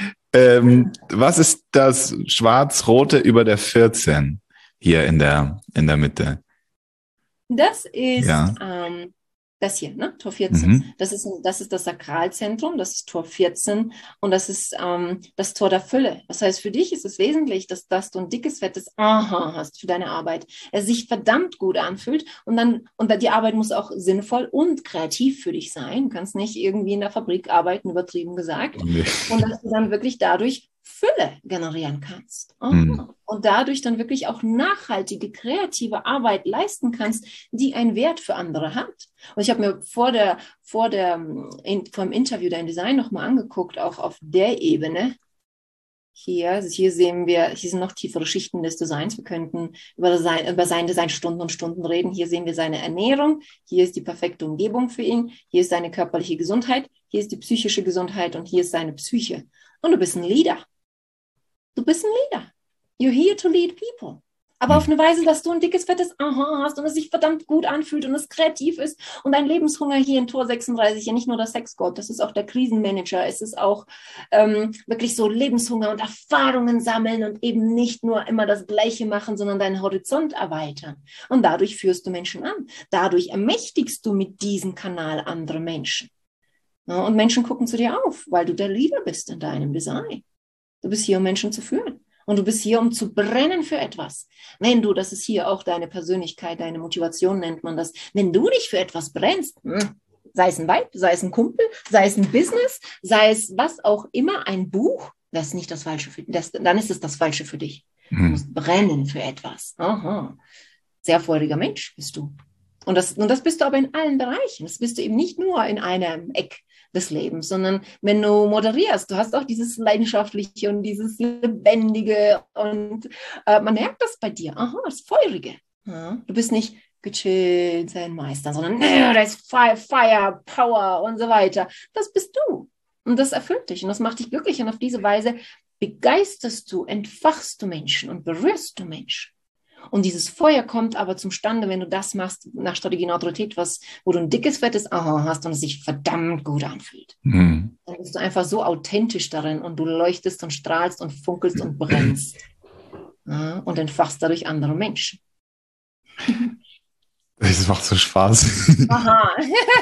das Schwarz-Rote über der 14 hier in der Mitte? Das ist das hier, ne? Tor 14. Das ist das Sakralzentrum, das ist Tor 14 und das ist das Tor der Fülle. Das heißt, für dich ist es wesentlich, dass du ein dickes, fettes Aha hast für deine Arbeit. Es sich verdammt gut anfühlt und die Arbeit muss auch sinnvoll und kreativ für dich sein. Du kannst nicht irgendwie in der Fabrik arbeiten, übertrieben gesagt. Nee. Und dass du dann wirklich dadurch Fülle generieren kannst. Und dadurch dann wirklich auch nachhaltige, kreative Arbeit leisten kannst, die einen Wert für andere hat. Und ich habe mir vor dem Interview dein Design nochmal angeguckt, auch auf der Ebene. Hier sehen wir, hier sind noch tiefere Schichten des Designs. Wir könnten über sein Design Stunden und Stunden reden. Hier sehen wir seine Ernährung. Hier ist die perfekte Umgebung für ihn. Hier ist seine körperliche Gesundheit. Hier ist die psychische Gesundheit und hier ist seine Psyche. Und du bist ein Leader. Du bist ein Leader. You're here to lead people. Aber auf eine Weise, dass du ein dickes, fettes Aha hast und es sich verdammt gut anfühlt und es kreativ ist und dein Lebenshunger hier in Tor 36, ja nicht nur der Sexgott, das ist auch der Krisenmanager, es ist auch wirklich so Lebenshunger und Erfahrungen sammeln und eben nicht nur immer das Gleiche machen, sondern deinen Horizont erweitern. Und dadurch führst du Menschen an. Dadurch ermächtigst du mit diesem Kanal andere Menschen. Ja, und Menschen gucken zu dir auf, weil du der Leader bist in deinem Design. Du bist hier, um Menschen zu führen. Und du bist hier, um zu brennen für etwas. Wenn du, das ist hier auch deine Persönlichkeit, deine Motivation nennt man das, wenn du nicht für etwas brennst, sei es ein Weib, sei es ein Kumpel, sei es ein Business, sei es was auch immer, ein Buch, das ist nicht das Falsche für dich, dann ist es das Falsche für dich. Du musst brennen für etwas. Aha. Sehr feuriger Mensch bist du. Und das bist du aber in allen Bereichen. Das bist du eben nicht nur in einem Eck des Lebens, sondern wenn du moderierst, du hast auch dieses Leidenschaftliche und dieses Lebendige und man merkt das bei dir. Aha, das Feurige. Ja, du bist nicht gechillt, sein Meister, sondern da ist Fire, Power und so weiter. Das bist du. Und das erfüllt dich und das macht dich glücklich und auf diese Weise begeisterst du, entfachst du Menschen und berührst du Menschen. Und dieses Feuer kommt aber zum Stande, wenn du das machst nach Strategie und Autorität, wo du ein dickes, fettes Aha hast und es sich verdammt gut anfühlt. Dann bist du einfach so authentisch darin und du leuchtest und strahlst und funkelst und brennst. Ja, und entfachst dadurch andere Menschen. Das macht so Spaß. Aha.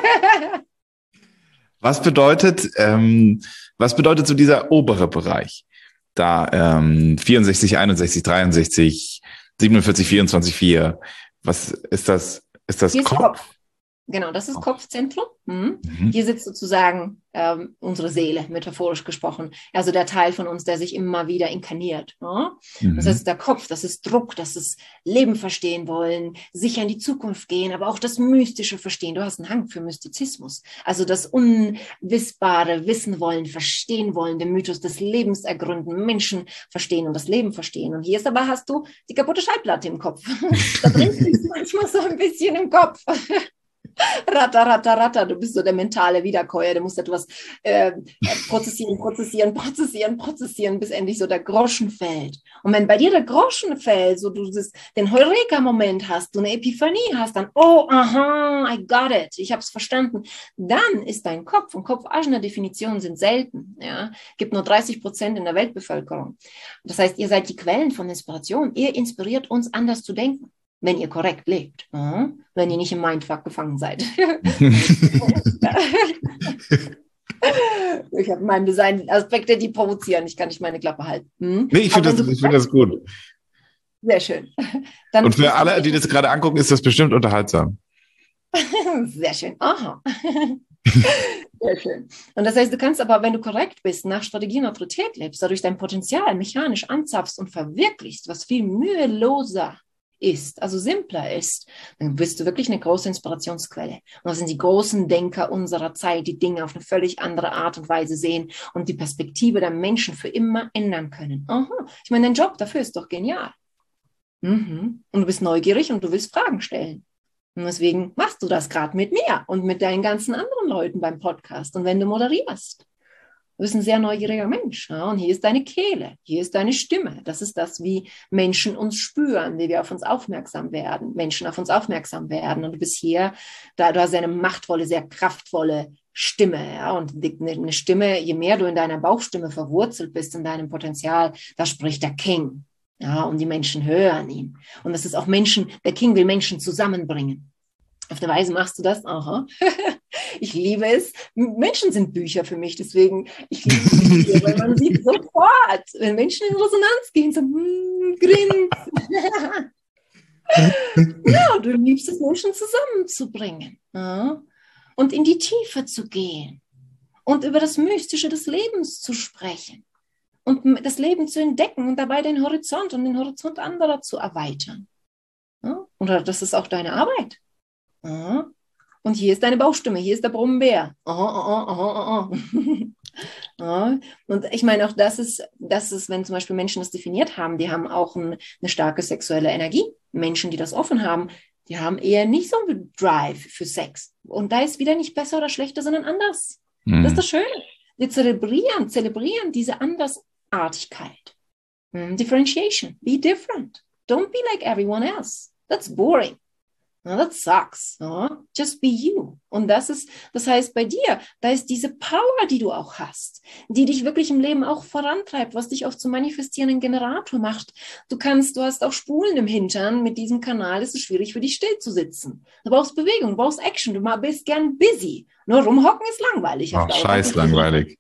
Was bedeutet so dieser obere Bereich? Da 64, 61, 63, 47, 24, 4. Was ist das? Ist das Kopf? Genau, das ist Kopfzentrum. Hier sitzt sozusagen unsere Seele, metaphorisch gesprochen. Also der Teil von uns, der sich immer wieder inkarniert. Ja? Das heißt, der Kopf, das ist Druck, das ist Leben verstehen wollen, sicher in die Zukunft gehen, aber auch das Mystische verstehen. Du hast einen Hang für Mystizismus. Also das Unwissbare wissen wollen, verstehen wollen, den Mythos des Lebens ergründen, Menschen verstehen und das Leben verstehen. Und hier ist aber, hast du die kaputte Schallplatte im Kopf. Da bringt es manchmal so ein bisschen im Kopf. Ratter, ratter, ratter, du bist so der mentale Wiederkäuer, du musst etwas prozessieren, bis endlich so der Groschen fällt. Und wenn bei dir der Groschen fällt, so du den Heureka-Moment hast, du eine Epiphanie hast, dann, oh, aha, I got it, ich habe es verstanden, dann ist dein Kopf, und kopfaschene Definitionen sind selten, ja, gibt nur 30% in der Weltbevölkerung. Das heißt, ihr seid die Quellen von Inspiration, ihr inspiriert uns, anders zu denken. Wenn ihr korrekt lebt, wenn ihr nicht im Mindfuck gefangen seid. Ich habe in meinem Design Aspekte, die provozieren. Ich kann nicht meine Klappe halten. Nee, ich finde das gut. Sehr schön. Und für alle, die das gerade angucken, ist das bestimmt unterhaltsam. Sehr schön. Aha. Sehr schön. Und das heißt, du kannst aber, wenn du korrekt bist, nach Strategie und Autorität lebst, dadurch dein Potenzial mechanisch anzapfst und verwirklichst, was viel müheloser ist, also simpler ist, dann bist du wirklich eine große Inspirationsquelle. Und das sind die großen Denker unserer Zeit, die Dinge auf eine völlig andere Art und Weise sehen und die Perspektive der Menschen für immer ändern können. Aha. Ich meine, dein Job dafür ist doch genial. Und du bist neugierig und du willst Fragen stellen. Und deswegen machst du das gerade mit mir und mit deinen ganzen anderen Leuten beim Podcast und wenn du moderierst. Du bist ein sehr neugieriger Mensch. Ja? Und hier ist deine Kehle, hier ist deine Stimme. Das ist das, wie Menschen uns spüren, wie wir auf uns aufmerksam werden, Menschen auf uns aufmerksam werden. Und du bist hier, du hast eine machtvolle, sehr kraftvolle Stimme. Ja? Und eine Stimme, je mehr du in deiner Bauchstimme verwurzelt bist, in deinem Potenzial, da spricht der King. Ja? Und die Menschen hören ihn. Und das ist auch der King will Menschen zusammenbringen. Auf eine Weise machst du das. Aha. Ich liebe es. Menschen sind Bücher für mich, deswegen, ich liebe Bücher, weil man sieht sofort, wenn Menschen in Resonanz gehen, so, grinsen. Ja, du liebst es, Menschen zusammenzubringen. Ja? Und in die Tiefe zu gehen. Und über das Mystische des Lebens zu sprechen. Und das Leben zu entdecken und dabei den Horizont und den Horizont anderer zu erweitern. Ja? Und das ist auch deine Arbeit. Aha. Und hier ist deine Bauchstimme, hier ist der Brummbär. Ja. Und ich meine, auch das ist, wenn zum Beispiel Menschen das definiert haben, die haben auch eine starke sexuelle Energie. Menschen, die das offen haben, die haben eher nicht so einen Drive für Sex. Und da ist wieder nicht besser oder schlechter, sondern anders. Das ist das Schöne. Wir zelebrieren diese Andersartigkeit. Differentiation, be different. Don't be like everyone else. That's boring. No, that sucks. No? Just be you. Und das heißt bei dir, da ist diese Power, die du auch hast, die dich wirklich im Leben auch vorantreibt, was dich auch zum manifestierenden Generator macht. Du hast auch Spulen im Hintern. Mit diesem Kanal ist es schwierig für dich still zu sitzen. Du brauchst Bewegung, du brauchst Action, du bist gern busy. Nur rumhocken ist langweilig. Scheiß langweilig.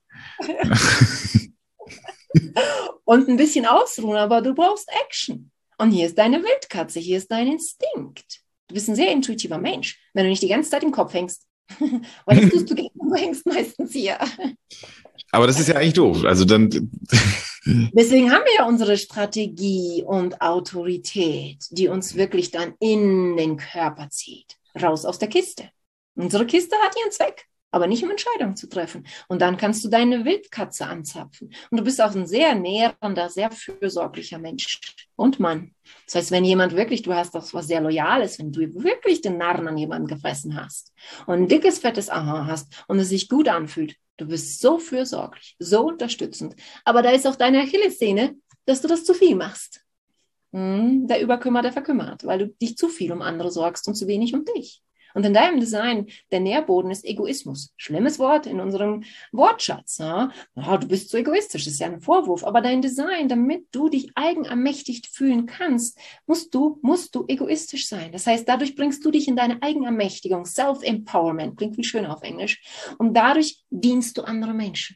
Und ein bisschen ausruhen, aber du brauchst Action. Und hier ist deine Wildkatze, hier ist dein Instinkt. Du bist ein sehr intuitiver Mensch, wenn du nicht die ganze Zeit im Kopf hängst. Weil das tust du gerne, du hängst meistens hier. Aber das ist ja eigentlich doof. Also dann. Deswegen haben wir ja unsere Strategie und Autorität, die uns wirklich dann in den Körper zieht. Raus aus der Kiste. Unsere Kiste hat ihren Zweck, aber nicht um Entscheidungen zu treffen. Und dann kannst du deine Wildkatze anzapfen. Und du bist auch ein sehr nährender, sehr fürsorglicher Mensch und Mann. Das heißt, wenn jemand wirklich, du hast doch was sehr Loyales, wenn du wirklich den Narren an jemanden gefressen hast und ein dickes, fettes Aha hast und es sich gut anfühlt, du bist so fürsorglich, so unterstützend. Aber da ist auch deine Achillessehne, dass du das zu viel machst. Der Überkümmer, der verkümmert, weil du dich zu viel um andere sorgst und zu wenig um dich. Und in deinem Design, der Nährboden ist Egoismus. Schlimmes Wort in unserem Wortschatz. Ja? Du bist so egoistisch, das ist ja ein Vorwurf. Aber dein Design, damit du dich eigenermächtigt fühlen kannst, musst du egoistisch sein. Das heißt, dadurch bringst du dich in deine Eigenermächtigung, Self-Empowerment, klingt viel schöner auf Englisch. Und dadurch dienst du andere Menschen.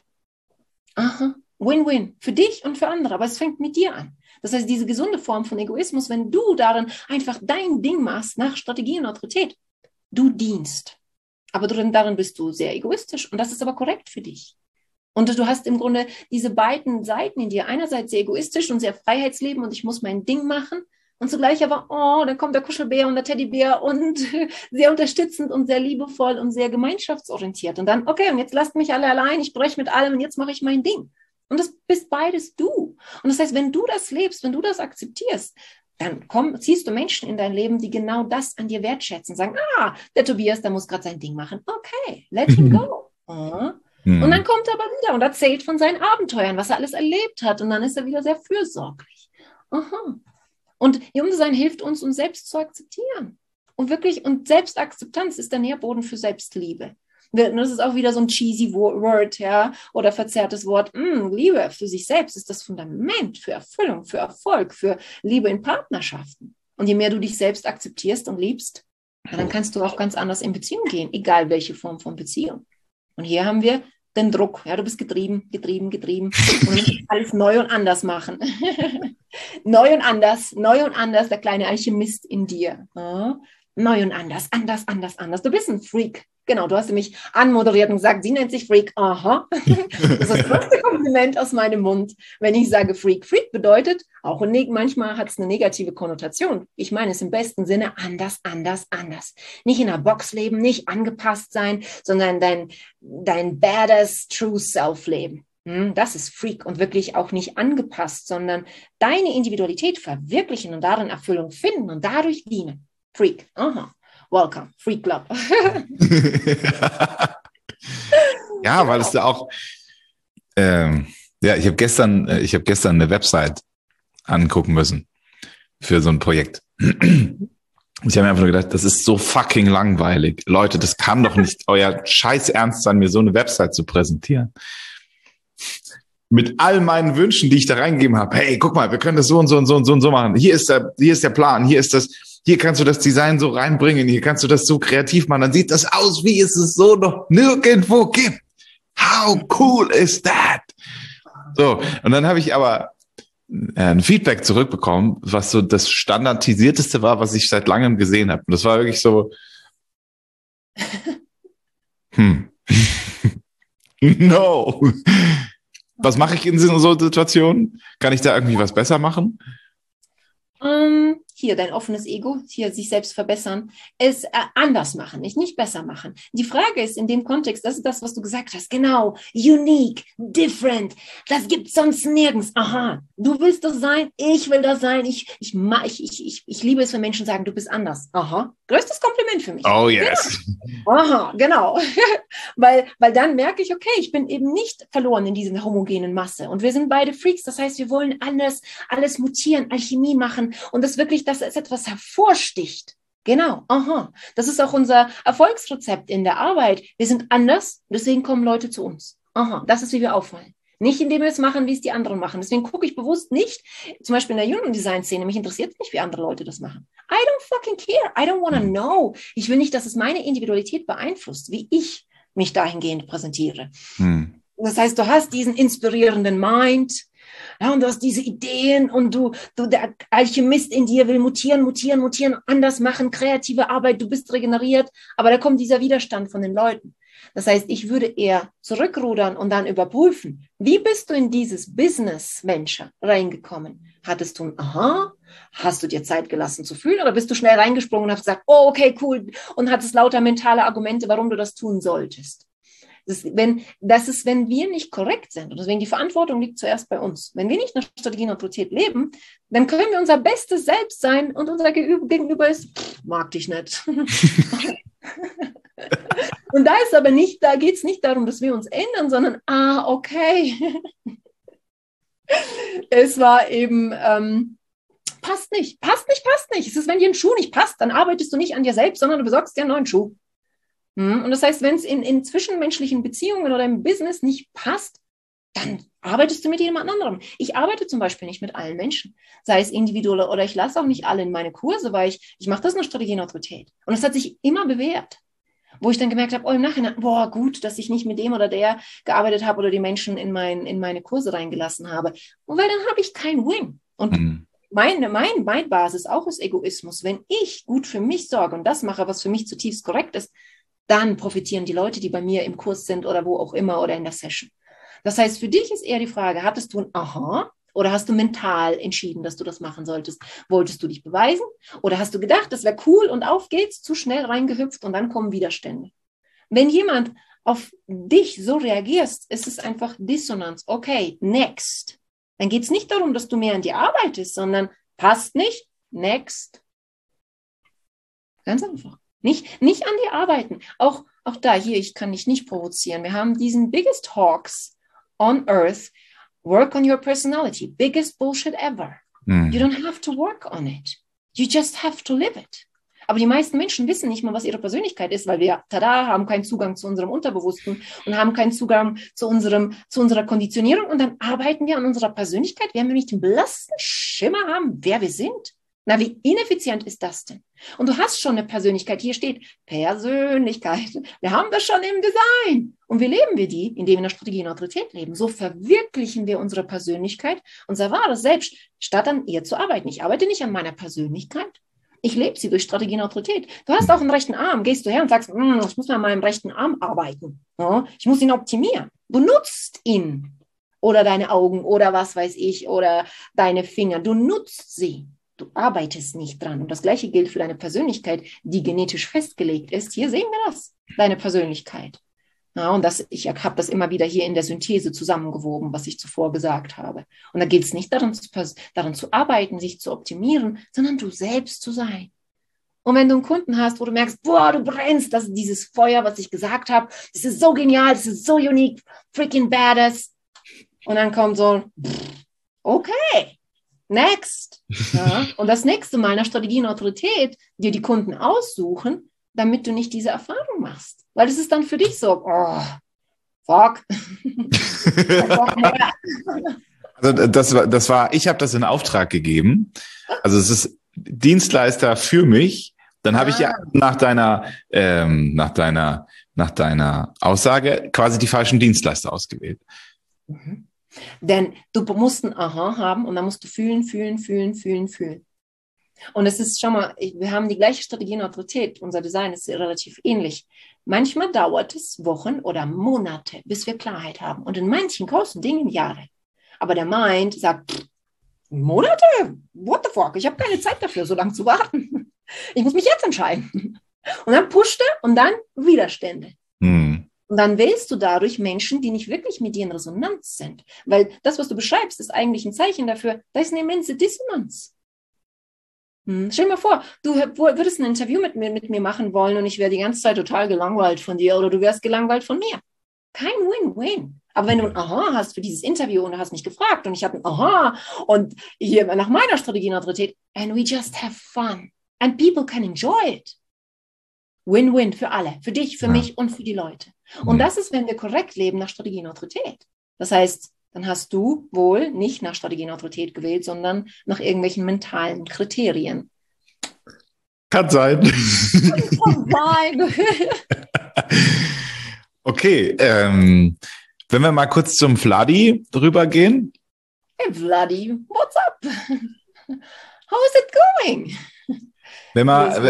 Aha, Win-Win, für dich und für andere. Aber es fängt mit dir an. Das heißt, diese gesunde Form von Egoismus, wenn du darin einfach dein Ding machst, nach Strategie und Autorität, du dienst. Aber darin bist du sehr egoistisch und das ist aber korrekt für dich. Und du hast im Grunde diese beiden Seiten in dir. Einerseits sehr egoistisch und sehr Freiheitsleben und ich muss mein Ding machen. Und zugleich aber, dann kommt der Kuschelbär und der Teddybär und sehr unterstützend und sehr liebevoll und sehr gemeinschaftsorientiert. Und dann, okay, und jetzt lasst mich alle allein, ich breche mit allem und jetzt mache ich mein Ding. Und das bist beides du. Und das heißt, wenn du das lebst, wenn du das akzeptierst, dann ziehst du Menschen in dein Leben, die genau das an dir wertschätzen. Sagen, der Tobias, der muss gerade sein Ding machen. Okay, let him go. Und dann kommt er aber wieder und erzählt von seinen Abenteuern, was er alles erlebt hat. Und dann ist er wieder sehr fürsorglich. Aha. Und Human-Design hilft uns selbst zu akzeptieren. Und Selbstakzeptanz ist der Nährboden für Selbstliebe. Das ist auch wieder so ein cheesy Word, ja, oder verzerrtes Wort. Liebe für sich selbst ist das Fundament für Erfüllung, für Erfolg, für Liebe in Partnerschaften. Und je mehr du dich selbst akzeptierst und liebst, dann kannst du auch ganz anders in Beziehung gehen, egal welche Form von Beziehung. Und hier haben wir den Druck. Ja, du bist getrieben. Und du musst alles neu und anders machen. Neu und anders, der kleine Alchemist in dir. Ja? Neu und anders. Du bist ein Freak. Genau, du hast mich anmoderiert und gesagt, sie nennt sich Freak. Aha. Das ist das größte Kompliment aus meinem Mund, wenn ich sage Freak. Freak bedeutet, manchmal hat es eine negative Konnotation. Ich meine es im besten Sinne anders. Nicht in einer Box leben, nicht angepasst sein, sondern dein badass true self leben. Das ist Freak und wirklich auch nicht angepasst, sondern deine Individualität verwirklichen und darin Erfüllung finden und dadurch dienen. Freak. Aha. Welcome, Freak Club. Ja, weil es ja auch, ich habe gestern eine Website angucken müssen für so ein Projekt. Ich habe mir einfach nur gedacht, das ist so fucking langweilig. Leute, das kann doch nicht euer Scheiß Ernst sein, mir so eine Website zu präsentieren. Mit all meinen Wünschen, die ich da reingegeben habe. Hey, guck mal, wir können das so und so machen. Hier ist der Plan, hier kannst du das Design so reinbringen, hier kannst du das so kreativ machen, dann sieht das aus, wie es so noch nirgendwo gibt. How cool is that? So, und dann habe ich aber ein Feedback zurückbekommen, was so das Standardisierteste war, was ich seit langem gesehen habe. Und das war wirklich so, no. Was mache ich in so Situationen? Kann ich da irgendwie was besser machen? hier dein offenes Ego, hier sich selbst verbessern, es anders machen, nicht besser machen. Die Frage ist in dem Kontext, das ist das, was du gesagt hast, genau, unique, different, das gibt's sonst nirgends. Aha, du willst das sein, ich will das sein, ich liebe es, wenn Menschen sagen, du bist anders. Aha, größtes Kompliment für mich. Oh yes. Genau. Aha, genau. weil dann merke ich, okay, ich bin eben nicht verloren in dieser homogenen Masse und wir sind beide Freaks, das heißt, wir wollen alles mutieren, Alchemie machen und das wirklich, dass es etwas hervorsticht. Genau, aha. Das ist auch unser Erfolgsrezept in der Arbeit. Wir sind anders, deswegen kommen Leute zu uns. Aha, das ist, wie wir auffallen. Nicht, indem wir es machen, wie es die anderen machen. Deswegen gucke ich bewusst nicht, zum Beispiel in der Human Design Szene, mich interessiert es nicht, wie andere Leute das machen. I don't fucking care. I don't want to know. Ich will nicht, dass es meine Individualität beeinflusst, wie ich mich dahingehend präsentiere. Das heißt, du hast diesen inspirierenden Mind, ja, und du hast diese Ideen und du, der Alchemist in dir will mutieren, anders machen, kreative Arbeit, du bist regeneriert, aber da kommt dieser Widerstand von den Leuten. Das heißt, ich würde eher zurückrudern und dann überprüfen, wie bist du in dieses Business-Venture reingekommen? Hattest du ein Aha? Hast du dir Zeit gelassen zu fühlen oder bist du schnell reingesprungen und hast gesagt, oh, okay, cool, und hattest lauter mentale Argumente, warum du das tun solltest? Das ist, wenn wir nicht korrekt sind. Und deswegen die Verantwortung liegt zuerst bei uns. Wenn wir nicht nach Strategie und Autorität leben, dann können wir unser bestes Selbst sein und unser Gegenüber ist, mag dich nicht. Und da geht es nicht darum, dass wir uns ändern, sondern, okay. Es war eben, passt nicht. Es ist, wenn dir ein Schuh nicht passt, dann arbeitest du nicht an dir selbst, sondern du besorgst dir einen neuen Schuh. Und das heißt, wenn es in zwischenmenschlichen Beziehungen oder im Business nicht passt, dann arbeitest du mit jemand anderem. Ich arbeite zum Beispiel nicht mit allen Menschen, sei es individuell oder ich lasse auch nicht alle in meine Kurse, weil ich mache das nach Strategie und Autorität. Und es hat sich immer bewährt, wo ich dann gemerkt habe, im Nachhinein, gut, dass ich nicht mit dem oder der gearbeitet habe oder die Menschen in meine Kurse reingelassen habe. Und weil dann habe ich kein Win. Und meine Basis auch ist Egoismus. Wenn ich gut für mich sorge und das mache, was für mich zutiefst korrekt ist, dann profitieren die Leute, die bei mir im Kurs sind oder wo auch immer oder in der Session. Das heißt, für dich ist eher die Frage, hattest du ein Aha oder hast du mental entschieden, dass du das machen solltest? Wolltest du dich beweisen oder hast du gedacht, das wäre cool und auf geht's, zu schnell reingehüpft und dann kommen Widerstände? Wenn jemand auf dich so reagierst, ist es einfach Dissonanz. Okay, next. Dann geht es nicht darum, dass du mehr an dir arbeitest, sondern passt nicht, next. Ganz einfach. Nicht an dir arbeiten. Auch da, hier, ich kann dich nicht provozieren. Wir haben diesen biggest hawks on earth. Work on your personality. Biggest bullshit ever. You don't have to work on it. You just have to live it. Aber die meisten Menschen wissen nicht mal, was ihre Persönlichkeit ist, weil wir, haben keinen Zugang zu unserem Unterbewussten und haben keinen Zugang zu unserer Konditionierung. Und dann arbeiten wir an unserer Persönlichkeit, werden wir nicht den blassen Schimmer haben, wer wir sind. Na, wie ineffizient ist das denn? Und du hast schon eine Persönlichkeit. Hier steht Persönlichkeit. Wir haben das schon im Design. Und wie leben wir die? Indem wir in der Strategie und Autorität leben. So verwirklichen wir unsere Persönlichkeit, unser wahres Selbst, statt an ihr zu arbeiten. Ich arbeite nicht an meiner Persönlichkeit. Ich lebe sie durch Strategie und Autorität. Du hast auch einen rechten Arm. Gehst du her und sagst, ich muss mal an meinem rechten Arm arbeiten. Ja, ich muss ihn optimieren. Du nutzt ihn. Oder deine Augen oder was weiß ich. Oder deine Finger. Du nutzt sie. Du arbeitest nicht dran. Und das Gleiche gilt für deine Persönlichkeit, die genetisch festgelegt ist. Hier sehen wir das, deine Persönlichkeit. Ja, und ich habe das immer wieder hier in der Synthese zusammengewoben, was ich zuvor gesagt habe. Und da geht es nicht daran zu arbeiten, sich zu optimieren, sondern du selbst zu sein. Und wenn du einen Kunden hast, wo du merkst, du brennst, das ist dieses Feuer, was ich gesagt habe, das ist so genial, das ist so unique, freaking badass. Und dann kommt so, okay. Next. Ja, und das nächste Mal nach Strategie und Autorität dir die Kunden aussuchen, damit du nicht diese Erfahrung machst. Weil es ist dann für dich so, fuck. Also ich habe das in Auftrag gegeben. Also es ist Dienstleister für mich. Dann habe ich ja nach deiner Aussage quasi die falschen Dienstleister ausgewählt. Mhm. Denn du musst ein Aha haben und dann musst du fühlen. Und es ist, schau mal, wir haben die gleiche Strategie und Autorität. Unser Design ist relativ ähnlich. Manchmal dauert es Wochen oder Monate, bis wir Klarheit haben. Und in manchen großen Dingen Jahre. Aber der Mind sagt, Monate? What the fuck? Ich habe keine Zeit dafür, so lange zu warten. Ich muss mich jetzt entscheiden. Und dann pushte und dann Widerstände. Und dann wählst du dadurch Menschen, die nicht wirklich mit dir in Resonanz sind. Weil das, was du beschreibst, ist eigentlich ein Zeichen dafür, da ist eine immense Dissonanz. Stell dir mal vor, du würdest ein Interview mit mir machen wollen und ich wäre die ganze Zeit total gelangweilt von dir oder du wärst gelangweilt von mir. Kein Win-Win. Aber wenn du ein Aha hast für dieses Interview und du hast mich gefragt und ich habe ein Aha und hier nach meiner Strategie und Autorität, and we just have fun and people can enjoy it. Win-Win für alle, für dich, für mich und für die Leute. Und das ist, wenn wir korrekt leben nach Strategie und Autorität. Das heißt, dann hast du wohl nicht nach Strategie und Autorität gewählt, sondern nach irgendwelchen mentalen Kriterien. Kann sein. Okay, wenn wir mal kurz zum Vladi rübergehen. Hey Vladi, what's up? How is it going? Wenn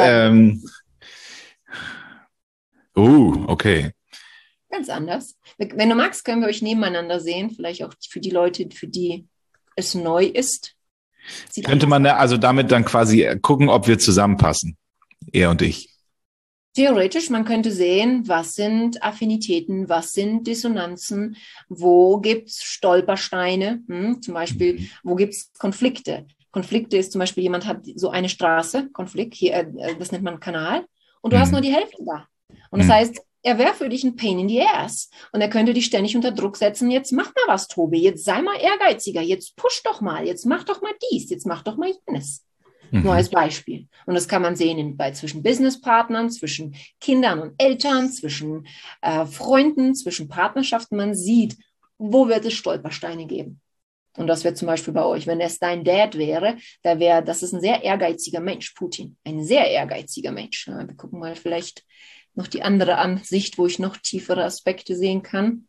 wir, okay. Ganz anders. Wenn du magst, können wir euch nebeneinander sehen. Vielleicht auch für die Leute, für die es neu ist. Könnte man also damit dann quasi gucken, ob wir zusammenpassen, er und ich? Theoretisch, man könnte sehen, was sind Affinitäten, was sind Dissonanzen, wo gibt es Stolpersteine, zum Beispiel, wo gibt es Konflikte. Konflikte ist zum Beispiel, jemand hat so eine Straße, Konflikt, hier, das nennt man Kanal, und du hast nur die Hälfte da. Und das heißt, er wäre für dich ein Pain in the Ass. Und er könnte dich ständig unter Druck setzen, jetzt mach mal was, Tobi, jetzt sei mal ehrgeiziger, jetzt push doch mal, jetzt mach doch mal dies, jetzt mach doch mal jenes. Nur als Beispiel. Und das kann man sehen zwischen Businesspartnern, zwischen Kindern und Eltern, zwischen Freunden, zwischen Partnerschaften. Man sieht, wo wird es Stolpersteine geben. Und das wäre zum Beispiel bei euch, wenn es dein Dad wäre, das ist ein sehr ehrgeiziger Mensch, Putin. Ein sehr ehrgeiziger Mensch. Ja, wir gucken mal vielleicht noch die andere Ansicht, wo ich noch tiefere Aspekte sehen kann.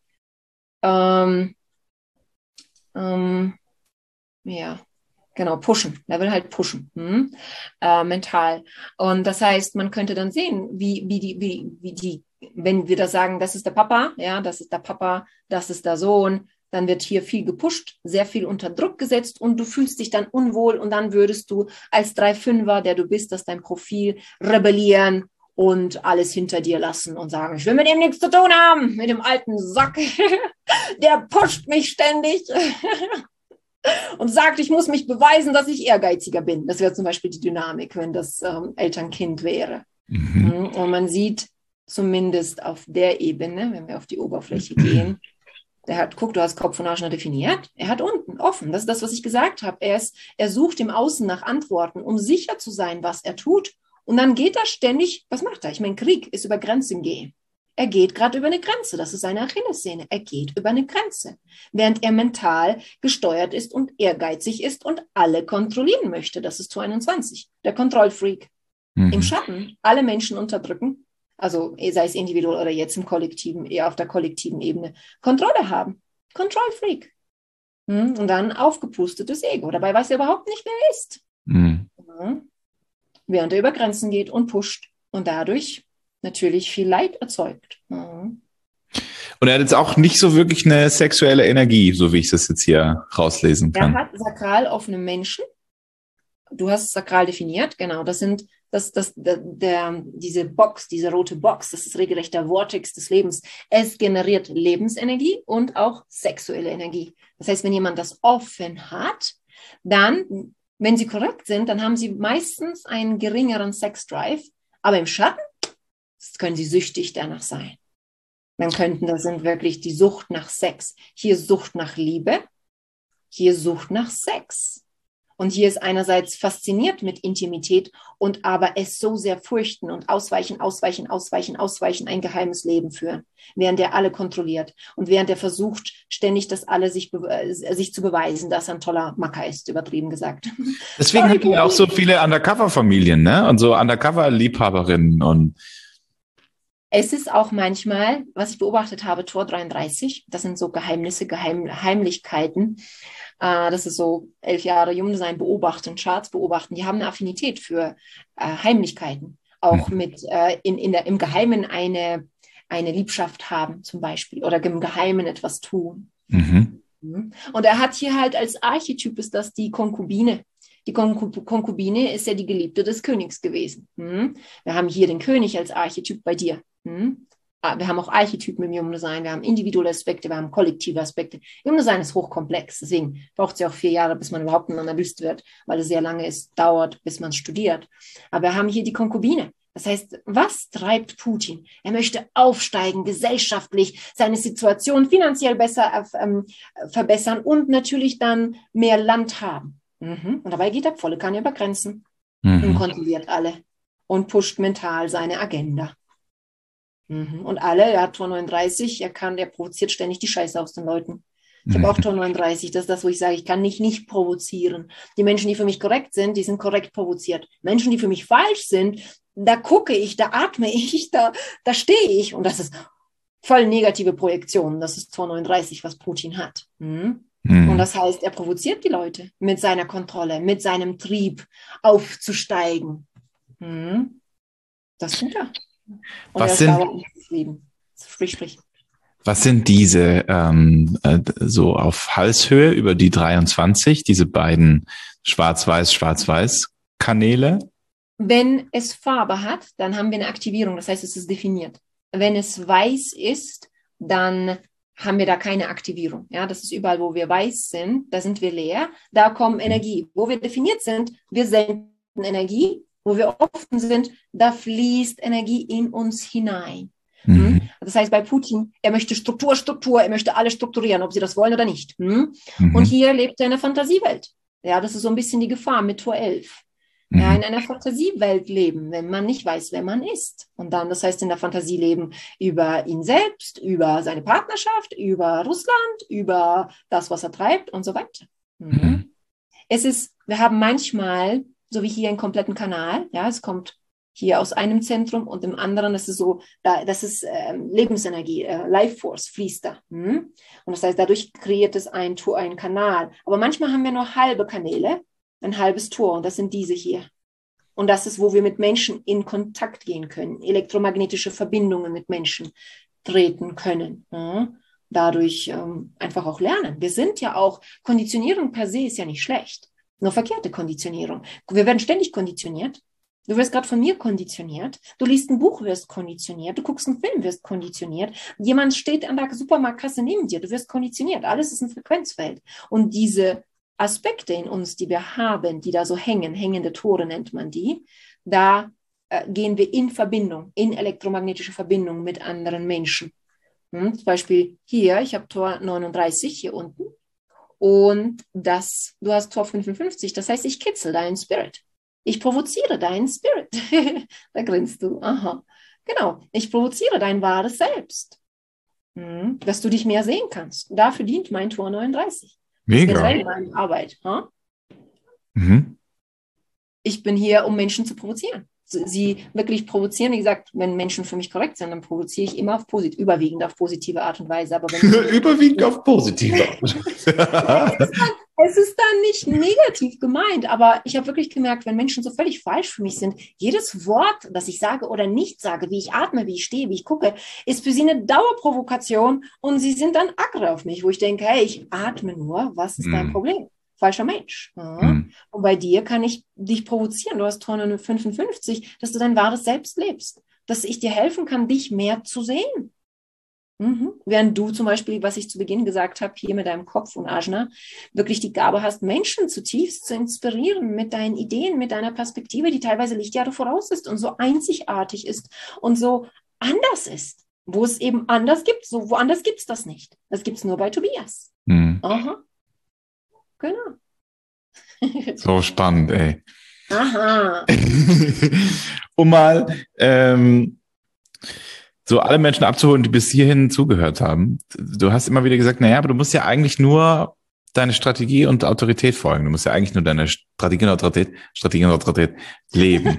Ja. Genau, pushen. Er will halt pushen, mental. Und das heißt, man könnte dann sehen, wie die, wenn wir da sagen, das ist der Papa, ja, das ist der Papa, das ist der Sohn, dann wird hier viel gepusht, sehr viel unter Druck gesetzt und du fühlst dich dann unwohl und dann würdest du als 3-5er, der du bist, das dein Profil, rebellieren und alles hinter dir lassen und sagen, ich will mit ihm nichts zu tun haben, mit dem alten Sack, der pusht mich ständig. Und sagt, ich muss mich beweisen, dass ich ehrgeiziger bin. Das wäre zum Beispiel die Dynamik, wenn das Eltern-Kind wäre. Und man sieht zumindest auf der Ebene, wenn wir auf die Oberfläche gehen, guck, du hast Kopf und Arsch definiert, er hat unten offen. Das ist das, was ich gesagt habe. Er sucht im Außen nach Antworten, um sicher zu sein, was er tut. Und dann geht er ständig, was macht er? Ich meine, Krieg ist über Grenzen gehen. Er geht gerade über eine Grenze. Das ist seine Achillessehne. Er geht über eine Grenze. Während er mental gesteuert ist und ehrgeizig ist und alle kontrollieren möchte. Das ist 22. Der Kontrollfreak. Im Schatten alle Menschen unterdrücken. Also sei es individuell oder jetzt im Kollektiven, eher auf der kollektiven Ebene. Kontrolle haben. Kontrollfreak. Und dann aufgepustetes Ego. Dabei weiß er überhaupt nicht, wer er ist. Während er über Grenzen geht und pusht. Und dadurch natürlich viel Leid erzeugt. Und er hat jetzt auch nicht so wirklich eine sexuelle Energie, so wie ich das jetzt hier rauslesen kann. Er hat sakral offene Menschen. Du hast sakral definiert, genau. Das sind diese Box, diese rote Box, das ist regelrecht der Vortex des Lebens. Es generiert Lebensenergie und auch sexuelle Energie. Das heißt, wenn jemand das offen hat, dann, wenn sie korrekt sind, dann haben sie meistens einen geringeren Sexdrive. Aber im Schatten können sie süchtig danach sein. Das sind wirklich die Sucht nach Sex. Hier Sucht nach Liebe, hier Sucht nach Sex. Und hier ist einerseits fasziniert mit Intimität und aber es so sehr fürchten und ausweichen, ein geheimes Leben führen, während er alle kontrolliert und während er versucht, ständig das alle sich zu beweisen, dass er ein toller Macker ist, übertrieben gesagt. Deswegen hat er auch so viele Undercover-Familien, ne? Und so Undercover-Liebhaberinnen und es ist auch manchmal, was ich beobachtet habe, Tor 33, das sind so Geheimnisse, Heimlichkeiten. Das ist so 11 Jahre Jungsein beobachten, Charts beobachten. Die haben eine Affinität für Heimlichkeiten. Auch mit im Geheimen eine Liebschaft haben zum Beispiel oder im Geheimen etwas tun. Und er hat hier halt als Archetyp ist das die Konkubine. Die Konkubine ist ja die Geliebte des Königs gewesen. Wir haben hier den König als Archetyp bei dir. Wir haben auch Archetypen im Human Design, wir haben individuelle Aspekte, wir haben kollektive Aspekte. Human Design ist hochkomplex, deswegen braucht es ja auch 4 Jahre, bis man überhaupt ein Analyst wird, weil es sehr lange dauert, bis man studiert. Aber wir haben hier die Konkubine. Das heißt, was treibt Putin? Er möchte aufsteigen, gesellschaftlich, seine Situation finanziell besser verbessern und natürlich dann mehr Land haben. Und dabei geht er volle Kanne über Grenzen und kontrolliert alle und pusht mental seine Agenda. Und er hat Tor 39, er provoziert ständig die Scheiße aus den Leuten. Ich habe auch Tor 39, das ist das, wo ich sage, ich kann nicht provozieren. Die Menschen, die für mich korrekt sind, die sind korrekt provoziert. Menschen, die für mich falsch sind, da gucke ich, da atme ich, da stehe ich. Und das ist voll negative Projektion. Das ist Tor 39, was Putin hat. Und das heißt, er provoziert die Leute mit seiner Kontrolle, mit seinem Trieb aufzusteigen. Das tut er. Und was sind diese so auf Halshöhe über die 23, diese beiden Schwarz-Weiß Kanäle? Wenn es Farbe hat, dann haben wir eine Aktivierung, das heißt, es ist definiert. Wenn es weiß ist, dann haben wir da keine Aktivierung. Ja, das ist überall, wo wir weiß sind, da sind wir leer, da kommt Energie. Wo wir definiert sind, wir senden Energie. Wo wir offen sind, da fließt Energie in uns hinein. Das heißt, bei Putin, er möchte Struktur, er möchte alles strukturieren, ob sie das wollen oder nicht. Und hier lebt er in einer Fantasiewelt. Ja, das ist so ein bisschen die Gefahr mit Tor 11. Ja, in einer Fantasiewelt leben, wenn man nicht weiß, wer man ist. Und dann, das heißt, in der Fantasie leben über ihn selbst, über seine Partnerschaft, über Russland, über das, was er treibt und so weiter. Wir haben manchmal so wie hier einen kompletten Kanal, ja, es kommt hier aus einem Zentrum und im anderen, das ist so, das ist Lebensenergie, Life Force fließt da. Und das heißt, dadurch kreiert es ein Tor, einen Kanal. Aber manchmal haben wir nur halbe Kanäle, ein halbes Tor und das sind diese hier. Und das ist, wo wir mit Menschen in Kontakt gehen können, elektromagnetische Verbindungen mit Menschen treten können. Dadurch einfach auch lernen. Wir sind ja auch, Konditionierung per se ist ja nicht schlecht. Nur verkehrte Konditionierung. Wir werden ständig konditioniert. Du wirst gerade von mir konditioniert. Du liest ein Buch, wirst konditioniert. Du guckst einen Film, wirst konditioniert. Jemand steht an der Supermarktkasse neben dir. Du wirst konditioniert. Alles ist ein Frequenzfeld. Und diese Aspekte in uns, die wir haben, die da so hängen, hängende Tore nennt man die, da gehen wir in Verbindung, in elektromagnetische Verbindung mit anderen Menschen. Zum Beispiel hier, ich habe Tor 39 hier unten. Und du hast Tor 55, das heißt, ich kitzel deinen Spirit. Ich provoziere deinen Spirit. Da grinst du. Aha. Genau. Ich provoziere dein wahres Selbst. Dass du dich mehr sehen kannst. Dafür dient mein Tor 39. Mega. Das ist meine Arbeit. Ich bin hier, um Menschen zu provozieren. Sie wirklich provozieren. Wie gesagt, wenn Menschen für mich korrekt sind, dann provoziere ich immer überwiegend auf positive Art und Weise. Aber wenn überwiegend auf positive Art und Weise. Es ist dann nicht negativ gemeint, aber ich habe wirklich gemerkt, wenn Menschen so völlig falsch für mich sind, jedes Wort, das ich sage oder nicht sage, wie ich atme, wie ich stehe, wie ich gucke, ist für sie eine Dauerprovokation und sie sind dann aggro auf mich, wo ich denke, hey, ich atme nur, was ist dein Problem? Falscher Mensch. Und bei dir kann ich dich provozieren. Du hast Tor 55, dass du dein wahres Selbst lebst. Dass ich dir helfen kann, dich mehr zu sehen. Während du zum Beispiel, was ich zu Beginn gesagt habe, hier mit deinem Kopf und Ajna, wirklich die Gabe hast, Menschen zutiefst zu inspirieren mit deinen Ideen, mit deiner Perspektive, die teilweise Lichtjahre voraus ist und so einzigartig ist und so anders ist. Wo es eben anders gibt. So woanders gibt es das nicht. Das gibt es nur bei Tobias. Aha. Genau. So spannend, ey. Aha. Um mal so alle Menschen abzuholen, die bis hierhin zugehört haben. Du hast immer wieder gesagt, naja, aber du musst ja eigentlich nur deine Strategie und Autorität folgen. Du musst ja eigentlich nur deine Strategie und Autorität leben.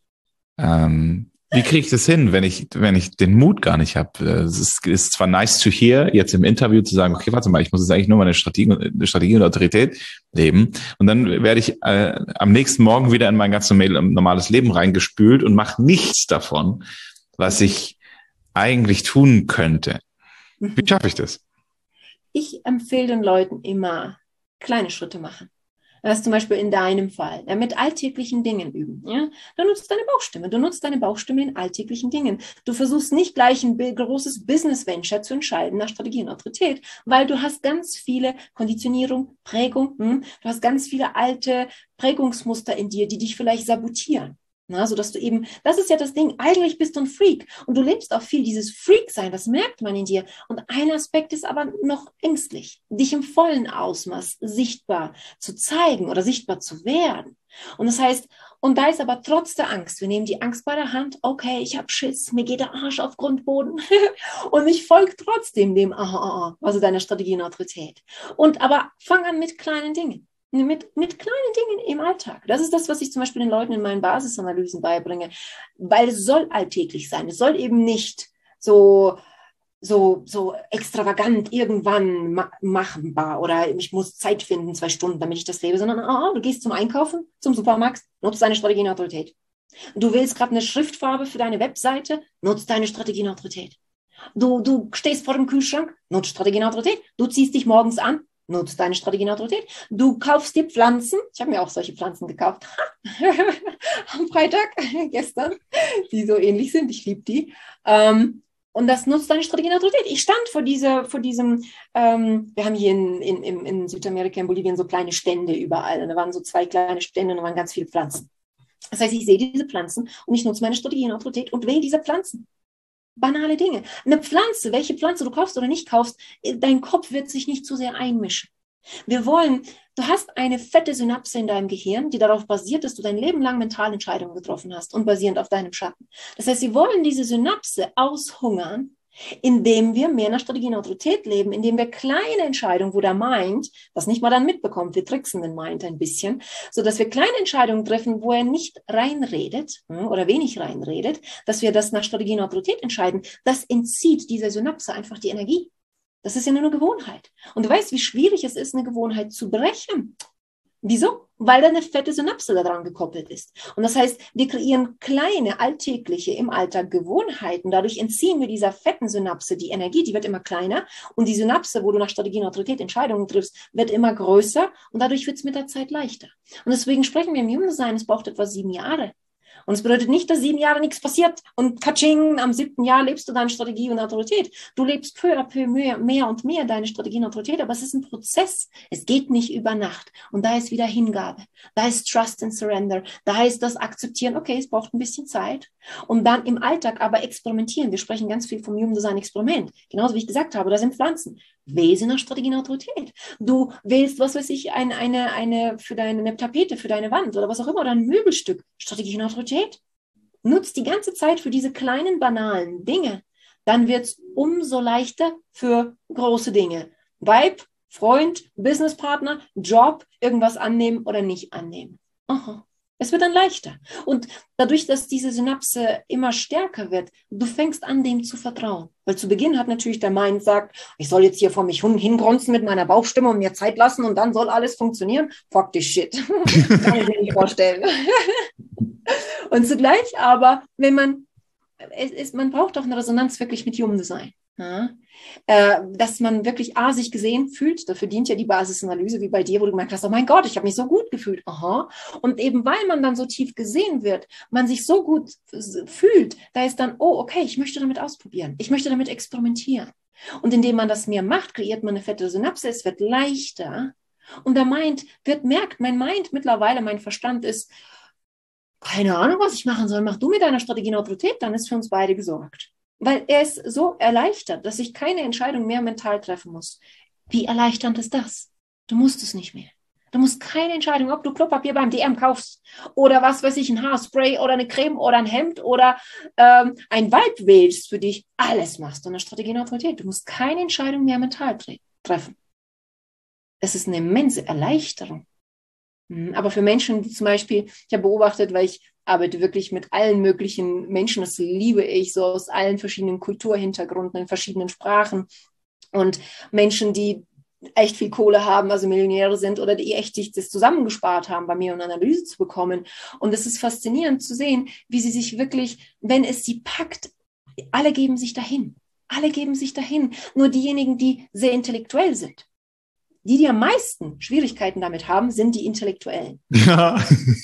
Wie kriege ich das hin, wenn ich den Mut gar nicht habe? Es ist zwar nice to hear, jetzt im Interview zu sagen, okay, warte mal, ich muss jetzt eigentlich nur meine Strategie und Autorität leben. Und dann werde ich am nächsten Morgen wieder in mein ganz normales Leben reingespült und mache nichts davon, was ich eigentlich tun könnte. Wie schaffe ich das? ich empfehle den Leuten immer, kleine Schritte machen. Das ist zum Beispiel in deinem Fall, ja, mit alltäglichen Dingen üben. Ja? Du nutzt deine Bauchstimme. Du nutzt deine Bauchstimme in alltäglichen Dingen. Du versuchst nicht gleich ein großes Business-Venture zu entscheiden nach Strategie und Autorität, weil du hast ganz viele Konditionierung, Prägung, du hast ganz viele alte Prägungsmuster in dir, die dich vielleicht sabotieren. Na, so dass du eben, das ist ja das Ding, eigentlich bist du ein Freak und du lebst auch viel dieses Freak-Sein, das merkt man in dir. Und ein Aspekt ist aber noch ängstlich, dich im vollen Ausmaß sichtbar zu zeigen oder sichtbar zu werden. Und das heißt, und da ist aber trotz der Angst, wir nehmen die Angst bei der Hand, okay, ich habe Schiss, mir geht der Arsch auf Grundboden und ich folge trotzdem dem, also deiner Strategie und Autorität. Und aber fang an mit kleinen Dingen. Mit kleinen Dingen im Alltag. Das ist das, was ich zum Beispiel den Leuten in meinen Basisanalysen beibringe, weil es soll alltäglich sein. Es soll eben nicht so extravagant irgendwann machbar oder ich muss Zeit finden, 2 Stunden, damit ich das lebe, sondern du gehst zum Einkaufen, zum Supermarkt, nutzt deine Strategie und Autorität. Du wählst gerade eine Schriftfarbe für deine Webseite, nutzt deine Strategie und Autorität. Du stehst vor dem Kühlschrank, nutzt Strategie und Autorität. Du ziehst dich morgens an, nutzt deine Strategie und Autorität. Du kaufst dir Pflanzen. Ich habe mir auch solche Pflanzen gekauft. Am Freitag, gestern, die so ähnlich sind. Ich liebe die. Und das nutzt deine Strategie und Autorität. Ich stand vor diesem, wir haben hier in Südamerika, in Bolivien so kleine Stände überall. Und da waren so 2 kleine Stände und da waren ganz viele Pflanzen. Das heißt, ich sehe diese Pflanzen und ich nutze meine Strategie und Autorität und wähle diese Pflanzen. Banale Dinge. Eine Pflanze, welche Pflanze du kaufst oder nicht kaufst, dein Kopf wird sich nicht zu sehr einmischen. Du hast eine fette Synapse in deinem Gehirn, die darauf basiert, dass du dein Leben lang mentale Entscheidungen getroffen hast und basierend auf deinem Schatten. Das heißt, sie wollen diese Synapse aushungern, indem wir mehr nach Strategie und Autorität leben, indem wir kleine Entscheidungen, wo der Mind das nicht mal dann mitbekommt, wir tricksen den Mind ein bisschen, so dass wir kleine Entscheidungen treffen, wo er nicht reinredet oder wenig reinredet, dass wir das nach Strategie und Autorität entscheiden, das entzieht dieser Synapse einfach die Energie. Das ist ja nur eine Gewohnheit. Und du weißt, wie schwierig es ist, eine Gewohnheit zu brechen. Wieso? Weil da eine fette Synapse daran gekoppelt ist. Und das heißt, wir kreieren kleine, alltägliche, im Alltag Gewohnheiten. Dadurch entziehen wir dieser fetten Synapse die Energie, die wird immer kleiner. Und die Synapse, wo du nach Strategie und Autorität Entscheidungen triffst, wird immer größer. Und dadurch wird es mit der Zeit leichter. Und deswegen sprechen wir im Human Design, es braucht etwa 7 Jahre. Und es bedeutet nicht, dass 7 Jahre nichts passiert und katsching, am 7. Jahr lebst du deine Strategie und Autorität. Du lebst peu à peu mehr und mehr deine Strategie und Autorität, aber es ist ein Prozess. Es geht nicht über Nacht. Und da ist wieder Hingabe. Da ist Trust and Surrender. Da ist das Akzeptieren, okay, es braucht ein bisschen Zeit. Und dann im Alltag aber experimentieren. Wir sprechen ganz viel vom Human Design Experiment. Genauso wie ich gesagt habe, da sind Pflanzen. Wähle nach Strategie und Autorität. Du wählst, was weiß ich, eine Tapete für deine Wand oder was auch immer, oder ein Möbelstück. Strategie und Autorität. Nutzt die ganze Zeit für diese kleinen, banalen Dinge. Dann wird es umso leichter für große Dinge. Weib, Freund, Businesspartner, Job, irgendwas annehmen oder nicht annehmen. Aha. Es wird dann leichter. Und dadurch, dass diese Synapse immer stärker wird, du fängst an, dem zu vertrauen. Weil zu Beginn hat natürlich der Mind gesagt, ich soll jetzt hier vor mich hingrunzen mit meiner Bauchstimme und mir Zeit lassen und dann soll alles funktionieren. Fuck this shit. Kann ich mir nicht vorstellen. Und zugleich aber, man braucht auch eine Resonanz wirklich mit Human Design. Ja? Dass man wirklich sich gesehen fühlt, dafür dient ja die Basisanalyse, wie bei dir, wo du gemerkt hast, oh mein Gott, ich habe mich so gut gefühlt. Aha. Und eben weil man dann so tief gesehen wird, man sich so gut fühlt, da ist dann, oh, okay, ich möchte damit ausprobieren, ich möchte damit experimentieren. Und indem man das mehr macht, kreiert man eine fette Synapse, es wird leichter. Und der Mind merkt, mein Mind mittlerweile, mein Verstand ist, keine Ahnung, was ich machen soll, mach du mit deiner Strategie und Autorität, dann ist für uns beide gesorgt. Weil er ist so erleichtert, dass ich keine Entscheidung mehr mental treffen muss. Wie erleichternd ist das? Du musst es nicht mehr. Du musst keine Entscheidung, ob du Klopapier beim DM kaufst oder was weiß ich, ein Haarspray oder eine Creme oder ein Hemd oder ein Vibe wählst für dich. Alles machst du in der Strategie und Autorität. Du musst keine Entscheidung mehr mental treffen. Es ist eine immense Erleichterung. Aber für Menschen, die zum Beispiel, ich habe beobachtet, weil ich arbeite wirklich mit allen möglichen Menschen, das liebe ich, so aus allen verschiedenen Kulturhintergründen, in verschiedenen Sprachen und Menschen, die echt viel Kohle haben, also Millionäre sind oder die echt sich das zusammengespart haben, bei mir eine Analyse zu bekommen. Und es ist faszinierend zu sehen, wie sie sich wirklich, wenn es sie packt, alle geben sich dahin. Alle geben sich dahin. Nur diejenigen, die sehr intellektuell sind. Die am meisten Schwierigkeiten damit haben, sind die Intellektuellen. Ja.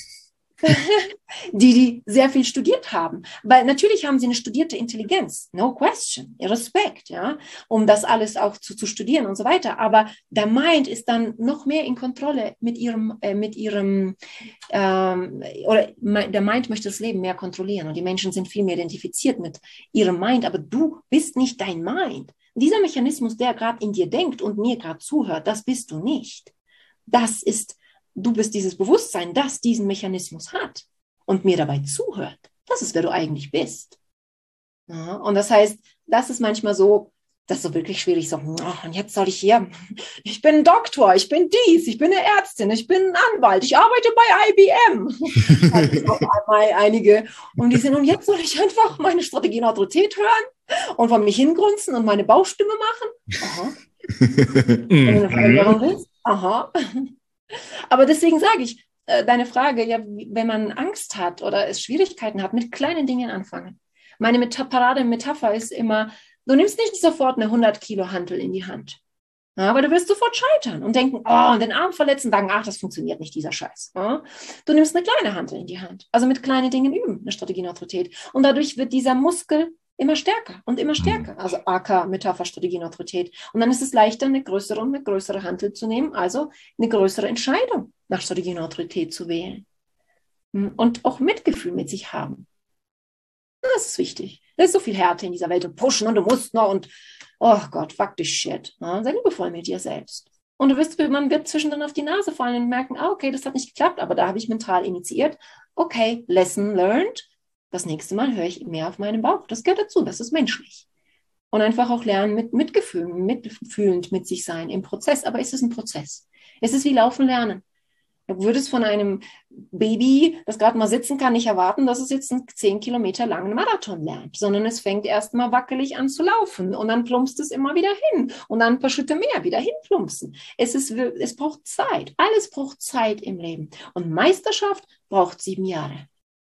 Die sehr viel studiert haben. Weil natürlich haben sie eine studierte Intelligenz, no question, Respekt, ja, um das alles auch zu studieren und so weiter. Aber der Mind ist dann noch mehr in Kontrolle oder der Mind möchte das Leben mehr kontrollieren und die Menschen sind viel mehr identifiziert mit ihrem Mind, aber du bist nicht dein Mind. Dieser Mechanismus, der gerade in dir denkt und mir gerade zuhört, das bist du nicht. Du bist dieses Bewusstsein, das diesen Mechanismus hat und mir dabei zuhört. Das ist, wer du eigentlich bist. Ja, und das heißt, das ist manchmal so, das ist so wirklich schwierig, so, und jetzt soll ich bin Doktor, ich bin dies, ich bin eine Ärztin, ich bin ein Anwalt, ich arbeite bei IBM. Also auf einmal einige, und jetzt soll ich einfach meine Strategie und Autorität hören und von mich hingrunzen und meine Bauchstimme machen. Aha. Wenn du eine Veränderung willst? Aha. Aber deswegen sage ich, deine Frage, ja, wenn man Angst hat oder es Schwierigkeiten hat, mit kleinen Dingen anfangen. Meine Parade-Metapher ist immer, du nimmst nicht sofort eine 100 Kilo Hantel in die Hand. Ja, aber du wirst sofort scheitern und denken, und den Arm verletzen, sagen, das funktioniert nicht, dieser Scheiß. Ja? Du nimmst eine kleine Hantel in die Hand. Also mit kleinen Dingen üben, eine Strategie und Autorität. Und dadurch wird dieser Muskel immer stärker und immer stärker. Also AK, Metapher, Strategie und Autorität. Und dann ist es leichter, eine größere Hantel zu nehmen, also eine größere Entscheidung nach Strategie und Autorität zu wählen. Und auch Mitgefühl mit sich haben. Das ist wichtig. Da ist so viel Härte in dieser Welt und pushen und du musst noch und oh Gott, fuck this shit. Ja, sei liebevoll mit dir selbst. Und man wird zwischendrin auf die Nase fallen und merken, okay, das hat nicht geklappt, aber da habe ich mental initiiert. Okay, lesson learned. Das nächste Mal höre ich mehr auf meinen Bauch. Das gehört dazu, das ist menschlich. Und einfach auch lernen, mitfühlend mit sich sein im Prozess. Aber es ist ein Prozess. Es ist wie Laufen lernen. Du würdest von einem Baby, das gerade mal sitzen kann, nicht erwarten, dass es jetzt einen 10 Kilometer langen Marathon lernt, sondern es fängt erst mal wackelig an zu laufen und dann plumpst es immer wieder hin und dann ein paar Schritte mehr wieder hinplumpsen. Es braucht Zeit. Alles braucht Zeit im Leben. Und Meisterschaft braucht 7 Jahre.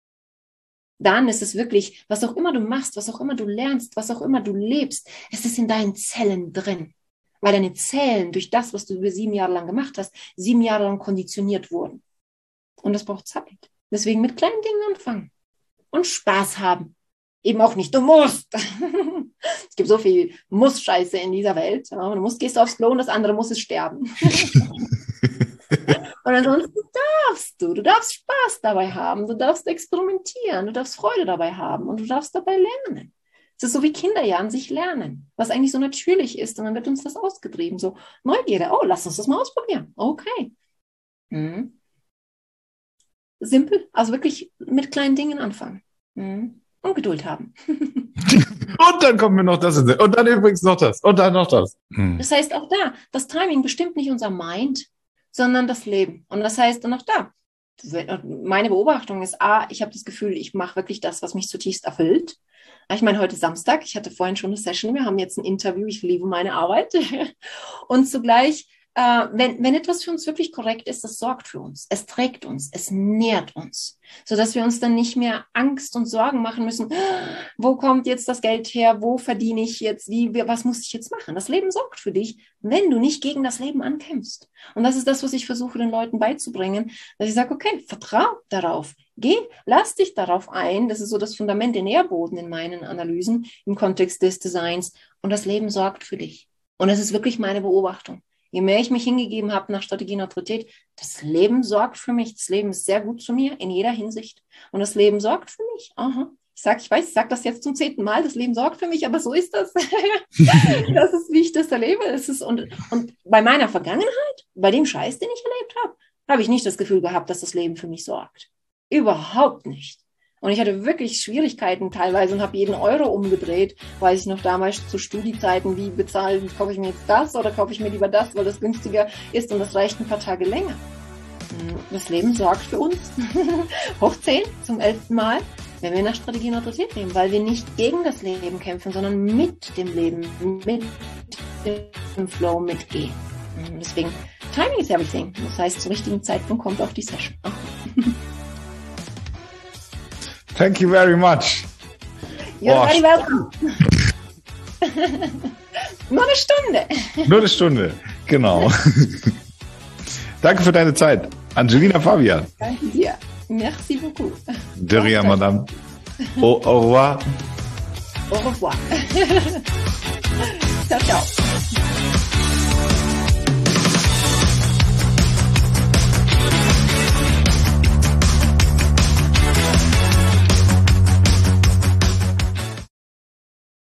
Dann ist es wirklich, was auch immer du machst, was auch immer du lernst, was auch immer du lebst, es ist in deinen Zellen drin. Weil deine Zellen durch das, was du über 7 Jahre lang gemacht hast, 7 Jahre lang konditioniert wurden. Und das braucht Zeit. Deswegen mit kleinen Dingen anfangen. Und Spaß haben. Eben auch nicht, du musst. Es gibt so viel Muss-Scheiße in dieser Welt. Ja, gehst du aufs Klo und das andere muss es sterben. Und ansonsten du darfst Spaß dabei haben, du darfst experimentieren, du darfst Freude dabei haben und du darfst dabei lernen. Es ist so wie Kinder ja an sich lernen, was eigentlich so natürlich ist und dann wird uns das ausgetrieben, so Neugierde, lass uns das mal ausprobieren, okay. Simpel, also wirklich mit kleinen Dingen anfangen und Geduld haben. Und dann kommen wir noch das und dann übrigens noch das und dann noch das. Das heißt auch da, das Timing bestimmt nicht unser Mind, sondern das Leben. Und das heißt dann auch da, meine Beobachtung ist, ich habe das Gefühl, ich mache wirklich das, was mich zutiefst erfüllt. Ich meine, heute Samstag, ich hatte vorhin schon eine Session, wir haben jetzt ein Interview, ich liebe meine Arbeit. Und zugleich, wenn etwas für uns wirklich korrekt ist, das sorgt für uns, es trägt uns, es nährt uns, sodass wir uns dann nicht mehr Angst und Sorgen machen müssen, wo kommt jetzt das Geld her, wo verdiene ich jetzt, was muss ich jetzt machen? Das Leben sorgt für dich, wenn du nicht gegen das Leben ankämpfst. Und das ist das, was ich versuche, den Leuten beizubringen, dass ich sage, okay, vertrau darauf, lass dich darauf ein, das ist so das Fundament, der Nährboden in meinen Analysen im Kontext des Designs und das Leben sorgt für dich. Und das ist wirklich meine Beobachtung. Je mehr ich mich hingegeben habe nach Strategie und Autorität, das Leben sorgt für mich. Das Leben ist sehr gut zu mir in jeder Hinsicht. Und das Leben sorgt für mich. Aha. Ich sage das jetzt zum 10. Mal, das Leben sorgt für mich, aber so ist das. Das ist, wie ich das erlebe. Und bei meiner Vergangenheit, bei dem Scheiß, den ich erlebt habe, habe ich nicht das Gefühl gehabt, dass das Leben für mich sorgt. Überhaupt nicht. Und ich hatte wirklich Schwierigkeiten teilweise und habe jeden Euro umgedreht, weiß ich noch damals zu Studiezeiten, kaufe ich mir jetzt das oder kaufe ich mir lieber das, weil das günstiger ist und das reicht ein paar Tage länger. Das Leben sorgt für uns. Hoch 10 zum 11. Mal, wenn wir nach Strategie und Autorität nehmen, weil wir nicht gegen das Leben kämpfen, sondern mit dem Leben, mit dem Flow mitgehen. Deswegen, Timing is everything. Das heißt, zum richtigen Zeitpunkt kommt auch die Session. Thank you very much. You're very welcome. Nur eine Stunde. Nur eine Stunde, genau. Danke für deine Zeit. Angelina Fabian. Danke dir. Merci beaucoup. De rien, madame. Au revoir. Au revoir. Ciao, ciao.